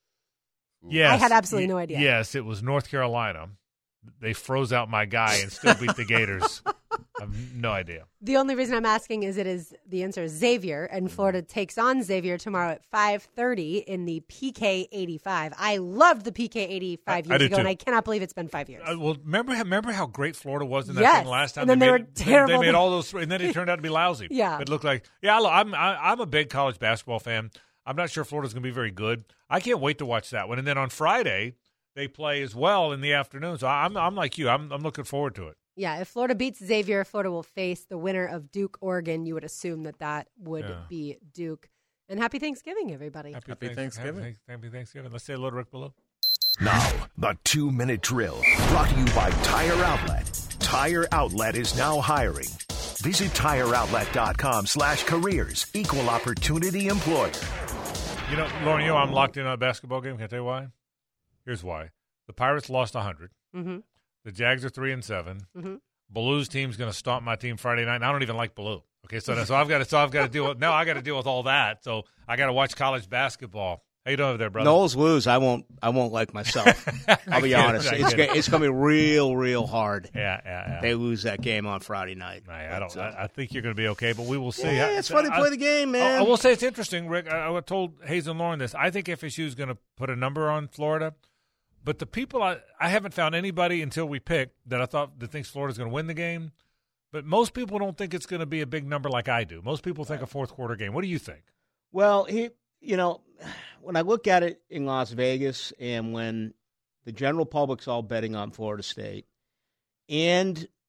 Yes. I had absolutely no idea. Yes, it was North Carolina. They froze out my guy and still beat the Gators. I have no idea. The only reason I'm asking is it is the answer is Xavier, and Florida takes on Xavier tomorrow at five thirty in the P K eighty-five. I loved the P K eighty-five I- I years did ago, too. and I cannot believe it's been five years. Uh, well, remember remember how great Florida was in that Yes, thing last time? and then they made, were it- terrible. They made all those, and then it turned out to be lousy. Yeah. It looked like, yeah, look, I'm I, I'm a big college basketball fan. I'm not sure Florida's going to be very good. I can't wait to watch that one. And then on Friday, they play as well in the afternoon. So I'm I'm like you. I'm I'm looking forward to it. Yeah, if Florida beats Xavier, Florida will face the winner of Duke, Oregon. You would assume that that would Yeah. be Duke. And happy Thanksgiving, everybody. Happy, Happy Thanks- Thanksgiving. Happy, happy Thanksgiving. Let's say a little Rick below. Now, the two-minute drill, brought to you by Tire Outlet. Tire Outlet is now hiring. Visit TireOutlet.com slash careers. Equal opportunity employer. You know, Lauren, you know I'm locked in on a basketball game. Can I tell you why? Here's why. The Pirates lost one hundred. Mm-hmm. The Jags are three and seven. Mm-hmm. Baloo's team's going to stomp my team Friday night. And I don't even like Baloo. Okay, so so I've got to so I've got to deal with now. I got to deal with all that. So I got to watch college basketball. How you doing over there, brother? Knowles lose, I won't. I won't like myself. I'll be get it, honest. I It's get it. go- it's going to be real, real hard. Yeah, yeah, yeah. They lose that game on Friday night. I, I don't. But, uh, I, I think you're going to be okay, but we will see. Yeah, I- it's fun to play the game, man. I, I will say it's interesting, Rick. I, I told Hayes and Lauren this. I think F S U is going to put a number on Florida, but the people I, I haven't found anybody until we picked that I thought that thinks Florida's going to win the game. But most people don't think it's going to be a big number like I do. Most people think a fourth quarter game. What do you think? Well, he, you know, when I look at it in Las Vegas and when the general public's all betting on Florida State, and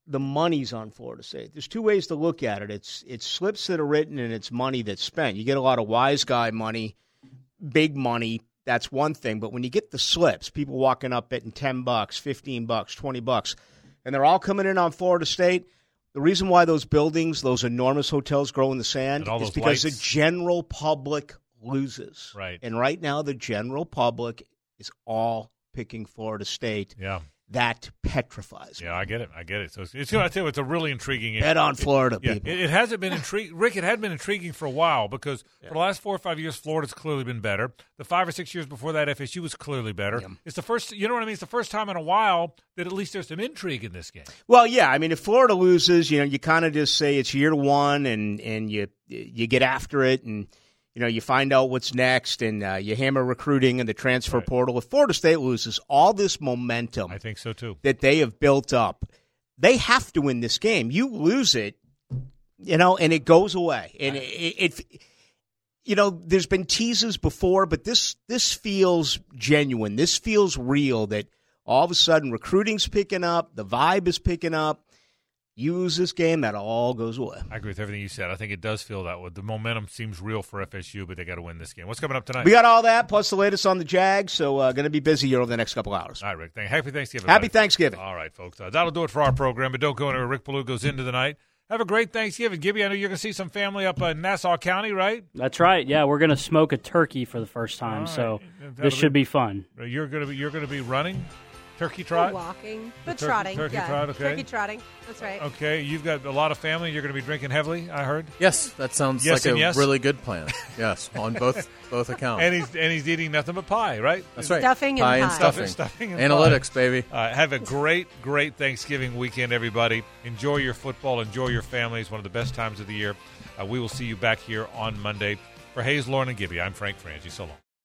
the money's on Florida State. There's two ways to look at it. It's it's slips that are written and it's money that's spent. You get a lot of wise guy money, big money. That's one thing. But when you get the slips, people walking up betting ten bucks, fifteen bucks, twenty bucks, and they're all coming in on Florida State. The reason why those buildings, those enormous hotels grow in the sand is because lights. the general public loses. Right. And right now the general public is all picking Florida State. Yeah. That petrifies me. Yeah, I get it. I get it. So it's, it's I tell you, it's a really intriguing. Bet on it, Florida, yeah, people. It, it hasn't been intriguing, Rick. It had been intriguing for a while because yeah. for the last four or five years, Florida's clearly been better. The five or six years before that, F S U was clearly better. Yeah. It's the first. You know what I mean? It's the first time in a while that at least there's some intrigue in this game. Well, yeah. I mean, if Florida loses, you know, you kind of just say it's year one, and and you you get after it, and you know, you find out what's next, and uh, you hammer recruiting and the transfer right. portal. If Florida State loses, all this momentum, I think so too, that they have built up, they have to win this game. You lose it, you know, and it goes away. And it, it, it you know, there's been teases before, but this this feels genuine. This feels real. That all of a sudden recruiting's picking up, the vibe is picking up. You lose this game, that all goes away. I agree with everything you said. I think it does feel that way. The momentum seems real for F S U, but they got to win this game. What's coming up tonight? We got all that, plus the latest on the Jags, so uh, going to be busy here over the next couple hours. All right, Rick. Thank, happy Thanksgiving. Happy buddy. Thanksgiving. All right, folks. Uh, that'll do it for our program, but don't go anywhere. Rick Ballou goes into the night. Have a great Thanksgiving. Gibby, I know you're going to see some family up in Nassau County, right? That's right. Yeah, we're going to smoke a turkey for the first time, right. so That'll this should be, be fun. You're going to be, you're going to be running? Turkey trot? We're walking, but tur- trotting. Turkey yeah. trot, okay. Turkey trotting. That's right. Okay, you've got a lot of family. You're going to be drinking heavily, I heard. Yes, that sounds yes like a yes? really good plan. Yes, on both both accounts. And he's and he's eating nothing but pie, right? That's right. Stuffing pie and and pie. stuffing. stuffing and Analytics, pie. baby. Uh, have a great, great Thanksgiving weekend, everybody. Enjoy your football. Enjoy your families. One of the best times of the year. Uh, we will see you back here on Monday. For Hayes, Lauren, and Gibby, I'm Frank Frangie. So long.